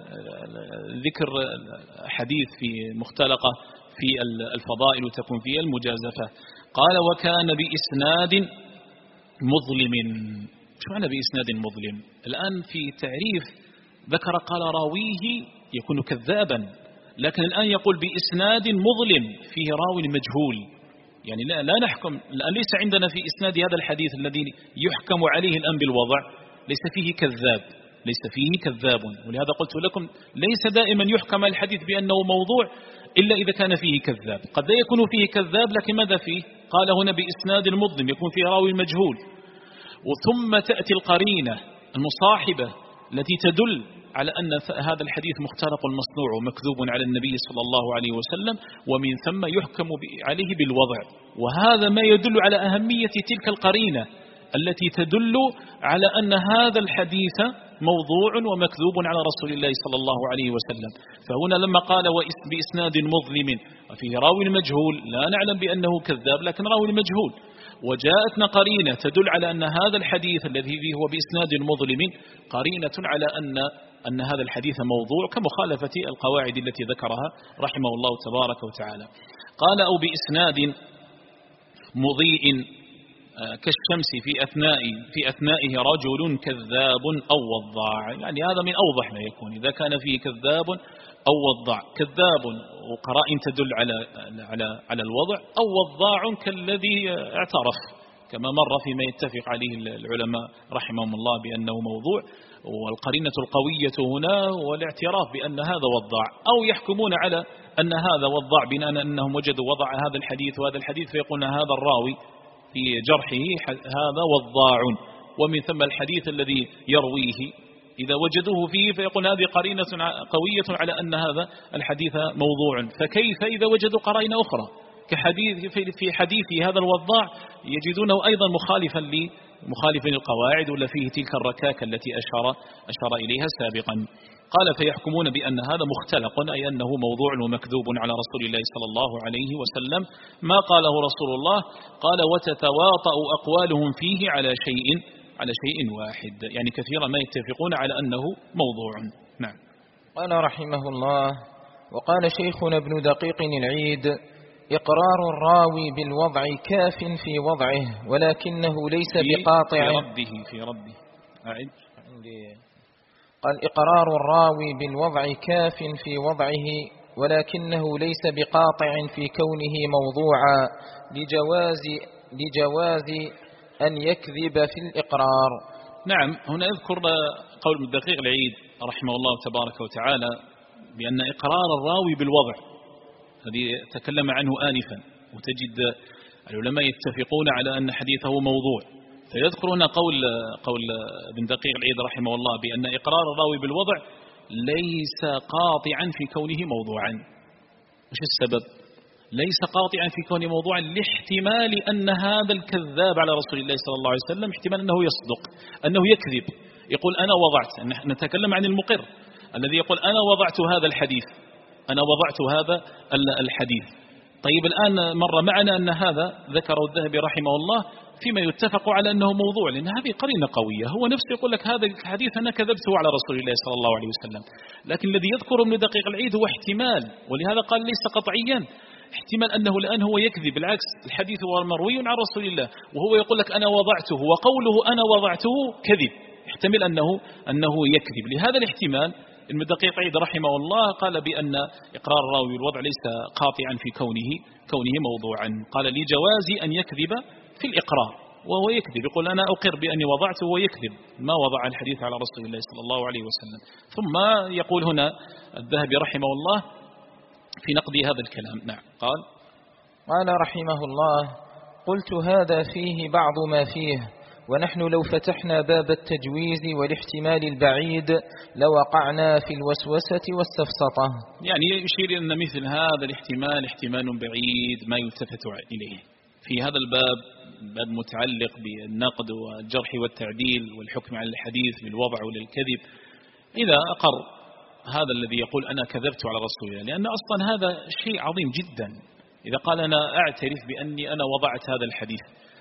ذكر حديث في مختلقة في الفضائل وتكون فيها المجازفة. قال وكان بإسناد مظلم. شو معنى بإسناد مظلم؟ الآن في تعريف ذكر قال راويه يكون كذابا، لكن الآن يقول بإسناد مظلم فيه راوي مجهول، يعني لا, لا نحكم الآن، ليس عندنا في إسناد هذا الحديث الذي يحكم عليه الآن بالوضع ليس فيه كذاب، ليس فيه كذاب، ولهذا قلت لكم ليس دائما يحكم الحديث بأنه موضوع إلا إذا كان فيه كذاب، قد لا يكون فيه كذاب لكن ماذا فيه؟ قال هنا بإسناد المظلم يكون فيه راوي مجهول. وثم تأتي القرينة المصاحبة التي تدل على أن هذا الحديث مختلق المصنوع ومكذوب على النبي صلى الله عليه وسلم، ومن ثم يحكم عليه بالوضع، وهذا ما يدل على أهمية تلك القرينة التي تدل على أن هذا الحديث موضوع ومكذوب على رسول الله صلى الله عليه وسلم. فهنا لما قال بإسناد مظلم وفيه راوي مجهول، لا نعلم بأنه كذاب لكن راوي مجهول، وجاءتنا قرينة تدل على أن هذا الحديث الذي فيه هو بإسناد مظلم قرينة على أن أن هذا الحديث موضوع، كمخالفة القواعد التي ذكرها رحمه الله تبارك وتعالى. قال أو بإسناد مضيء كالشمس في أثناء في أثنائه رجل كذاب أو وضاع، يعني هذا من أوضح ما يكون إذا كان فيه كذاب أو وضاع، كذاب وقرائن تدل على على على الوضع، أو وضاع كالذي اعترف، كما مر فيما يتفق عليه العلماء رحمهم الله بأنه موضوع، والقرينة القوية هنا والاعتراف بأن هذا وضاع، أو يحكمون على أن هذا وضاع بناء أنهم وجدوا وضع هذا الحديث وهذا الحديث فيقولون هذا الراوي في جرحه هذا وضاع، ومن ثم الحديث الذي يرويه إذا وجدوه فيه فيقول هذه قرينة قوية على أن هذا الحديث موضوع. فكيف إذا وجدوا قرائن أخرى كحديث في حديث هذا الوضاع يجدونه أيضا مخالفا مخالفا للقواعد ولا فيه تلك الركاكة التي أشار أشار إليها سابقا. قال فيحكمون بأن هذا مختلق، أي أنه موضوع ومكذوب على رسول الله صلى الله عليه وسلم ما قاله رسول الله. قال وتتواطأ أقوالهم فيه على شيء على شيء واحد، يعني كثيرا ما يتفقون على أنه موضوع. نعم. قال رحمه الله وقال شيخنا ابن دقيق العيد إقرار الراوي بالوضع كاف في وضعه ولكنه ليس بقاطع في ربه في ربه أعد قال إقرار الراوي بالوضع كاف في وضعه ولكنه ليس بقاطع في كونه موضوعا لجواز لجواز أن يكذب في الإقرار. نعم. هنا أذكر قول ابن دقيق العيد رحمه الله تبارك وتعالى بأن إقرار الراوي بالوضع الذي تكلم عنه آنفا، وتجد العلماء يتفقون على أن حديثه موضوع، فيذكرون قول قول ابن دقيق العيد رحمه الله بأن إقرار الراوي بالوضع ليس قاطعا في كونه موضوعا. وش السبب؟ ليس قاطعا في كونه موضوعا لاحتمال أن هذا الكذاب على رسول الله صلى الله عليه وسلم احتمال أنه يصدق، أنه يكذب، يقول أنا وضعت. نتكلم عن المقر الذي يقول أنا وضعت هذا الحديث، أنا وضعت هذا الحديث. طيب الآن مر معنا أن هذا ذكره الذهبي رحمه الله فيما يتفق على أنه موضوع، لأن هذه قرينة قوية. هو نفسه يقول لك هذا الحديث أنا كذبته على رسول الله صلى الله عليه وسلم، لكن الذي يذكر ابن دقيق العيد هو احتمال، ولهذا قال ليس قطعيا، احتمال أنه الآن هو يكذب. بالعكس الحديث هو مروي عن رسول الله وهو يقول لك أنا وضعته، وقوله أنا وضعته كذب، احتمل أنه أنه يكذب. لهذا الاحتمال ابن دقيق العيد رحمه الله قال بأن إقرار الراوي الوضع ليس قاطعا في كونه كونه موضوعا. قال لجواز أن يكذب في الإقرار، وهو يكذب، يقول أنا أقر بأني وضعته وهو يكذب، ما وضع الحديث على رسول الله صلى الله عليه وسلم. ثم يقول هنا الذهبي رحمه الله في نقد هذا الكلام. نعم قال قال رحمه الله: قلت هذا فيه بعض ما فيه، ونحن لو فتحنا باب التجويز والاحتمال البعيد لوقعنا في الوسوسة والسفسطة. يعني يشير أن مثل هذا الاحتمال احتمال بعيد ما يلتفت إليه في هذا الباب، باب متعلق بالنقد والجرح والتعديل والحكم على الحديث بالوضع وللكذب. إذا أقر هذا الذي يقول أنا كذبت على رسول الله، لأن أصلا هذا شيء عظيم جدا. إذا قال أنا أعترف بأني أنا وضعت هذا الحديث،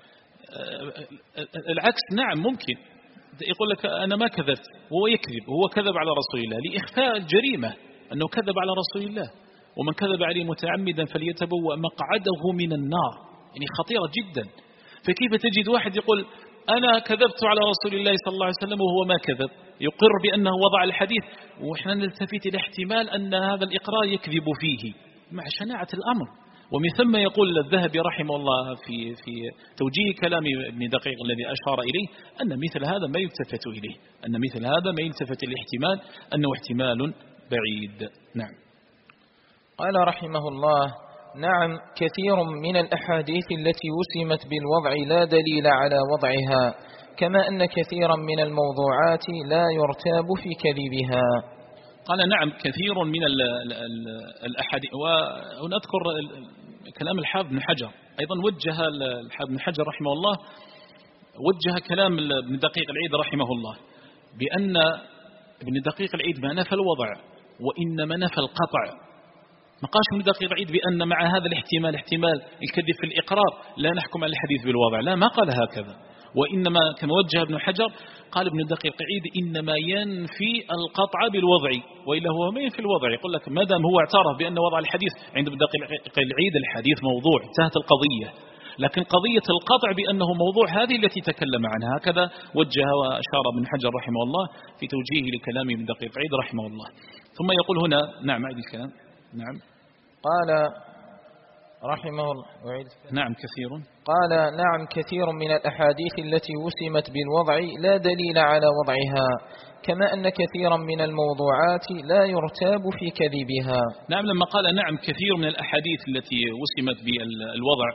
العكس نعم ممكن يقول لك أنا ما كذبت وهو يكذب، وهو كذب على رسول الله لإخفاء الجريمة أنه كذب على رسول الله، ومن كذب عليه متعمدا فليتبوأ مقعده من النار. يعني خطيرة جدا. فكيف تجد واحد يقول أنا كذبت على رسول الله صلى الله عليه وسلم وهو ما كذب، يقر بأنه وضع الحديث، وإحنا نلتفت إلى احتمال أن هذا الإقرار يكذب فيه مع شناعة الأمر. ومن ثم يقول الذهبي رحمه الله في في توجيه كلام ابن دقيق الذي أشار إليه أن مثل هذا ما يلتفت إليه، أن مثل هذا ما يلتفت الاحتمال أنه احتمال بعيد. نعم. قال رحمه الله: نعم كثير من الأحاديث التي وسمت بالوضع لا دليل على وضعها، كما أن كثيرا من الموضوعات لا يرتاب في كذبها. قال نعم كثير من الأحاديث. ونذكر كلام الحافظ بن حجر أيضا، وجه الحافظ بن حجر رحمه الله وجه كلام ابن دقيق العيد رحمه الله بأن ابن دقيق العيد ما نفى الوضع وإنما نفى القطع. ما قالش ابن دقيق العيد بأن مع هذا الاحتمال احتمال الكذب في الإقرار لا نحكم على الحديث بالوضع، لا، ما قال هكذا. وإنما كما وجه ابن حجر قال ابن دقيق العيد إنما ينفي القطع بالوضع، وإلا هو ما ينفي الوضع. يقول لك ما دام هو اعترف بأن وضع الحديث عند ابن دقيق العيد الحديث موضوع، انتهت القضية. لكن قضية القطع بأنه موضوع هذه التي تكلم عنها، هكذا وجه وأشار ابن حجر رحمه الله في توجيهه لكلام ابن دقيق العيد رحمه الله. ثم يقول هنا نعم عيد الكلام. نعم قال رحمه الله وعيد نعم كثير. قال نعم كثير من الأحاديث التي وسمت بالوضع لا دليل على وضعها، كما أن كثيرا من الموضوعات لا يرتاب في كذبها. نعم لما قال نعم كثير من الأحاديث التي وسمت بالوضع،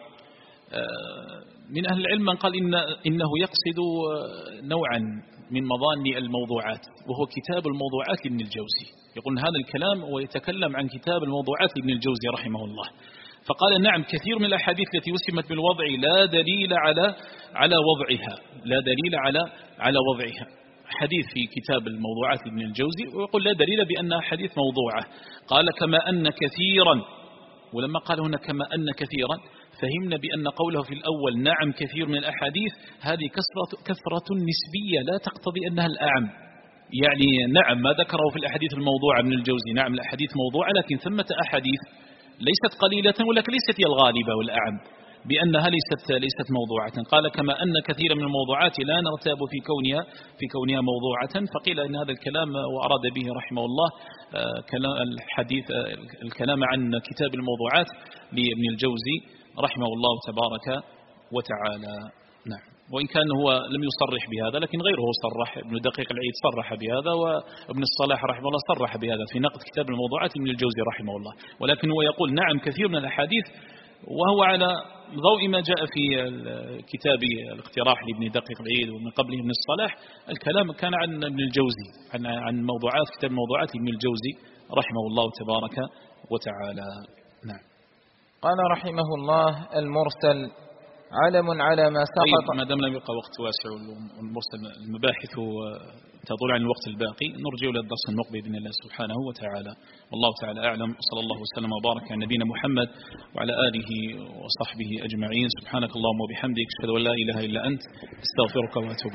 من أهل العلم من قال إن إنه يقصد نوعا من مظان الموضوعات، وهو كتاب الموضوعات لابن الجوزي. يقول هذا الكلام ويتكلم عن كتاب الموضوعات لابن الجوزي رحمه الله. فقال نعم كثير من الأحاديث التي وسمت بالوضع لا دليل على على وضعها، لا دليل على على وضعها. حديث في كتاب الموضوعات لابن الجوزي، ويقول لا دليل بأنها حديث موضوعة. قال كما أن كثيرا، ولما قال هنا كما أن كثيرا فهمنا بأن قوله في الأول نعم كثير من الأحاديث هذه كثرة, كثرة نسبية لا تقتضي أنها الأعم. يعني نعم ما ذكره في الأحاديث الموضوعة ابن الجوزي، نعم الأحاديث موضوعة، لكن ثمة أحاديث ليست قليلة ولكن ليست هي الغالبة والأعم، بأنها ليست ليست موضوعة. قال كما أن كثير من الموضوعات لا نرتاب في كونها في كونها موضوعة. فقيل إن هذا الكلام وأراد به رحمه الله كلام الحديث الكلام عن كتاب الموضوعات لابن الجوزي رحمه الله تبارك وتعالى. نعم. وإن كان هو لم يصرح بهذا لكن غيره صرح، ابن دقيق العيد صرح بهذا، وابن الصلاح رحمه الله صرح بهذا في نقد كتاب الموضوعات ابن الجوزي رحمه الله. ولكن هو يقول نعم كثير من الأحاديث، وهو على ضوء ما جاء في كتاب الاقتراح لابن دقيق العيد ومن قبله ابن الصلاح. الكلام كان عن ابن الجوزي، عن عن موضوعات كتاب الموضوعات ابن الجوزي رحمه الله تبارك وتعالى. نعم. قال رحمه الله: المرسل علم على ما سقط. طيب، ما دام لم يبقى وقت واسع والمرسل المباحث تطول عن الوقت الباقي، نرجع إلى الدرس المقبل بإذن الله سبحانه وتعالى. والله تعالى أعلم، صلى الله وسلم وبارك على نبينا محمد وعلى آله وصحبه أجمعين. سبحانك اللهم وبحمدك، أشهد أن لا إله إلا أنت، استغفرك وأتوب